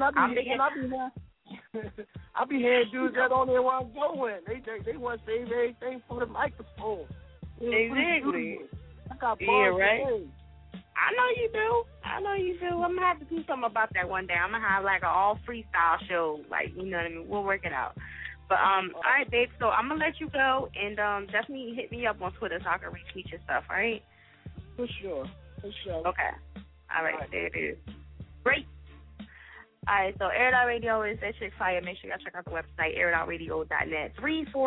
I be hearing dudes that don't know where I'm going. They want to save everything for the microphone. Exactly. I got bars right. today. I know you do. I'm going to have to do something about that one day. I'm going to have like an all freestyle show. Like, you know what I mean? We'll work it out. But, all right, babe, so I'm going to let you go. And definitely hit me up on Twitter so I can retweet your stuff, all right? For sure. Okay. All right, there it is. Great. All right, so Air It Out Radio is that Chick Fire. Make sure y'all check out the website, airitoutradio.net,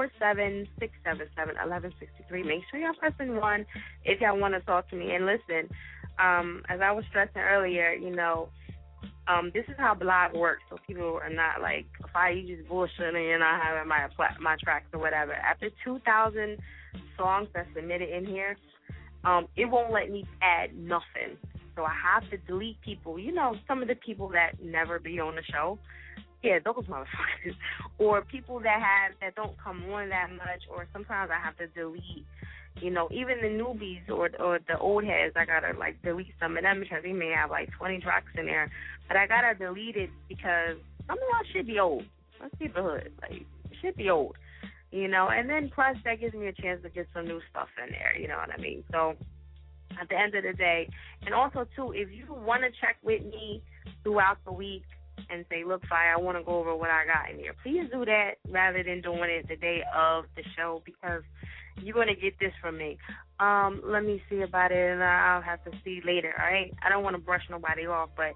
347-677-1163. Make sure y'all pressing 1 if y'all want to talk to me. And listen, as I was stressing earlier, this is how blog works, so people are not like, Fire, you just bullshitting and you're not having my tracks or whatever. After 2,000 songs that's submitted in here, it won't let me add nothing. So I have to delete people. Some of the people that never be on the show. Yeah, those motherfuckers. Or people that don't come on that much. Or sometimes I have to delete, even the newbies or the old heads. I got to, delete some of them because they may have, 20 tracks in there. But I got to delete it because some of y'all should be old. Let's keep it hood. It should be old. And then plus that gives me a chance to get some new stuff in there. You know what I mean? So at the end of the day. And also, too, if you want to check with me throughout the week and say, look, Fire, I want to go over what I got in here, please do that rather than doing it the day of the show because you're going to get this from me. Let me see about it, and I'll have to see later, all right? I don't want to brush nobody off, but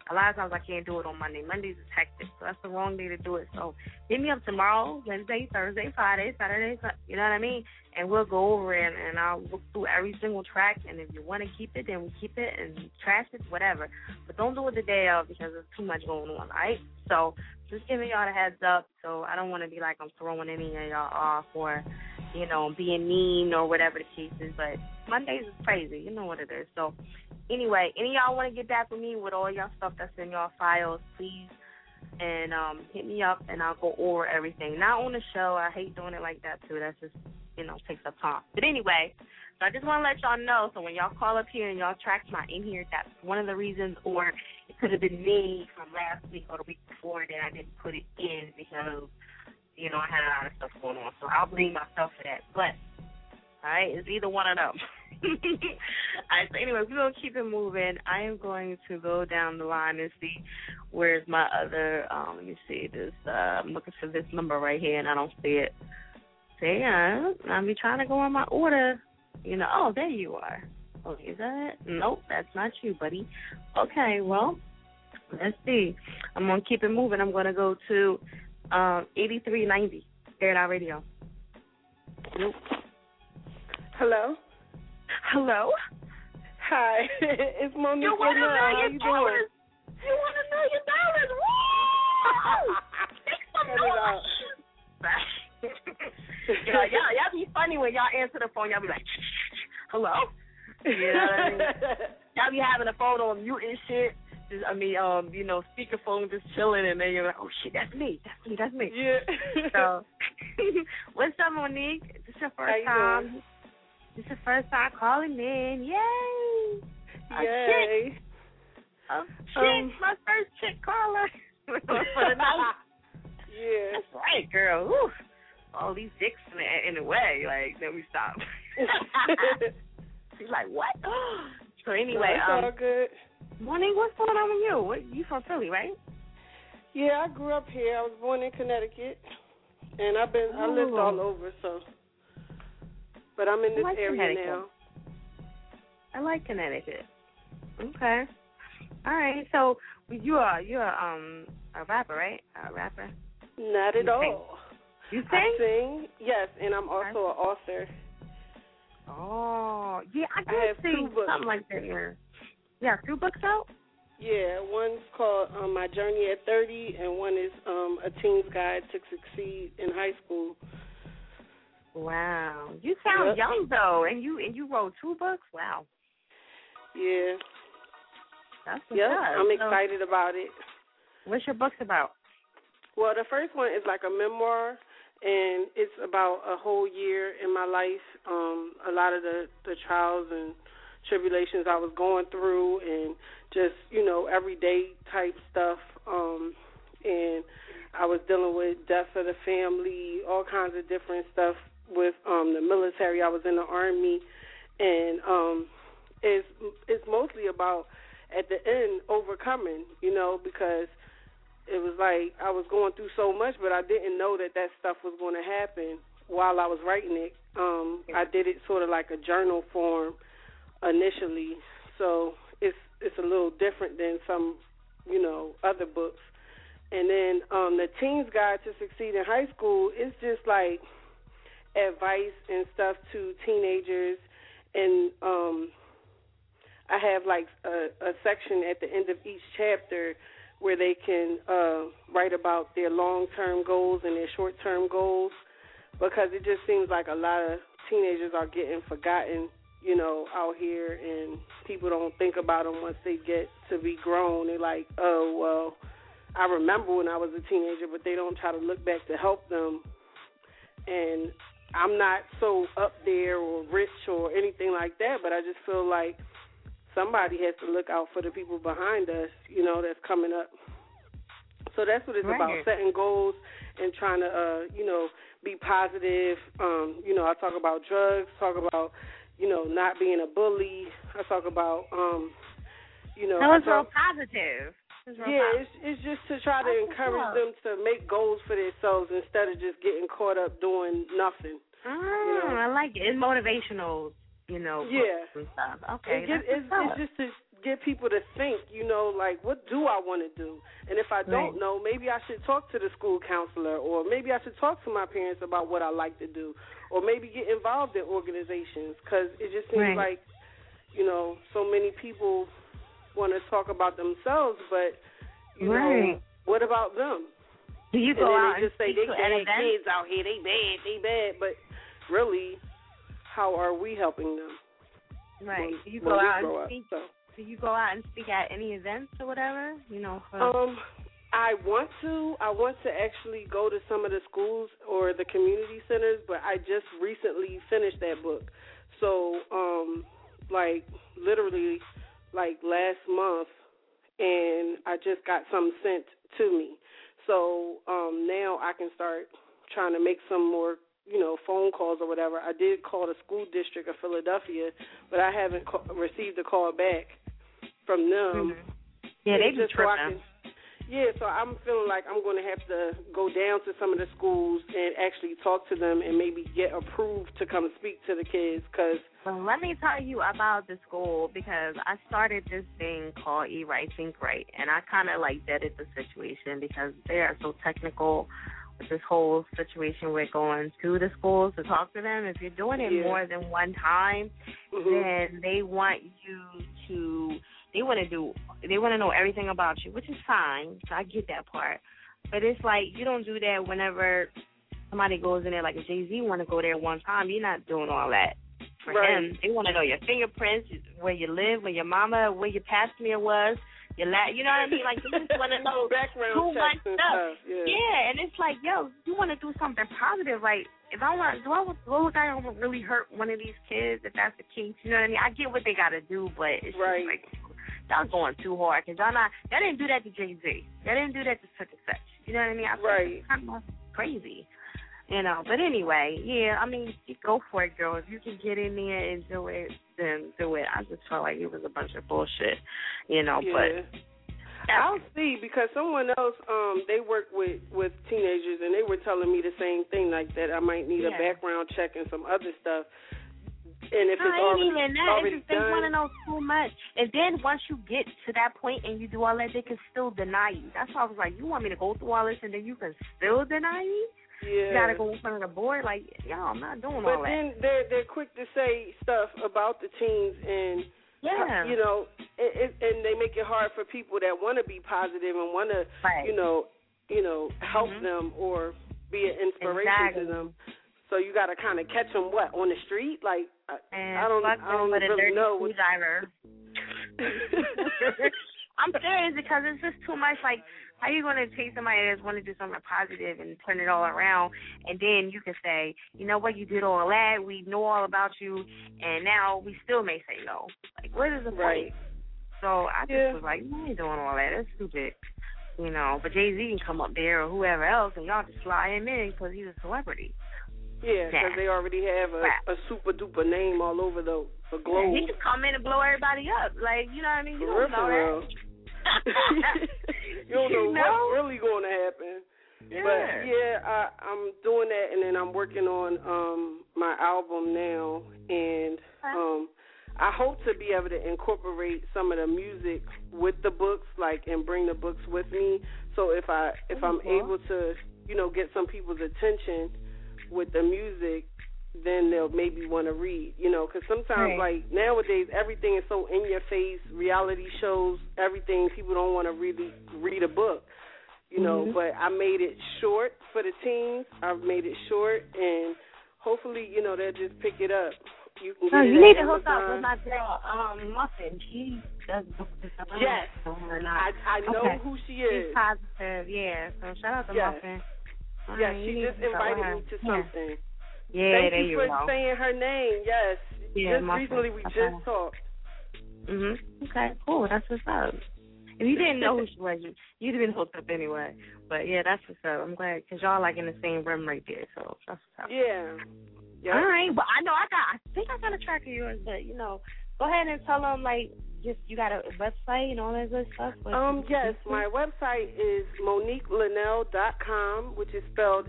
a lot of times I can't do it on Monday. Mondays is hectic, so that's the wrong day to do it. So hit me up tomorrow, Wednesday, Thursday, Friday, Saturday, you know what I mean? And we'll go over it, and I'll look through every single track, and if you want to keep it, then we keep it, and trash it, whatever. But don't do it the day of because there's too much going on, all right? So just giving y'all the heads up, so I don't want to be like I'm throwing any of y'all off or, you know, being mean or whatever the case is. But Mondays is crazy. You know what it is. So anyway, any of y'all want to get back with me with all y'all stuff that's in y'all files, please, and hit me up, and I'll go over everything. Not on the show. I hate doing it like that, too. That's just, you know, takes up time. But anyway, so I just want to let y'all know, so when y'all call up here and y'all track's not in here, that's one of the reasons, or it could have been me from last week or the week before that I didn't put it in because, you know, I had a lot of stuff going on. So I'll blame myself for that. But, all right, it's either one of them. All right, so anyway, we're going to keep it moving. I am going to go down the line and see where's my other, let me see this, I'm looking for this number right here, and I don't see it. See, I'll be trying to go on my order. You know, oh, there you are. Oh, is that it? Nope, that's not you, buddy. Okay, well, let's see. I'm going to keep it moving. I'm going to go to 8390, Air It Out Radio. Nope. Hello? Hello? Hi, it's Monique. You want $1 million? You want $1 million? Woo! Make some noise. Y'all be funny when y'all answer the phone. Y'all be like, hello? You know what I mean? Y'all be having the phone on mute and shit. You know, speakerphone just chilling, and then you're like, oh, shit, that's me. That's me. Yeah. So, what's up, Monique? Is this your first time? This is your first time calling in. Yay! Yay! Oh, shit, my first chick caller for the night. Yeah. That's right, girl. Woo. All these dicks in the way. Like, let me stop. She's like, what? So anyway, no, it's all good. Monique, what's going on with you? You from Philly, right? Yeah, I grew up here. I was born in Connecticut, and I lived all over. So, but I'm in this area now. I like Connecticut. Okay. All right. So you're a rapper, right? A rapper? Not at all. You sing? I sing, yes, and I'm also an author. Oh, yeah, I have see 2 books. Something like that here. Yeah, 2 books out? Yeah, one's called My Journey at 30, and one is A Teen's Guide to Succeed in High School. Wow, you sound young though, and you wrote 2 books. Wow. Yeah. That's what's up. I'm excited about it. What's your books about? Well, the first one is like a memoir, and it's about a whole year in my life, a lot of the trials and tribulations I was going through, and just, you know, everyday type stuff. And I was dealing with death of the family, all kinds of different stuff with the military. I was in the Army, and it's mostly about, at the end, overcoming, you know, because it was like I was going through so much, but I didn't know that stuff was going to happen while I was writing it. I did it sort of like a journal form initially, so it's a little different than some, you know, other books. And then the Teen's Guide to Succeed in High School is just like advice and stuff to teenagers, and I have like a section at the end of each chapter where they can write about their long-term goals and their short-term goals, because it just seems like a lot of teenagers are getting forgotten, you know, out here, and people don't think about them once they get to be grown. They're like, oh, well, I remember when I was a teenager, but they don't try to look back to help them. And I'm not so up there or rich or anything like that, but I just feel like somebody has to look out for the people behind us, you know, that's coming up. So that's what it's about, setting goals and trying to, you know, be positive. You know, I talk about drugs, talk about, you know, not being a bully. I talk about, you know. That was real positive. It's just to try to encourage them to make goals for themselves instead of just getting caught up doing nothing. You know? I like it. It's motivational, you know, books and stuff. Okay, it's just to get people to think, like, what do I want to do? And if I don't know, maybe I should talk to the school counselor, or maybe I should talk to my parents about what I like to do, or maybe get involved in organizations, because it just seems like, so many people want to talk about themselves, but, what about them? Do you go out and just say they bad events? Kids out here, they bad, but really, how are we helping them? Right. Do you go out and speak? Do you go out and speak at any events or whatever? I want to actually go to some of the schools or the community centers, but I just recently finished that book. So, literally, last month, and I just got some sent to me. So now I can start trying to make some more, phone calls or whatever. I did call the school district of Philadelphia, but I haven't received a call back from them. Mm-hmm. Yeah, they just tripping. So I'm feeling like I'm going to have to go down to some of the schools and actually talk to them and maybe get approved to come speak to the kids. Well, let me tell you about the school, because I started this thing called E-Right, Think Right, and I kind of vetted the situation because they are so technical with this whole situation with going to the schools to talk to them. If you're doing it more than one time, then they want you to... They want to know everything about you, which is fine. So I get that part. But it's like you don't do that whenever somebody goes in there, like a Jay-Z want to go there one time. You're not doing all that. For him, they want to know your fingerprints, where you live, where your mama, where your past smear was, you know what I mean? Like, they just want to know too much stuff. Yeah, and it's like, yo, you want to do something positive. Like, if I want, do I look like I don't really hurt one of these kids, if that's the case? You know what I mean? I get what they got to do, but it's just like, y'all going too hard, because y'all didn't do that to Jay-Z. Y'all didn't do that to such and such. You know what I mean? I it's kind of crazy. But anyway, I mean, you go for it, girl. If you can get in there and do it, then do it. I just felt like it was a bunch of bullshit, but... I'll see, because someone else, they work with teenagers, and they were telling me the same thing, like that I might need a background check and some other stuff. And if it's already done, they want to know too much. And then once you get to that point and you do all that, they can still deny you. That's why I was like, you want me to go through all this and then you can still deny me? Yeah. You got to go in front of the board? Like, I'm not doing all that. But then they're quick to say stuff about the teens and, and they make it hard for people that want to be positive and want to, help them or be an inspiration to them. So you got to kind of catch them, on the street? Like, I don't really know. I'm serious, because it's just too much. Like, how you going to take somebody that's want to do something positive and turn it all around, and then you can say, you know what, you did all that, we know all about you, and now we still may say no. Like, what is the point? So I just was like, you ain't doing all that. That's stupid. But Jay-Z can come up there or whoever else, and y'all just fly him in because he's a celebrity. Yeah, because they already have a super-duper name all over the globe. He can come in and blow everybody up. Like, you know what I mean? You don't know that. You don't know what's really going to happen. Yeah. But, I'm doing that, and then I'm working on my album now, and I hope to be able to incorporate some of the music with the books, and bring the books with me. So if I'm able to, get some people's attention with the music, then they'll maybe want to read, because sometimes, nowadays, everything is so in your face, reality shows, everything, people don't want to really read a book, but I made it short for the teens. I've made it short, and hopefully, they'll just pick it up. You need to hook up with my girl, Muffin. She does books and stuff. Yes. I know who she is. She's positive, so shout out to Muffin. Yes, she just invited me to something. Yeah, Thank you for saying her name. Yes. Yeah, just recently we just talked. Okay, cool. That's what's up. If you didn't know who she was, you'd have been hooked up anyway. But yeah, that's what's up. I'm glad, because y'all in the same room right there. So that's what's up. Yeah. All right, but I know I think I got a track of yours, but go ahead and tell them you got a website and all that good stuff. Yes, my website is MoniqueLynelle.com, which is spelled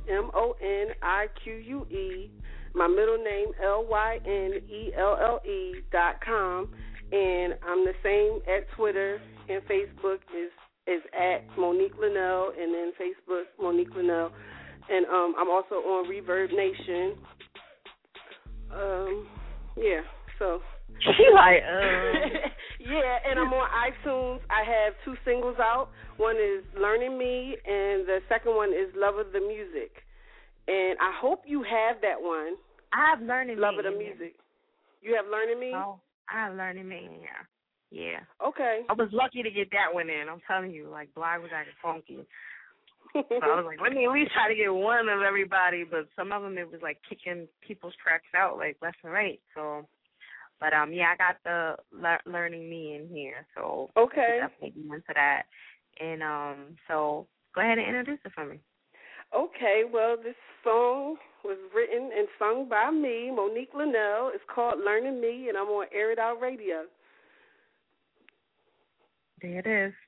MONIQUE. My middle name LYNELLE.com, and I'm the same at Twitter and Facebook is at Monique Linnell, and then Facebook Monique Linnell, and I'm also on Reverb Nation. Yeah, so. She like, Yeah, and I'm on iTunes. I have 2 singles out. One is Learning Me, and the second one is Love of the Music. And I hope you have that one. I have Learning Me. Love of the Music. You have Learning Me? Oh, I have Learning Me, yeah. Okay. I was lucky to get that one in. I'm telling you, like, Blog was acting funky. So I was like, let me at least try to get one of everybody, but some of them it was like kicking people's tracks out like left and right. So, but yeah, I got the Learning Me in here, so okay, definitely go into that. And so go ahead and introduce it for me. Okay, well, this song was written and sung by me, Monique Linnell. It's called Learning Me, and I'm on Air It Out Radio. There it is.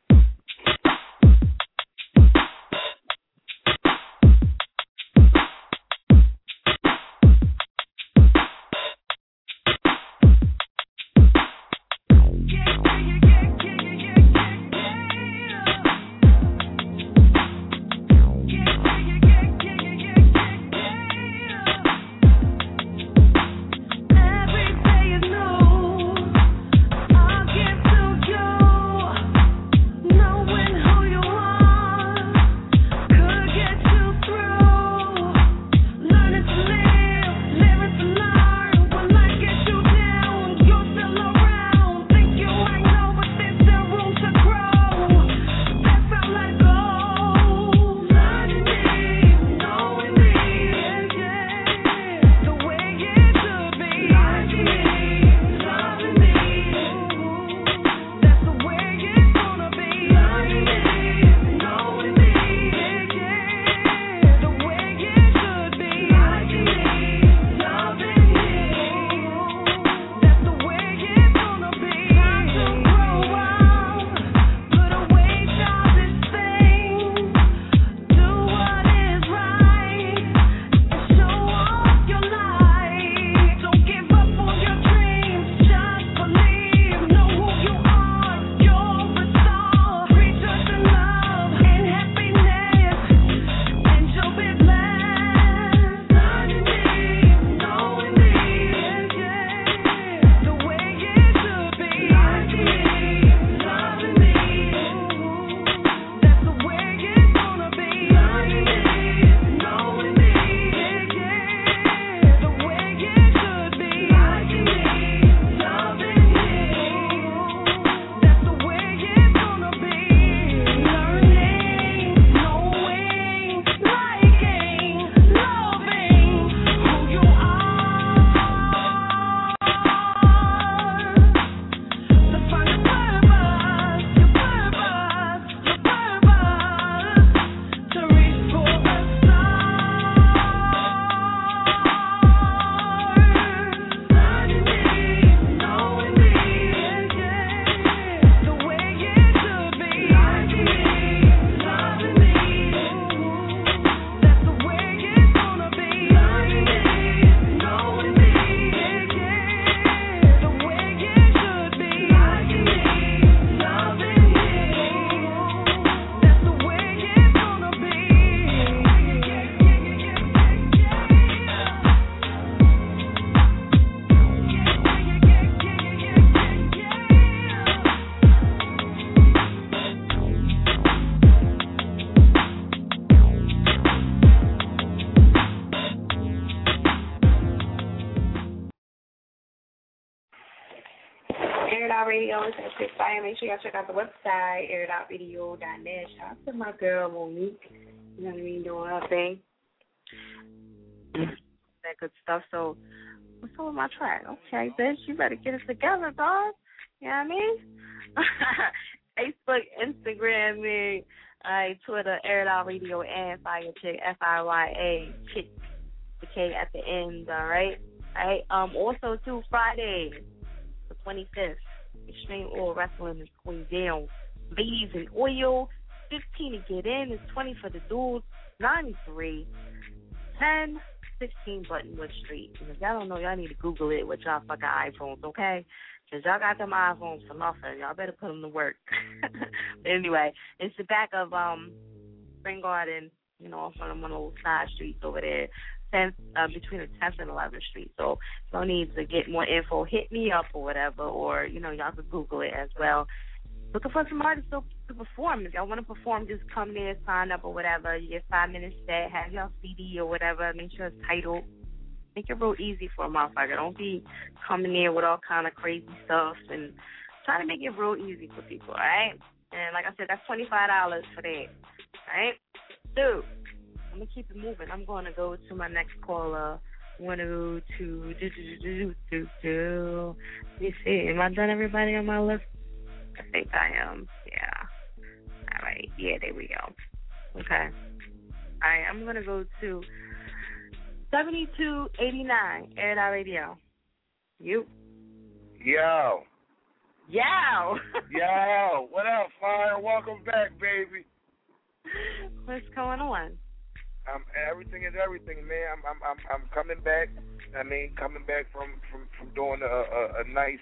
Radio and Chick Fire. Make sure y'all check out the website, airitoutradio.net. Shout out to my girl Monique. You know what I mean, doing her thing. That good stuff. So what's up with my track? Okay, bitch, you better get it together, dog. You know what I mean? Facebook, Instagram, me, Twitter, Air It Out Radio, and Fire Chick, FIYA Chick, the K at the end. All right. Also too, Friday, the 25th. Extreme Oil Wrestling is going down. Ladies in oil, 15 to get in. It's 20 for the dudes. 93, 10 616 Buttonwood Street. And if y'all don't know, y'all need to Google it with y'all fucking iPhones, okay? Because y'all got them iPhones for nothing. Y'all better put them to work. But anyway, it's the back of Spring Garden, you know, on one of those side streets over there, between the 10th and 11th Street. So if y'all need to get more info, hit me up or whatever, or, you know, y'all could Google it as well. Looking for some artists to perform. If y'all want to perform, just come there, sign up or whatever. You get 5 minutes set, have y'all CD or whatever. Make sure it's titled. Make it real easy for a motherfucker. Don't be coming in with all kind of crazy stuff, and try to make it real easy for people, all right? And like I said, that's $25 for that, all right? Dude, I'm going to keep it moving. I'm going to go to my next caller. 102. Let me see. Am I done, everybody, on my list? I think I am. Yeah. All right. Yeah, there we go. Okay. All right, I'm going to go to 7289, Air It Out Radio. You. Yo. Yo. Yo. What up, Fire? Welcome back, baby. What's going on? Everything is everything, man. I'm coming back. I mean, coming back from doing a nice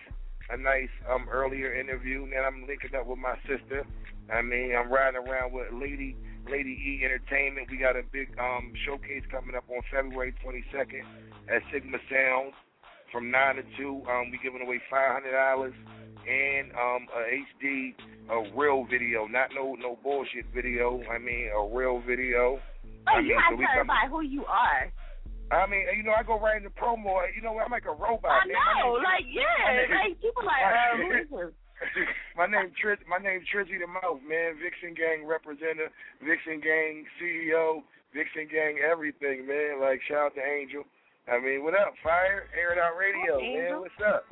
earlier interview. And then I'm linking up with my sister. I mean, I'm riding around with Lady E Entertainment. We got a big showcase coming up on February 22nd at Sigma Sound from 9 to 2. We giving away $500 and a HD, a real video, not no bullshit video. I mean, a real video. Oh, you have to tell everybody who you are. I mean, you know, I go right in the promo. You know, I'm like a robot. I know, like people like, who is this? My name Trizzy the Mouth, man. Vixen Gang representative, Vixen Gang CEO, Vixen Gang everything, man. Like, shout out to Angel. I mean, what up, Fire? Air It Out Radio, man. What's up?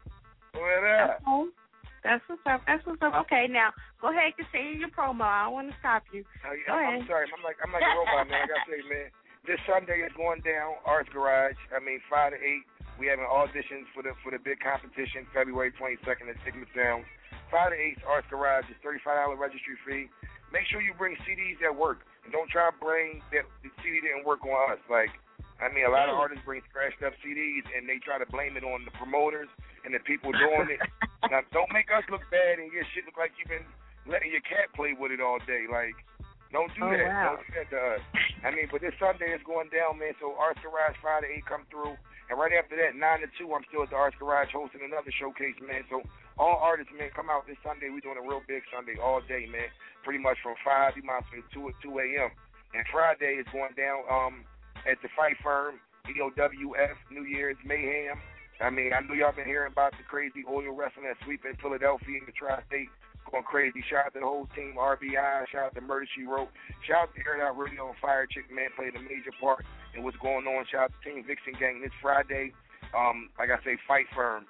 What up? That's what's up. Okay, now go ahead and continue your promo. I don't want to stop you. Go ahead. I'm sorry. I'm like a robot, man. I gotta say, man. This Sunday is going down, Arts Garage. I mean, 5 to 8. We having auditions for the big competition, February 22nd at Sigma Sound. 5 to 8 Arts Garage is $35 registry fee. Make sure you bring CDs that work, and don't try to bring that the CD didn't work on us. Like, I mean, a lot of artists bring scratched up CDs and they try to blame it on the promoters and the people doing it. Now, don't make us look bad and your shit look like you've been letting your cat play with it all day. Like, don't do that. Wow. Don't do that to us. I mean, but this Sunday is going down, man. So Arts Garage 5 to 8 come through. And right after that, 9 to 2, I'm still at the Arts Garage hosting another showcase, man. So all artists, man, come out this Sunday. We're doing a real big Sunday all day, man. Pretty much from 5, you might say 2 a.m. And Friday is going down at the Fight Firm, EOWF, New Year's Mayhem. I mean, I know y'all been hearing about the crazy oil wrestling that's sweeping Philadelphia and the Tri-State. Going crazy. Shout out to the whole team, RBI. Shout out to Murder, She Wrote. Shout out to Air It Out Radio and Fire Chick, man, played a major part in what's going on. Shout out to Team Vixen Gang this Friday. Like I say, Fight Firm,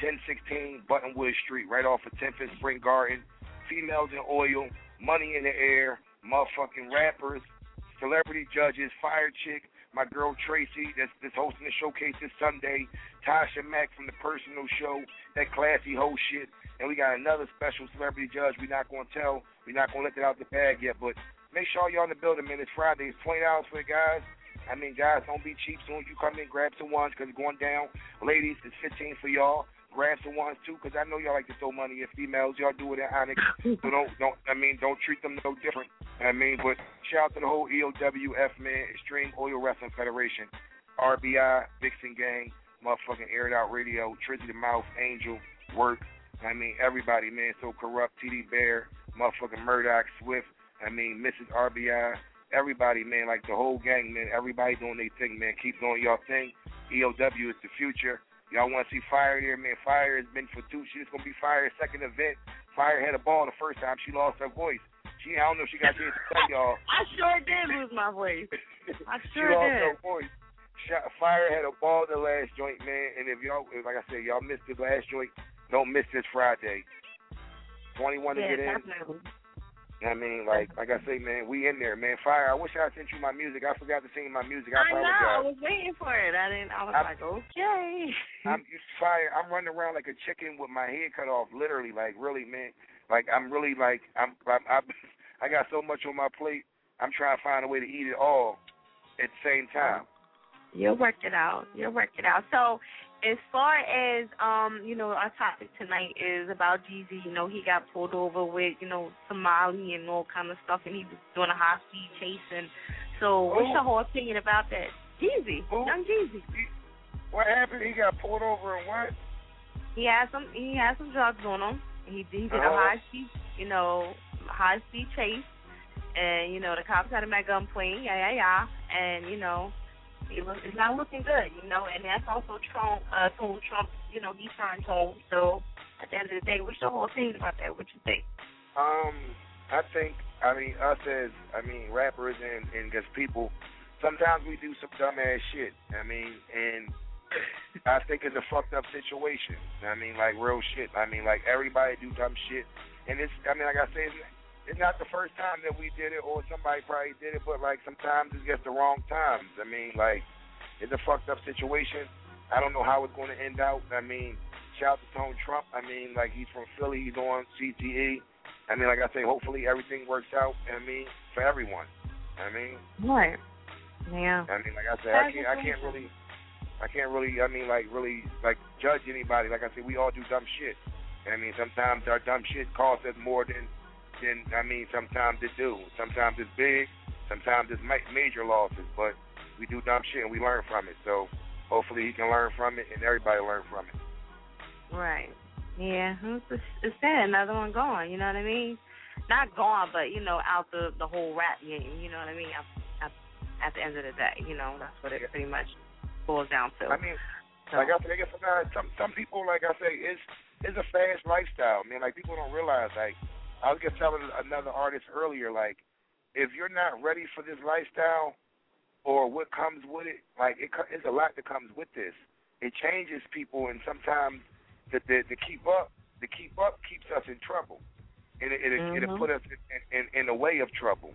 1016 Buttonwood Street, right off of 10th and Spring Garden. Females in oil, money in the air, motherfucking rappers, celebrity judges, Fire Chick, my girl Tracy that's hosting the showcase this Sunday, Tasha Mack from The Personal Show, that classy whole shit. And we got another special celebrity judge we're not going to tell. We're not going to let that out the bag yet. But make sure y'all in the building, man. It's Friday. It's $20 for the guys. I mean, guys, don't be cheap. Soon as you come in, grab some ones because it's going down. Ladies, it's $15 for y'all. Grab some ones, too, because I know y'all like to throw money at females. Y'all do it at Onyx. So don't treat them no different. I mean, but shout out to the whole EOWF, man, Extreme Oil Wrestling Federation, RBI, Vixen Gang, motherfucking Air It Out Radio, Trizzy the Mouth, Angel, Work. I mean, everybody, man, So Corrupt, TD Bear, motherfucking Murdoch, Swift, I mean, Mrs. RBI, everybody, man, like the whole gang, man, everybody doing their thing, man. Keep doing y'all thing. EOW is the future. Y'all want to see Fire here, man. Fire has been for 2. She's going to be Fire's second event. Fire had a ball the first time. She lost her voice. I don't know if she got a chance to tell y'all. I sure did lose my voice. I sure she lost did. her voice. Fire had a ball the last joint, man, and if y'all, like I said, y'all missed the last joint, don't miss this Friday. 21 to get in. Definitely. I mean, like I say, man, we in there, man. Fire, I wish I sent you my music. I forgot to sing my music. I apologize. know. I was waiting for it. I was like, okay. Fire. I'm running around like a chicken with my head cut off, literally, like, really, man. Like, I'm really, like, I got so much on my plate. I'm trying to find a way to eat it all at the same time. You'll work it out. So, as far as our topic tonight is about Jeezy. He got pulled over with Somali and all kind of stuff, and he was doing a high speed chase. And so, what's your whole opinion about that? Jeezy, young Jeezy. What happened? He got pulled over and what? He had some drugs on him. He did a high speed chase, and the cops had him at gunpoint. And it's not looking good. And that's also Trump. He's trying to. So at the end of the day, what's your whole opinion about that? What you think? I think us as rappers and just people, sometimes we do some dumbass shit. And I think it's a fucked up situation. Like real shit. Like everybody do dumb shit, and it's. Like I say, it's not the first time that we did it, or somebody probably did it, but like sometimes it's just the wrong times. Like it's a fucked up situation. I don't know how it's going to end out. Shout out to Tone Trump. Like he's from Philly. He's on CTE. Like I say, hopefully everything works out. For everyone. Right. Yeah. Like I said, I can't really, like judge anybody. Like I said, we all do dumb shit. Sometimes our dumb shit costs us more than sometimes it do. Sometimes it's big. Sometimes it's major losses. But we do dumb shit and we learn from it. So hopefully he can learn from it and everybody learn from it. Right. Yeah. It's sad. Another one gone. You know what I mean? Not gone, but out the whole rap game. You know what I mean? At the end of the day, that's what it pretty much boils down to. Like I said, some people, like I say, it's a fast lifestyle, man. Like people don't realize. Like I was just telling another artist earlier, like if you're not ready for this lifestyle or what comes with it, like it's a lot that comes with this. It changes people, and sometimes the keep up keeps us in trouble, and it'll put us in the way of trouble.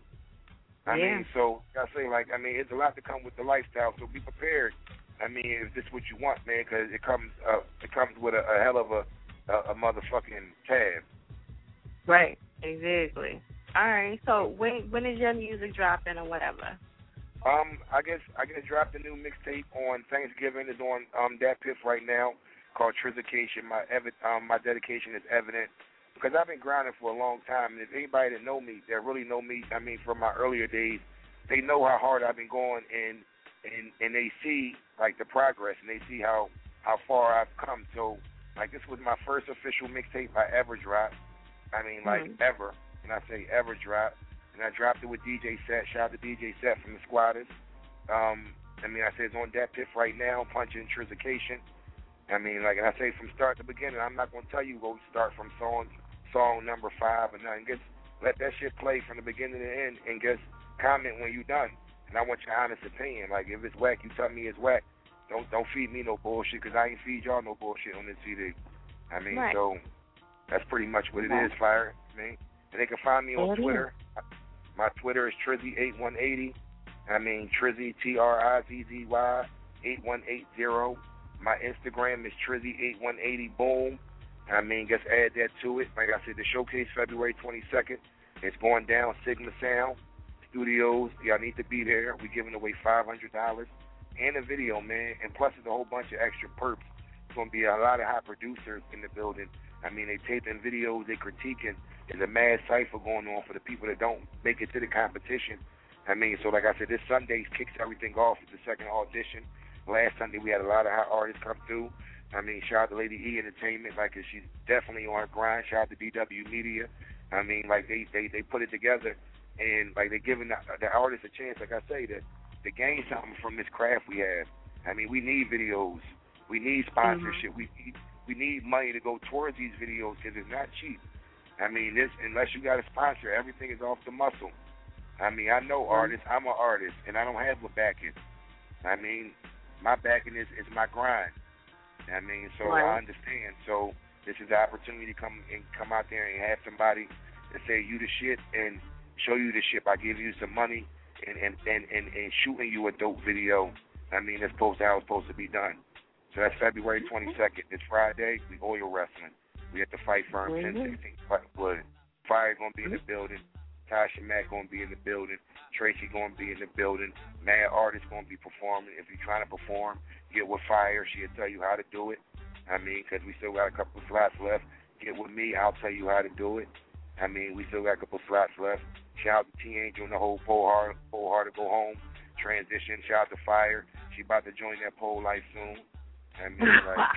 So I say, like, it's a lot to come with the lifestyle. So be prepared. If this is what you want, man, because it comes with a hell of a motherfucking tab. Right. Exactly. All right. So when is your music dropping or whatever? I guess dropped a new mixtape on Thanksgiving. It's on Dat Piff right now, called Trizication. My dedication is evident. Because I've been grinding for a long time, and if anybody that know me, that really know me, from my earlier days, they know how hard I've been going, and they see like the progress, and they see how far I've come. So like this was my first official mixtape I ever dropped. Ever, and I say ever dropped, and I dropped it with DJ Set. Shout out to DJ Set from the Squatters. I say it's on Dat Piff right now, punching Trizication. And I say from start to beginning, I'm not gonna tell you go start from song number 5 and nothing. Just let that shit play from the beginning to the end, and just comment when you're done. And I want your honest opinion. Like if it's whack, you tell me it's whack. Don't feed me no bullshit, because I ain't feed y'all no bullshit on this CD. Right. So that's pretty much what it is, Fire. And they can find me on Twitter. My Twitter is Trizzy8180. Trizzy TRIZZY 8180. My Instagram is Trizzy8180. Boom. Just add that to it. Like I said, the showcase February 22nd. It's going down Sigma Sound Studios. Y'all need to be there. We're giving away $500 and a video, man. And plus, there's a whole bunch of extra perks. It's going to be a lot of hot producers in the building. They taping videos, they critiquing. There's a mad cipher going on for the people that don't make it to the competition. So like I said, this Sunday kicks everything off with the second audition. Last Sunday we had a lot of hot artists come through. Shout out to Lady E Entertainment, she's definitely on her grind. Shout out to BW Media. They put it together, and they're giving the artists a chance, like I say, to gain something from this craft we have. We need videos, we need sponsorship, we need money to go towards these videos, because it's not cheap. This unless you got a sponsor, everything is off the muscle. I know artists. I'm an artist, and I don't have a backing. My backing is my grind. So right. I understand. So this is the opportunity to come out there and have somebody to say you the shit and show you the shit by giving you some money and shooting you a dope video. That's how it's supposed to be done. So that's February 22nd. It's Friday. We oil wrestling. We at the Fight Firm 1016 Wood. Fire gonna be in the building. Tasha Mack gonna be in the building. Tracy gonna be in the building. Mad Artist gonna be performing. If you're trying to perform, get with Fire. She'll tell you how to do it. I mean, because we still got a couple of slots left. Get with me. I'll tell you how to do it. I mean, we still got a couple of slots left. Shout out to T Angel and the whole Pole Hard to Go Home transition. Shout out to Fire. She about to join that pole life soon. I mean, like,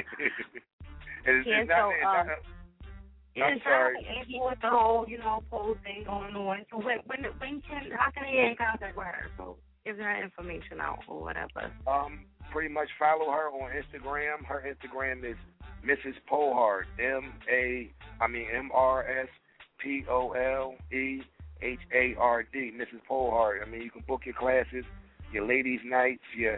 I'm sorry. Angie with the whole, pole thing going on. So how can they get in contact with her? So give her information out or whatever. Pretty much follow her on Instagram. Her Instagram is Mrs. Polehard. MrsPolehard. Mrs. Polehard. I mean, you can book your classes, your ladies' nights, your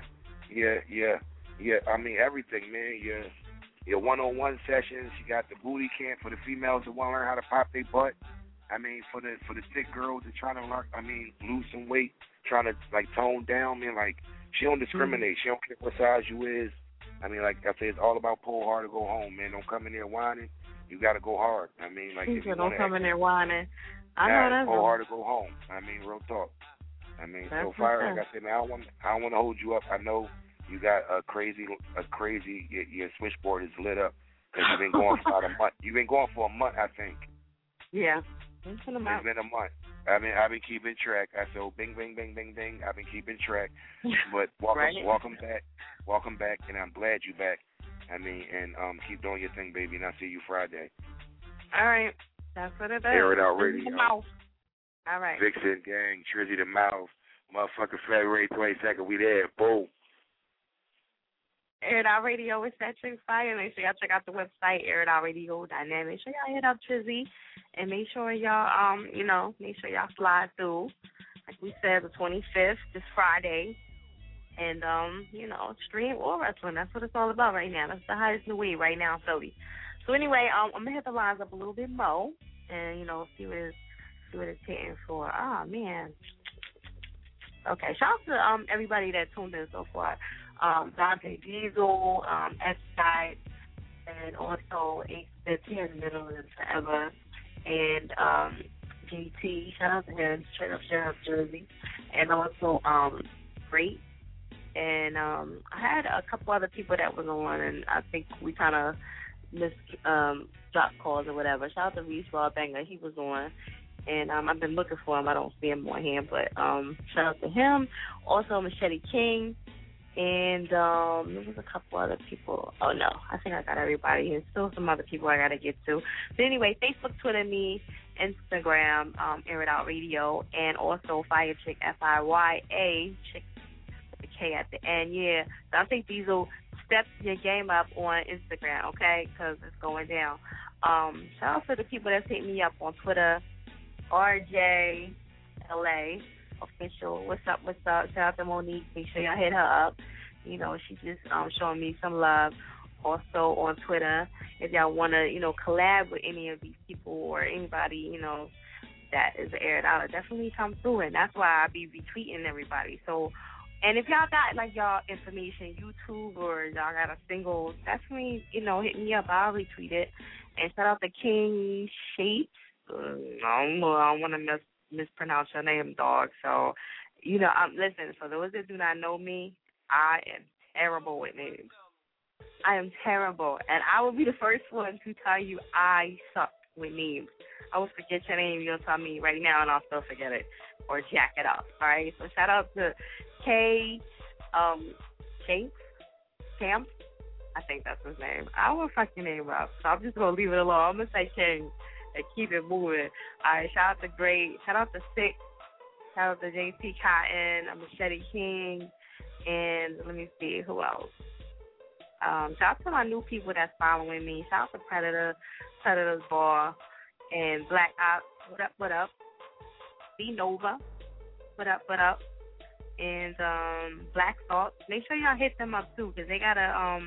everything, man. Your one-on-one sessions. You got the booty camp for the females that want to learn how to pop their butt. I mean, for the thick girls that trying to learn, lose some weight, trying to tone down, man. Like, she don't discriminate. She don't care what size you is. I mean, like I said, it's all about pull hard to go home, man. Don't come in there whining. You got to go hard. I mean, like, if you don't come in there whining. I know that's pull hard to go home. I mean, real talk. I mean, so Fire, like I said, man, I don't want to hold you up. I know you got a crazy. Your switchboard is lit up because you've been going for about a month. You've been going for a month, I think. Yeah. It's been a month. I've been keeping track. So bing, bing, bing, bing, bing. I've been keeping track. But welcome back, and I'm glad you're back. I mean, and keep doing your thing, baby, and I'll see you Friday. All right. That's what it is. Air It Out Radio. All right. Vixen Gang, Trizzy the Mouth, motherfucking February 22nd, we there. Boom. Air It Out Radio is that Chick Fire. Make sure y'all check out the website, airitoutradio.net. Make sure y'all hit up Trizzy, and make sure y'all, make sure y'all slide through. Like we said, the 25th, this Friday. And, stream or wrestling. That's what it's all about right now. That's the highest new wave right now in Philly. So anyway, I'm going to hit the lines up a little bit more and, see what it's hitting for. Oh, man. Okay, shout out to everybody that tuned in so far. Dante Diesel, S-Side, and also Ace here in the middle of forever. And GT, shout out to him, straight up Jersey. And also Great. And I had a couple other people that was on, and I think we kind of dropped calls or whatever. Shout out to Reese Rawbanger. He was on. And I've been looking for him. I don't see him on here, but shout out to him. Also, Machete King. And there was a couple other people. Oh, no. I think I got everybody. There's still some other people I got to get to. But anyway, Facebook, Twitter, me, Instagram, Air It Out Radio, and also Fire Chick, Fiya, Chick, with the K at the end. Yeah. So I think Diesel steps your game up on Instagram, okay, because it's going down. Shout out to the people that's hitting me up on Twitter, RJ LA official. What's up? Shout out to Monique. Make sure y'all hit her up. She's just showing me some love. Also on Twitter, if y'all want to, collab with any of these people or anybody, that is aired out, definitely come through. And that's why I be retweeting everybody. So, and if y'all got y'all information, YouTube, or y'all got a single, definitely, hit me up. I'll retweet it. And shout out to King Shapes. I don't want to mispronounce your name, dog. So, listen, for those that do not know me, I am terrible with names. I am terrible. And I will be the first one to tell you I suck with names. I will forget your name. You'll tell me right now, and I'll still forget it or jack it up. All right? So shout out to K. Camp. I think that's his name. I don't want to fuck your name up, so I'm just going to leave it alone. I'm going to say King and keep it moving. All right, shout out to Great. Shout out to Sick. Shout out to JT Cotton, Machete King, and let me see, who else? Shout out to my new people that's following me. Shout out to Predator's Ball, and Black Ops. What up? B Nova. What up? And Black Salt. Make sure y'all hit them up too, because they got a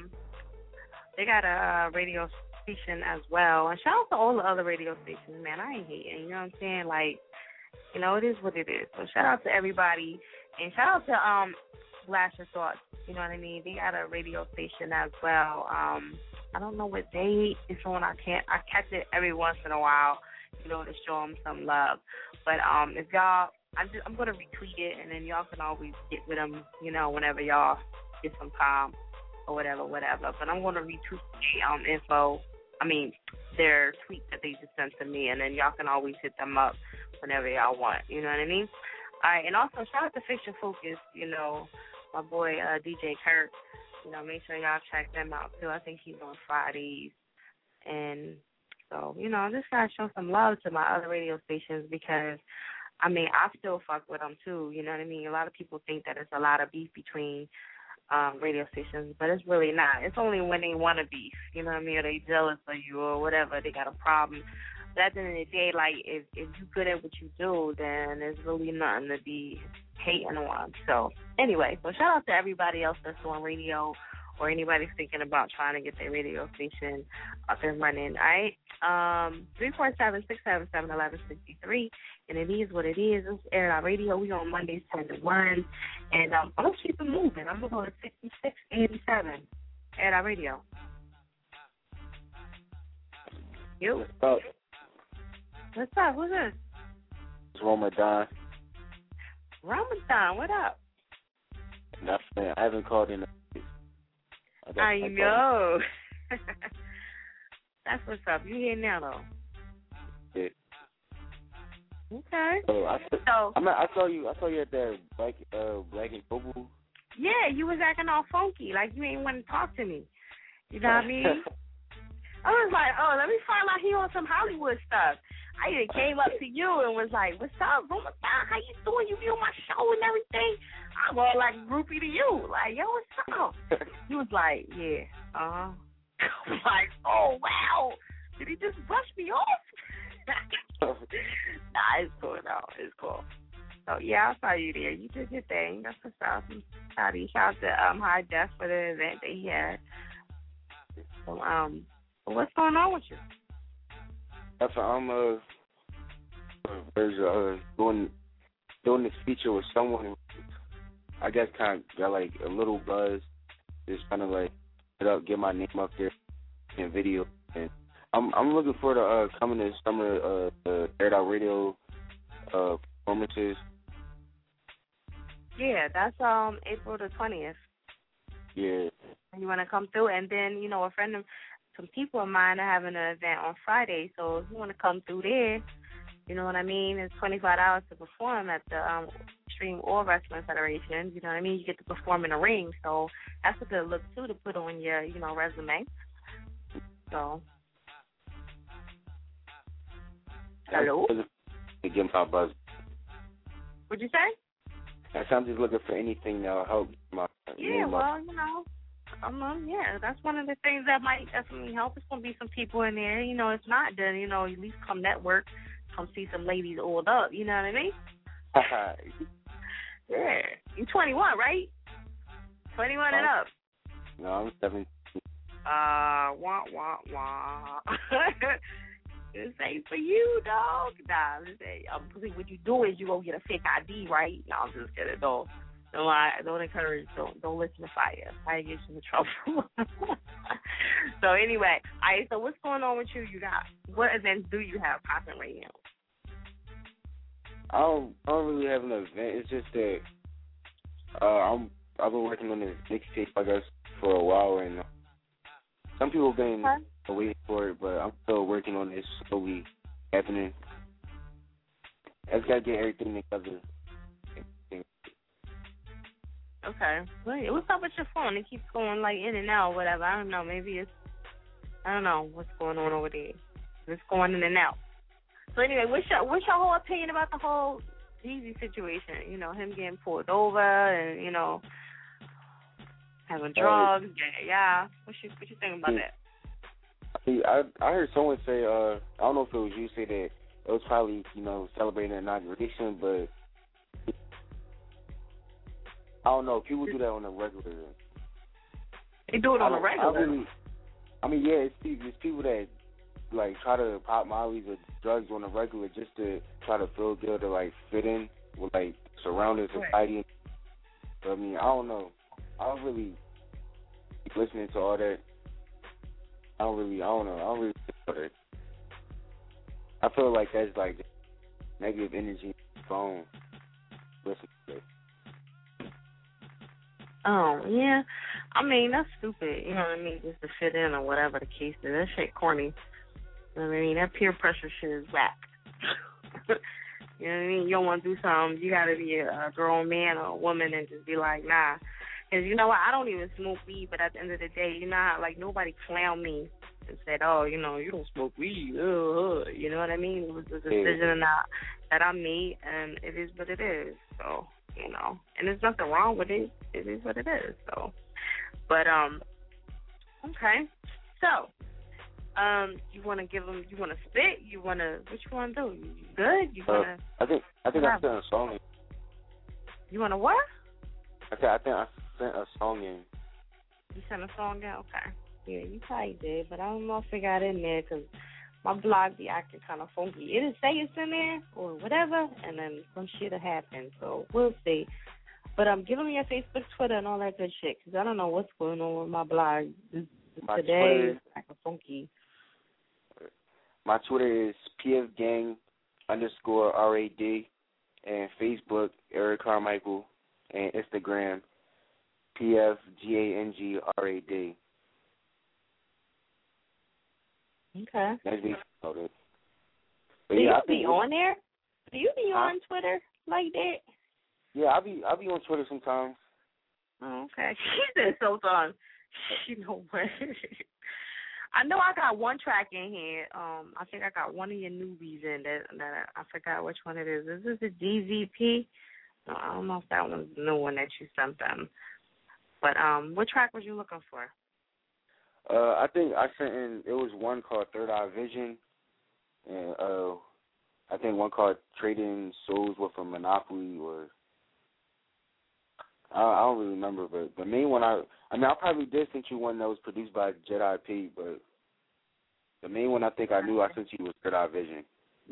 radio station as well. And shout out to all the other radio stations, man. I ain't hating, you know what I'm saying? Like, it is what it is. So shout out to everybody, and shout out to Blast Your Thoughts. You know what I mean? They got a radio station as well. I don't know what day it's on. I catch it every once in a while, to show them some love. But if y'all, I'm gonna retweet it, and then y'all can always get with them, whenever y'all get some time or whatever. But I'm gonna retweet the info. Their tweet that they just sent to me, and then y'all can always hit them up whenever y'all want. You know what I mean? All right, and also shout out to Fiction Focus. My boy DJ Kirk. Make sure y'all check them out too. I think he's on Fridays, and so I just gotta show some love to my other radio stations because I still fuck with them too. You know what I mean? A lot of people think that it's a lot of beef between radio stations, but it's really not. It's only when they want to beef, you know what I mean, or they jealous of you or whatever, they got a problem. But at the end of the day, like, if you're good at what you do, then there's really nothing to be hating on. So, anyway, so shout out to everybody else that's on radio or anybody's thinking about trying to get their radio station up and running, all right? 347-677-1163, and it is what it is. It's Air Out Radio. We on Mondays 10 to 1, and I'm going to keep it moving. I'm going to go to 6687, Air Out Radio. You? What's up? What's up? Who's this? It's Ramadan. Ramadan, what up? Nothing. I haven't called in. I know. That's what's up. You here now, though? Yeah. Okay. So I saw you at the Black and Noble. Yeah, you was acting all funky, like you ain't want to talk to me. You know what I mean? I was like, oh, let me find out he on some Hollywood stuff. I even came up to you and was like, what's up, Ramadan? How you doing? You be on my show and everything. I'm all like groupie to you. Like, yo, what's up? He was like, yeah, I'm like, oh, wow. Did he just brush me off? Nah, it's cool, though. It's cool. So, yeah, I saw you there. You did your thing. That's what's up. Shout out to High Def for the event that he had. So, what's going on with you? I'm doing this feature with someone. I guess kind of got like a little buzz. Just trying to like get my name up there in video. And I'm looking forward to coming this summer Air Out Radio performances. Yeah, that's April the 20th. Yeah. You want to come through, and then some people of mine are having an event on Friday, so if you want to come through there, you know what I mean, it's $25 to perform at the Extreme Oil Wrestling Federation, you know what I mean, you get to perform in a ring, so that's a good look, too, to put on your, resume, so. Hello? To get my buzz. What'd you say? I'm just looking for anything that'll help my name up. Yeah, that's one of the things that might definitely help. It's going to be some people in there. If not, then, at least come network, come see some ladies oiled up. You know what I mean? Yeah. You're 21, right? 21 and up. No, I'm 17. Wah. This ain't for you, dog. Nah, what you do is you go get a fake ID, right? No, I'm just kidding, dog. No, don't encourage. Don't listen to fire. Fire gets you in trouble. So anyway, all right. So what's going on with you? What events do you have popping right now? I don't really have an event. It's just that I've been working on this mixtape, I guess, for a while, and some people have been waiting for it, but I'm still working on this slowly happening. I just gotta get everything together. Okay. What's up with your phone? It keeps going like in and out, whatever. I don't know. Maybe I don't know what's going on over there. It's going in and out. So anyway, what's your whole opinion about the whole Jeezy situation? Him getting pulled over and having drugs. Yeah. What you think about that? I heard someone say, I don't know if it was you, say that it was probably celebrating an inauguration, but I don't know. People do that on a regular. They do it on a regular. It's people that like try to pop mollies or drugs on a regular just to try to feel good or like fit in with like surrounding society. But, I don't know. I don't really keep listening to all that. I don't really think about it. I feel like that's like negative energy phone. Listen to it. Oh, yeah. I mean, that's stupid. You know what I mean? Just to fit in or whatever the case is. That shit corny. You know what I mean? That peer pressure shit is whack. You know what I mean? You don't want to do something. You got to be a grown man or a woman and just be like, nah. Because you know what? I don't even smoke weed, but at the end of the day, you know how, like, nobody clowned me and said, oh, you know, you don't smoke weed. You know what I mean? It was a decision that I made, and it is what it is. So, you know, and there's nothing wrong with it. It is what it is. So, but, okay. So, you want to give them, you want to spit? You want to, what you want to do? You good? You want to? I think I sent a song in. You want to what? I think I sent a song in. You sent a song in? Okay. Yeah, you probably did, but I don't know if it got in there because my blog be acting kind of funky. It'll say it's in there or whatever, and then some shit will happen. So we'll see. But give them your Facebook, Twitter, and all that good shit because I don't know what's going on with my blog today. It's kind of funky. My Twitter is pfgang_RAD, and Facebook, Eric Carmichael, and Instagram, PFGANGRAD. Okay. That's me. Do you be on there? Do you be on Twitter like that? Yeah, I'll be on Twitter sometimes. Oh, okay. She said sometimes. You know what? I know I got one track in here. I think I got one of your newbies in that I forgot which one it is. Is this a DVP? No, I don't know if that one's the new one that you sent them. But what track was you looking for? I think I sent in. It was one called Third Eye Vision, and I think one called Trading Souls with a Monopoly, or I don't really remember. But the main one, I probably did send you one that was produced by Jedi P, but the main one I think I knew I sent you was Third Eye Vision.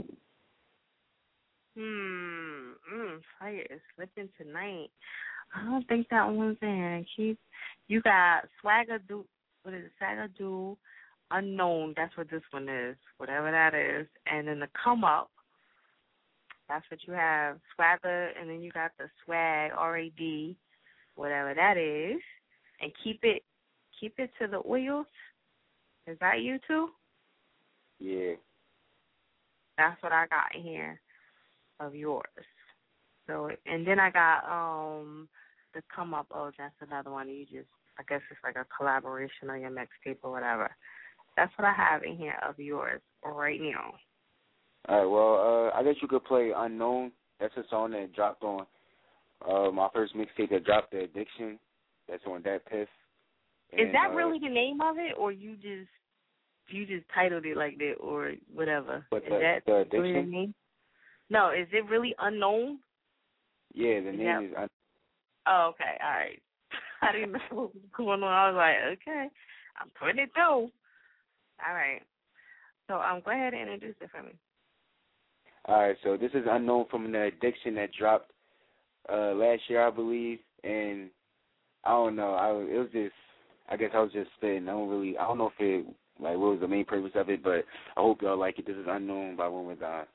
Fire is slipping tonight. I don't think that one's in. You got Swagger Do. What is it? Swagger Do Unknown. That's what this one is. Whatever that is. And then the Come Up. That's what you have. Swagger, and then you got the Swag RAD. Whatever that is. And keep it to the oils. Is that you too? Yeah. That's what I got in here of yours. So, and then I got the Come Up. Oh, that's another one. You just, I guess it's like a collaboration on your mixtape or whatever. That's what I have in here of yours right now. All right. Well, I guess you could play Unknown. That's a song that dropped on my first mixtape that dropped, The Addiction. That's on Dat Piff. Is that really the name of it, or you just titled it like that, or whatever? But is that the Addiction? Really the name? No, is it really Unknown? Yeah, the name is Unknown. Oh, okay, all right. I didn't know what was going on. I was like, okay, I'm putting it through. All right. So go ahead and introduce it for me. All right, so this is Unknown from The Addiction that dropped last year, I believe, and I don't know. It was just, I guess I was just spitting. I don't know if it, like, what was the main purpose of it, but I hope y'all like it. This is Unknown by One With God.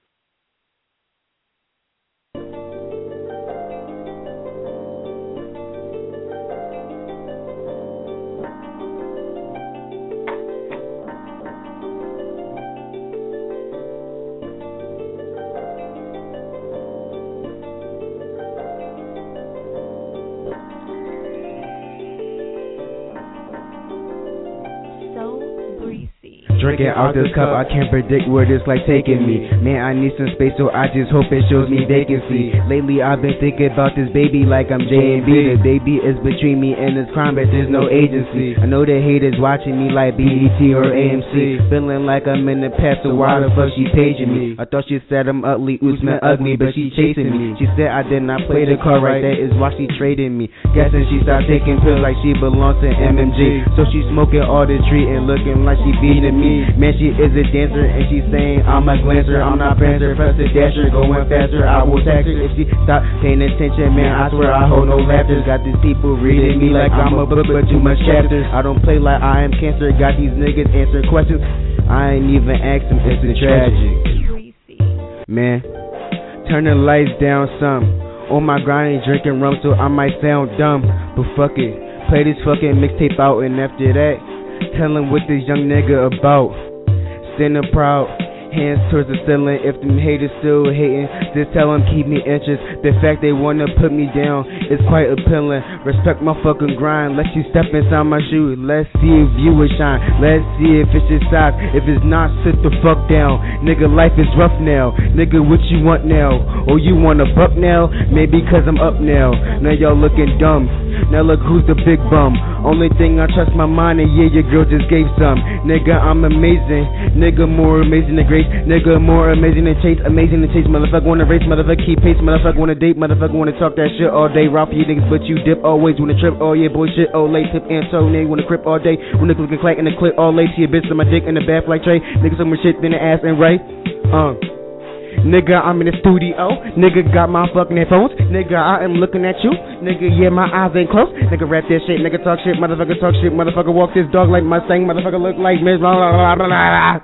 Drinking out this cup, I can't predict where this like taking me. Man, I need some space, so I just hope it shows me vacancy. Lately, I've been thinking about this baby like I'm J&B. The baby is between me and this crime, but there's no agency. I know the haters watching me like BET or AMC. Feeling like I'm in the past, so why the fuck she paging me? I thought she said I'm ugly, Usman ugly, but she chasing me. She said I did not play the card right, that is why she trading me. Guessing she stopped taking pills like she belongs to MMG. So she smoking all the tree and looking like she beating me. Man, she is a dancer and she's saying I'm a glancer, I'm not Prancer, press the dasher, going faster, I will tax her if she stop paying attention. Man, I swear I hold no laughter. Got these people reading me like I'm a book, but too much chapters. I don't play like I am cancer, got these niggas answer questions. I ain't even asked him, it's tragic. Man, turn the lights down some. On my grind ain't drinking rum, so I might sound dumb. But fuck it, play this fucking mixtape out, and after that, tell him what this young nigga about. Standing proud, hands towards the ceiling. If them haters still hating, just tell them keep me interest. The fact they wanna put me down is quite appealing. Respect my fucking grind, let you step inside my shoe. Let's see if you will shine, let's see if it's your size. If it's not, sit the fuck down. Nigga, life is rough now. Nigga, what you want now? Oh, you want a buck now? Maybe cause I'm up now. Now y'all looking dumb. Now look who's the big bum. Only thing I trust my mind, and yeah, your girl just gave some. Nigga, I'm amazing. Nigga, more amazing than Grace. Nigga, more amazing than Chase. Amazing than Chase. Motherfucker wanna race. Motherfucker keep pace. Motherfucker wanna date. Motherfucker wanna talk that shit all day. Rap you niggas, but you dip always. Wanna trip all yeah, boy shit. Oh, late tip and toe. Nigga wanna crip all day. When niggas looking clack in the clip all late. See a bitch on my dick in the bath like Trey. Niggas so much shit than the ass and Ray. Nigga, I'm in the studio. Nigga, got my fucking headphones. Nigga, I am looking at you. Nigga, yeah, my eyes ain't closed. Nigga, rap that shit. Nigga, talk shit. Motherfucker, talk shit. Motherfucker, walk this dog like Mustang. Motherfucker, look like Miss. Blah, blah, blah, blah, blah.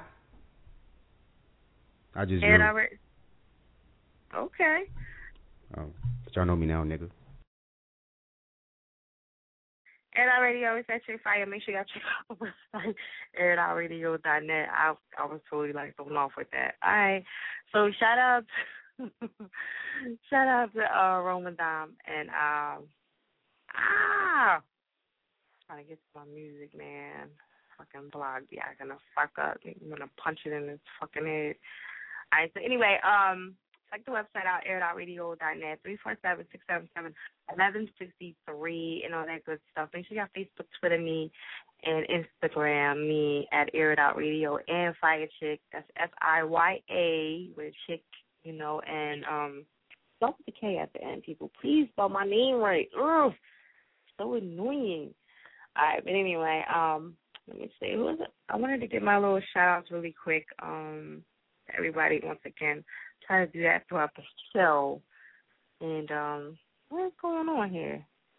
I just And okay. But y'all know me now, nigga. Air Radio is at Chick Fire. Make sure y'all check out the website, airitoutradio.net. I was totally like thrown off with that. All right. So shout out to Roman Dom and trying to get to my music, man. Fucking blog be acting a fuck up. I'm gonna punch it in his fucking head. All right. So anyway, check the website out, airitoutradio.net, 347-677-1163, and all that good stuff. Make sure you got Facebook, Twitter me, and Instagram me at Air It Out Radio, and Fire Chick. That's FIYA with Chick, you know, and don't put the K at the end, people. Please spell my name right. Ugh, so annoying. All right, but anyway, let me see. Who is it? I wanted to get my little shout-outs really quick. Everybody, once again, try to do that throughout the show. And what's going on here?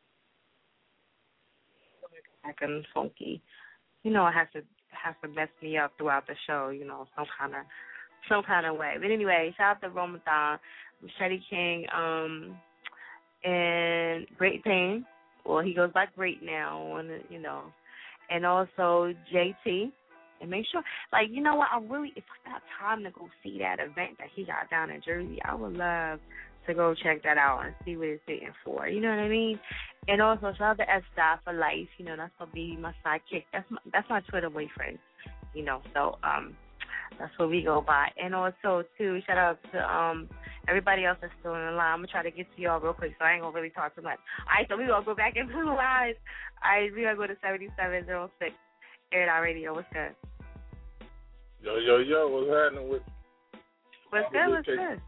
Acting funky. You know, it has to mess me up throughout the show. You know, some kind of way. But anyway, shout out to Ramadan, Machete King, and Great Pain. Well, he goes by Great now, and you know, and also JT. And make sure, like, you know what, if I got time to go see that event that he got down in Jersey, I would love to go check that out and see what it's sitting for. You know what I mean? And also, shout out to S-Dot for life. You know, that's going to be my sidekick. That's my Twitter boyfriend, you know. So that's what we go by. And also, too, shout out to everybody else that's still in the line. I'm going to try to get to y'all real quick, so I ain't going to really talk too much. All right, so we're going to go back into the lines. All right, we're going to go to 7706. Air Out Radio, what's good? Yo, what's happening with What's good?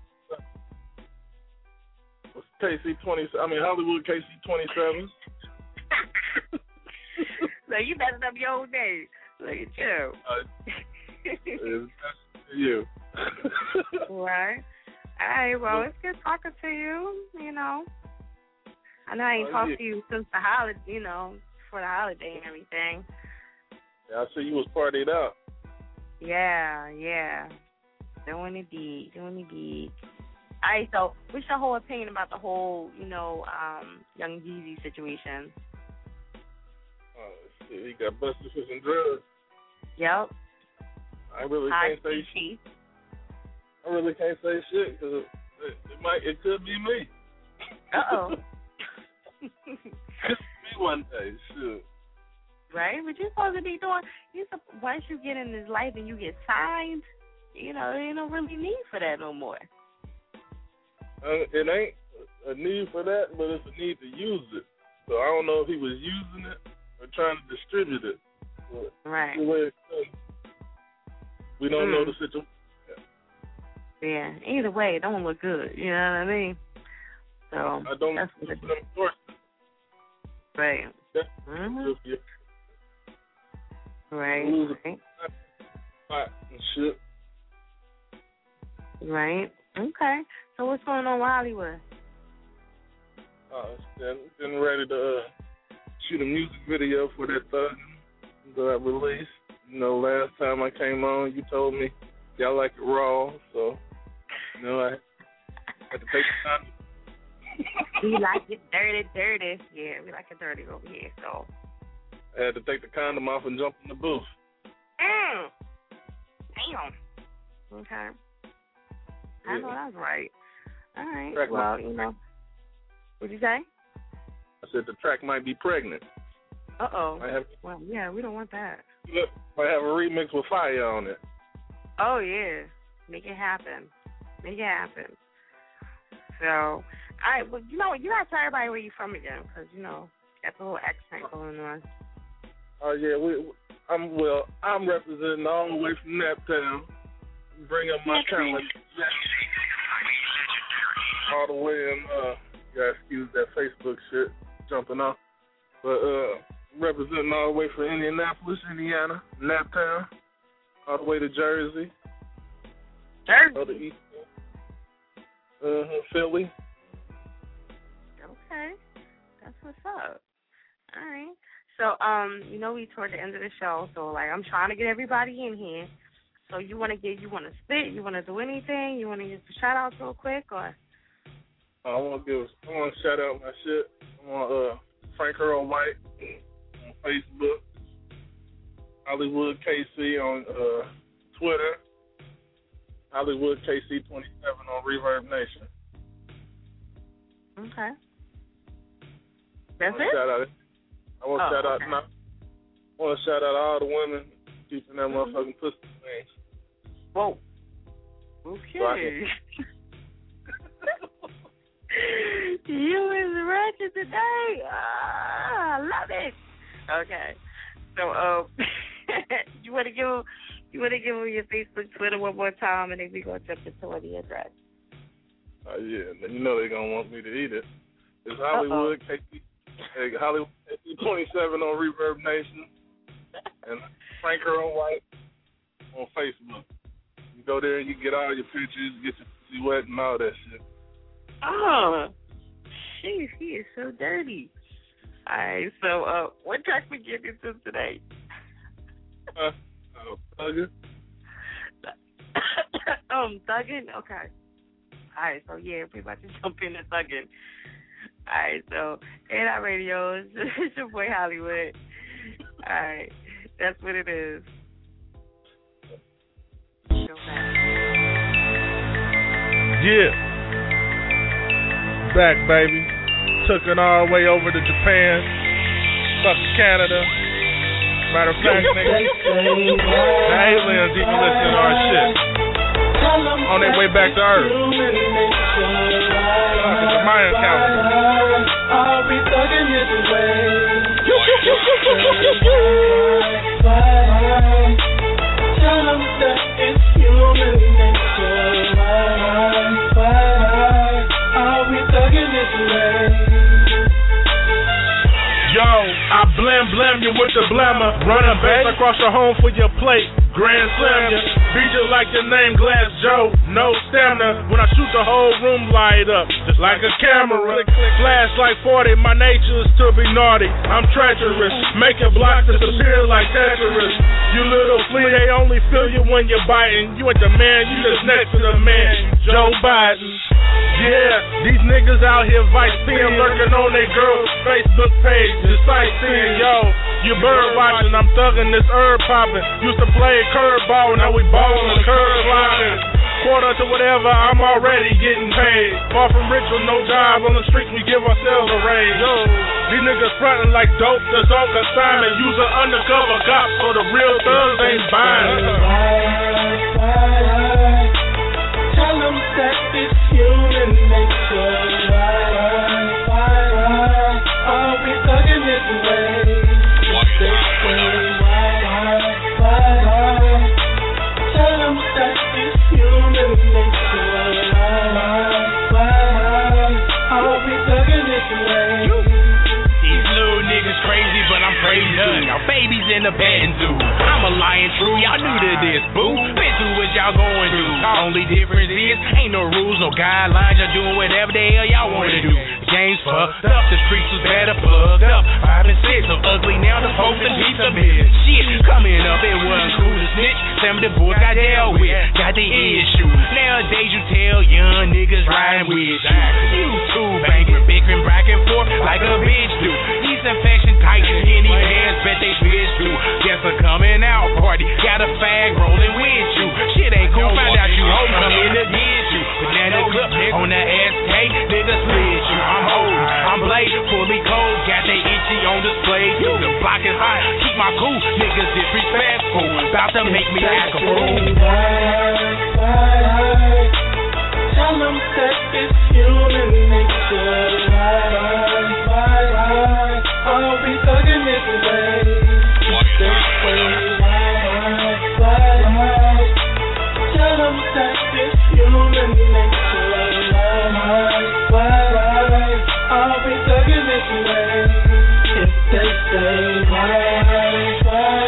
What's KC-27? I mean, Hollywood KC-27. So you messing up your own name. Look at you. You. Right. All right, well, it's good talking to you, you know. I know I ain't talked to you since the holiday, you know, for the holiday and everything. Yeah, I see you was partied out. Yeah. Doing the deed. All right, so what's your whole opinion about the whole, you know, Young Jeezy situation? He got busted for some drugs. Yep. I really can't say shit. I really can't say shit because it could be me. Uh-oh. Could be one day, sure. Right, but you're supposed to be doing. Once you get in this life and you get signed, you know, there ain't no really need for that no more. It ain't a need for that, but it's a need to use it. So I don't know if he was using it or trying to distribute it. But right. We don't know the situation. Yeah. Either way, it don't look good. You know what I mean? So I don't know if it's right. Right. Shit. Right. Okay. So what's going on with Hollywood? Getting ready to shoot a music video for that thug that I released. You know, last time I came on, you told me y'all like it raw, so you know I had to take the time. We like it dirty. Yeah, we like it dirty over here, so. I had to take the condom off and jump in the booth. Damn. Okay. I know that's right. All right. Track well, you know. What'd you say? I said the track might be pregnant. Uh-oh. Well, yeah, we don't want that. Look, might have a remix with fire on it. Oh, yeah. Make it happen. So, all right, well, you know what? You got to tell everybody where you from again, because, you know, got the whole accent going on. Oh, yeah. I'm representing all the way from Naptown. Bring up my talent. All the way in, you gotta excuse that Facebook shit jumping off. But, representing all the way from Indianapolis, Indiana, Naptown, all the way to Jersey. All the East. Philly. Okay. That's what's up. All right. So, you know, we toward the end of the show, so, like, I'm trying to get everybody in here. So you want to spit? You want to do anything? You want to give some shout-outs real quick, or? I want to shout out my shit. I want Frank Earl White on Facebook, Hollywood KC on Twitter, Hollywood KC 27 on Reverb Nation. Okay. That's it? I want to shout out all the women keeping that motherfucking pussy things. Whoa. Okay. You is ratchet today. I love it. Okay. So, you want to give them your Facebook, Twitter one more time, and then we gonna jump into the address. Yeah, you know they're gonna want me to eat it. It's Hollywood KC 27 on Reverb Nation, and Frank Earl White on Facebook. You go there and you get all your pictures, get your pussy wet and all that shit. Oh, jeez, he is so dirty. All right, so what track we getting to today? Thuggin'. Thuggin'? Okay. All right, so yeah, we about to jump into Thuggin'. All right, so A.I. Radio, it's your boy Hollywood. All right, that's what it is. Yeah. Back, baby. Took it all the way over to Japan. Fuck Canada. Matter of fact, nigga, the aliens even listening to our shit. On their way back to Earth. Fuck, it's a Mayan calendar. I'll be thugging this way. Tell them that it's human nature. I'll be thugging this way. Yo, I blam you with the blammer. Running back across your home for your plate. Grand slam you. Beat you like your name Glass Joe. No stamina. When I shoot the whole room light up. Just like a camera. Flash like 40. My nature is to be naughty. I'm treacherous. Make your block disappear like Tetris. You little flea, they only feel you when you're biting. You ain't the man, you just next to the man. Joe Biden. Yeah, these niggas out here vice-seeing, lurking on their girl's Facebook page. Just sightseeing, yo. You bird watching, I'm thugging this herb popping. Used to play curveball, now we ballin' curve locking. Quarter to whatever, I'm already getting paid. Far from rich with no job, on the streets we give ourselves a raise. Yo, these niggas frontin' like dope that's on consignment. Use an undercover cop so the real thugs ain't buying. Tell them that it's human nature. I'll be thugging this way. Tell them that it's human nature. I'll be thugging this way. These little niggas crazy, but I'm crazy too. Y'all babies in the petting zoo. I'm a lion true, y'all new to this, boo. Been through what y'all going through. Only difference is, ain't no rules, no guidelines. Y'all doing whatever the hell y'all wanna do. The game's fucked up, the streets was better plugged up. 5 and 6, so ugly now the folks and beats a bitch. Shit, Coming up, it wasn't cool to snitch. Some of the boys got dealt with, got the issue. Nowadays you tell young niggas riding with you. You too banking, bickering back and forth like a bitch do. These infection tight and skinny pants, bet they bitch do. Just a coming out party, got a fag rolling with you. Shit ain't cool, found out you homecoming to get you. Banana clip on the SK, nigga split you. I'm old, I'm blade, fully cold, got they itchy on display. You the block is hot, keep my cool, niggas disrespectful, about to make me act a fool. Tell them that it's human nature. I'll be thugging this way. Tell them that it's human nature. I'll be thugging this way. If they say why,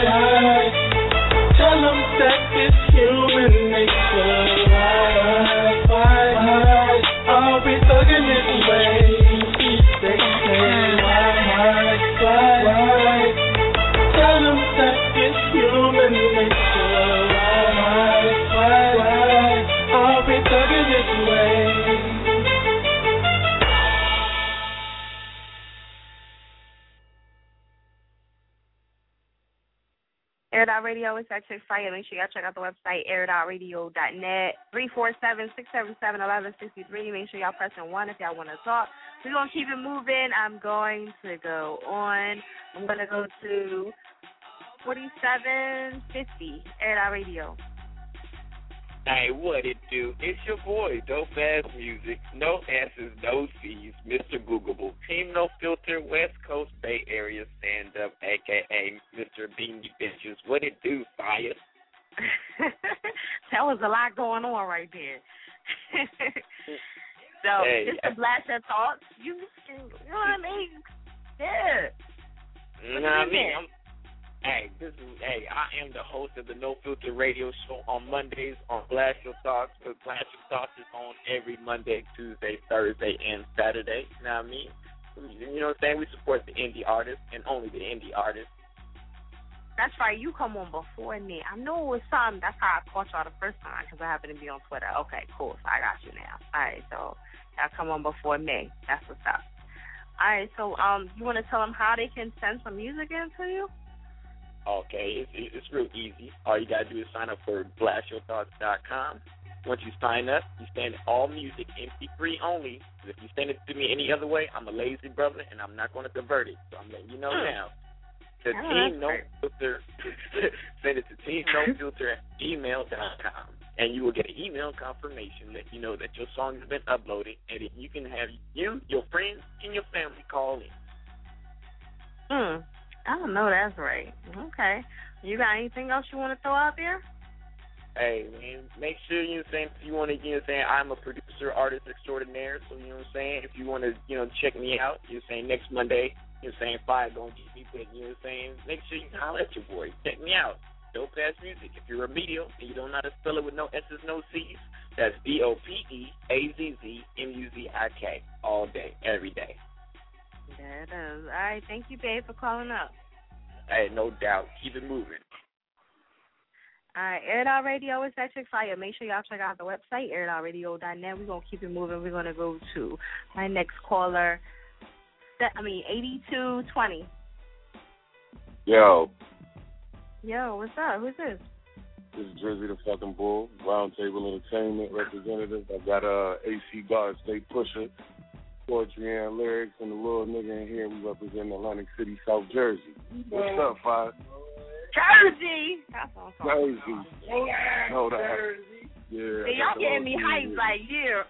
tell them that it's human nature. I'll be thugging this way. If they say why, tell them that it's human nature. I'll be thugging this way. Air It Out Radio is at Chick Fire. Make sure y'all check out the website, airitoutradio.net. 347-677-1163. Make sure y'all pressing 1 if y'all want to talk. We're going to keep it moving. I'm going to go on. I'm going to go to 4750, Air It Out Radio. Hey, what it do? It's your boy, Dope Ass Music. No answers, no C's. Mr. Googleable. Team No Filter, West Coast Bay Area stand up, a.k.a. Mr. Beanie Bitches. What it do, Fire? That was a lot going on right there. So, hey, just to blast your thoughts, you know what I mean? Yeah. You know what I mean? I am the host of the No Filter Radio Show on Mondays on Blast Your Thoughts, but Blast Your Thoughts is on every Monday, Tuesday, Thursday, and Saturday. You know what I mean? You know what I'm saying? We support the indie artists and only the indie artists. That's right. You come on before me. I know it was something. That's how I caught y'all the first time because I happened to be on Twitter. Okay, cool. So I got you now. All right, so y'all come on before me. That's what's up. All right, so you want to tell them how they can send some music in to you? Okay, it's real easy. All you got to do is sign up for blastyourthoughts.com. Once you sign up, you send all music MP3 only. If you send it to me any other way, I'm a lazy brother, and I'm not going to convert it. So I'm letting you know now. The Team No Filter, send it to teamnofilter@gmail.com, and you will get an email confirmation letting you know that your song has been uploaded, and that you can have you, your friends, and your family call in. I don't know. That's right. Okay. You got anything else you want to throw out there? Hey, man, make sure you want to, I'm a producer, artist extraordinaire. So, you know what I'm saying? If you want to, check me out, next Monday, Fire going to get me put, make sure you holler at your boy. Check me out. Dope Ass Music. If you're remedial and you don't know how to spell it with no S's, no C's, that's DOPEAZZMUZIK all day, every day. There it is. All right. Thank you, babe, for calling up. Hey, no doubt. Keep it moving. All right. Air It Out Radio is at Chick Fire. Make sure y'all check out the website, airitoutradio.net. We're going to keep it moving. We're going to go to my next caller, 8220. Yo, what's up? Who's this? This is Drizzy the fucking Bull, Roundtable Entertainment representative. I got AC Guard State Pusher, poetry and lyrics, and the little nigga in here. We represent Atlantic City, South Jersey. What's up, Five? Jersey! That's what I'm talking Jersey. about. Know that. Jersey. Yeah. See, y'all getting me hyped like, Yeah.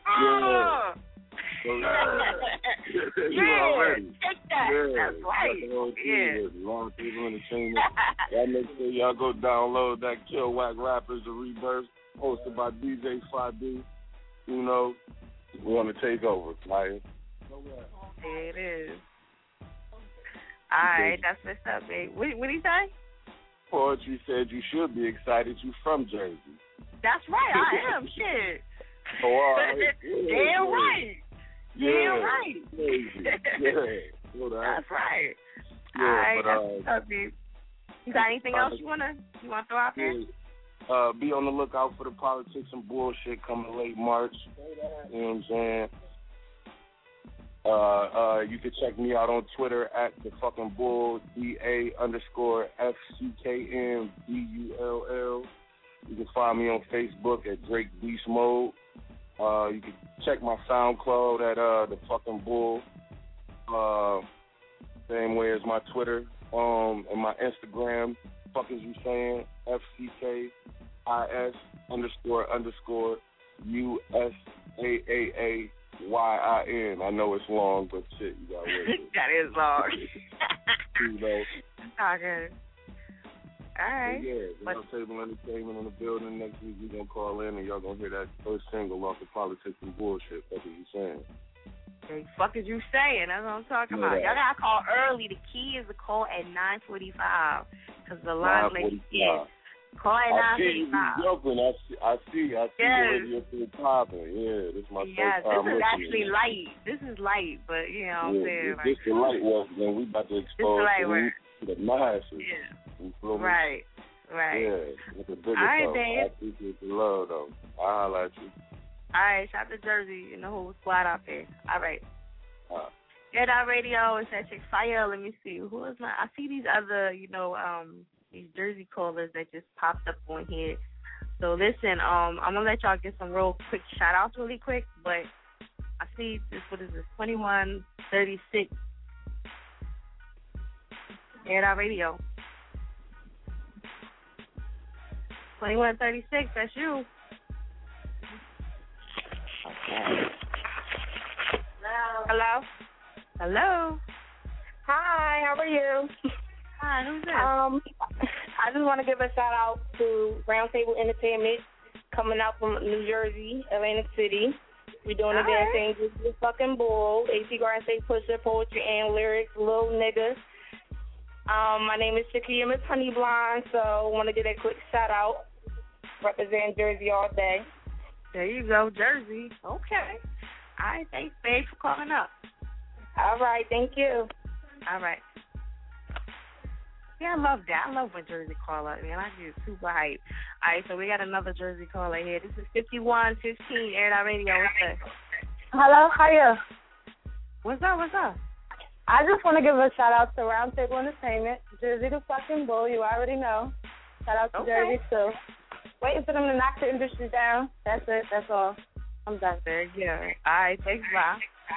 You already. Take that. Yeah. That's right. Roundtable Entertainment. Y'all make sure y'all go download that Kill Whack Rappers, The Rebirth, hosted by DJ 5D. We want to take over, like. It is. All right, that's what's up, babe. What did he say? Poetry said you should be excited. You from Jersey. That's right, I am. Shit. Oh, all right. Damn right. Damn right. Yeah. Well, that's right. Yeah, all right, but, that's what's up, babe. You got anything else you wanna throw out there? Be on the lookout for the Politics and Bullshit coming late March. You know what I'm saying? You can check me out on Twitter at the fucking bull, DA_FCKNBULL. You can find me on Facebook at Drake Beast Mode. You can check my SoundCloud at the fucking bull. Same way as my Twitter. And my Instagram, fuck is you saying? FCKIS_USAAAYIN. I know it's long, but shit, you gotta wait. That is long. You know. Okay. All right. Yeah, Roundtable Entertainment in the building next week. We gonna call in and y'all gonna hear that first single off the Politics and Bullshit. That's what you saying. The fuck is you saying? That's what I'm talking about. Y'all gotta call early. The key is to call at 9:45 because the line lady is. Call at 9:45. I see the radio still popping. Yeah, this is my first time. This is actually light. This is light, but you know what I'm saying. This the light work, then we about to expose the masses. Yeah. You feel me? Right. Yeah, it's a bigger All right, though. Dave. I appreciate the love though. I'll holler at you. All right, shout out to Jersey and the whole squad out there. All right. That radio is that chick fire. Let me see. Who is my? I see these other, these Jersey callers that just popped up on here. So listen, I'm gonna let y'all get some real quick shout outs really quick, but I see this. What is this? 2136. That radio. 2136. That's you. Okay. Hello. Hi, how are you? Hi, who's this? I just want to give a shout out to Roundtable Entertainment coming out from New Jersey, Atlantic City. We're doing the damn thing with the fucking bull, AC Garden State Pusher, poetry and lyrics, little niggas. My name is Shakia Miss Honey Blonde, so I want to give a quick shout out. Represent Jersey all day. There you go, Jersey. Okay. All right, thanks, babe, for calling up. All right, thank you. All right. Yeah, I love that. I love when Jersey call up, man. I get super hyped. All right, so we got another Jersey caller here. This is 5115 Air Out Radio. What's up? Hello, hiya. What's up? I just want to give a shout out to Roundtable Entertainment, Jersey the fucking bull. You already know. Shout out to Jersey too. Waiting for them to knock the industry down. That's it. That's all. I'm done. There you go. All right, thanks, bye.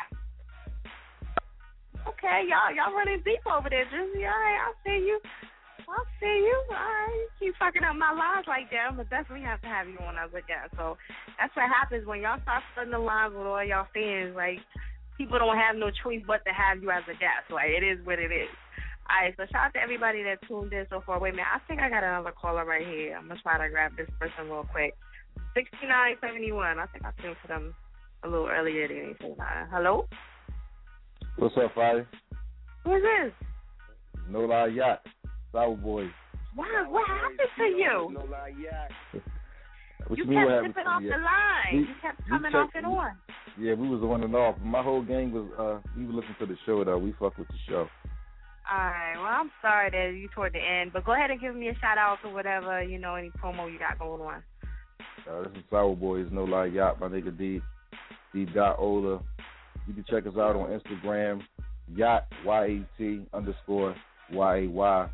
Okay, y'all running deep over there, Jersey. All right, I'll see you. All right, you keep fucking up my lines like that. I'm going to definitely have to have you on as a guest. So that's what happens when y'all start flooding the lines with all y'all fans. Like, people don't have no choice but to have you as a guest. Like, it is what it is. All right, so shout out to everybody that tuned in so far. Wait a minute, I think I got another caller right here. I'm going to try to grab this person real quick. 6971. I think I tuned for them a little earlier than anything. Hello? What's up, Friday? Who is this? No Lie Yacht. Sour Boy. Wow, what happened to you? No Lie Yacht. You kept slipping off the line. You kept coming off and on. Yeah, we was on and off. My whole gang was, we were listening to the show, though. We fuck with the show. All right. Well, I'm sorry that you toward the end, but go ahead and give me a shout-out or whatever, any promo you got going on. This is Sour Boys, No Lie Yacht, my nigga D. D.Ola. You can check us out on Instagram, Yacht, YAT _ YAY.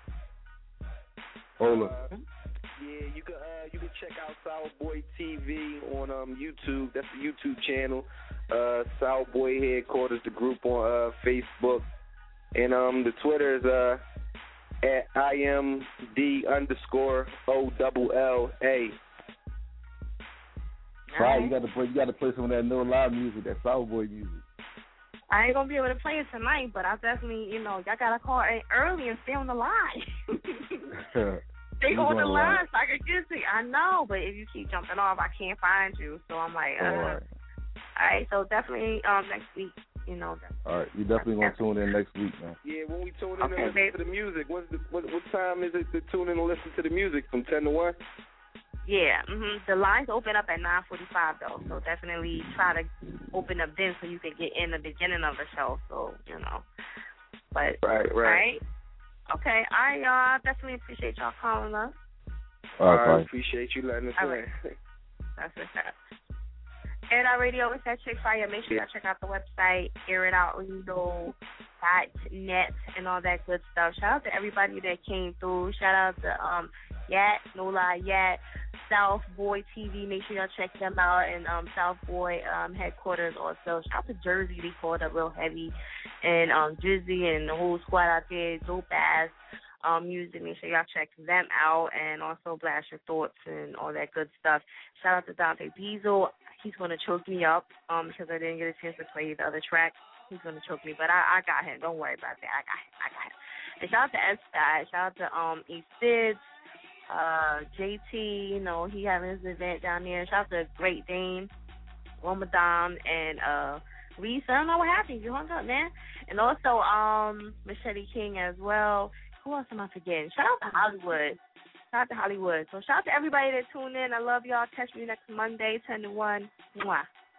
Ola. Yeah, you can check out Sour Boy TV on YouTube. That's the YouTube channel. Sour Boy Headquarters, the group on Facebook. And the Twitter is at IMD_OLLA. Right, you got to play some of that No Lie music, that Sour Boy music. I ain't gonna be able to play it tonight, but I definitely, y'all gotta call early and stay on the line. Stay on the line so I can get to you. I know, but if you keep jumping off, I can't find you. So I'm like, All right, so definitely next week, All right, you definitely gonna tune in next week, man. Yeah, when we tune in and listen to the music, what time is it to tune in and listen to the music? From 10 to 1? Yeah, the lines open up at 9:45 though, so definitely try to open up then so you can get in the beginning of the show. So But right. Okay. All right, y'all. I definitely appreciate y'all calling us. I appreciate you letting us in. Right. That's what's up. Air It Out Radio is that Chick Fire. Make sure y'all check out the website, airitoutradio.net, and all that good stuff. Shout out to everybody that came through. Shout out to Yat, No Lie Yat, South Boy TV. Make sure y'all check them out. And South Boy headquarters also. Shout out to Jersey. They called up real heavy. And Drizzy and the whole squad out there, dope ass music. Make sure y'all check them out. And also Blast Your Thoughts and all that good stuff. Shout out to Dante Diesel. He's going to choke me up because I didn't get a chance to play the other track. He's going to choke me, but I got him. Don't worry about that. I got him. And shout out to S-Sky. Shout out to E. Stids, JT. You know, he having his event down there. Shout out to Great Dane, Ramadan, and Reese. I don't know what happened. You hung up, man. And also Machete King as well. Who else am I forgetting? Shout out to Hollywood. Shout out to Hollywood. So shout out to everybody that tuned in. I love y'all. Catch me next Monday, 10 to 1. Mwah.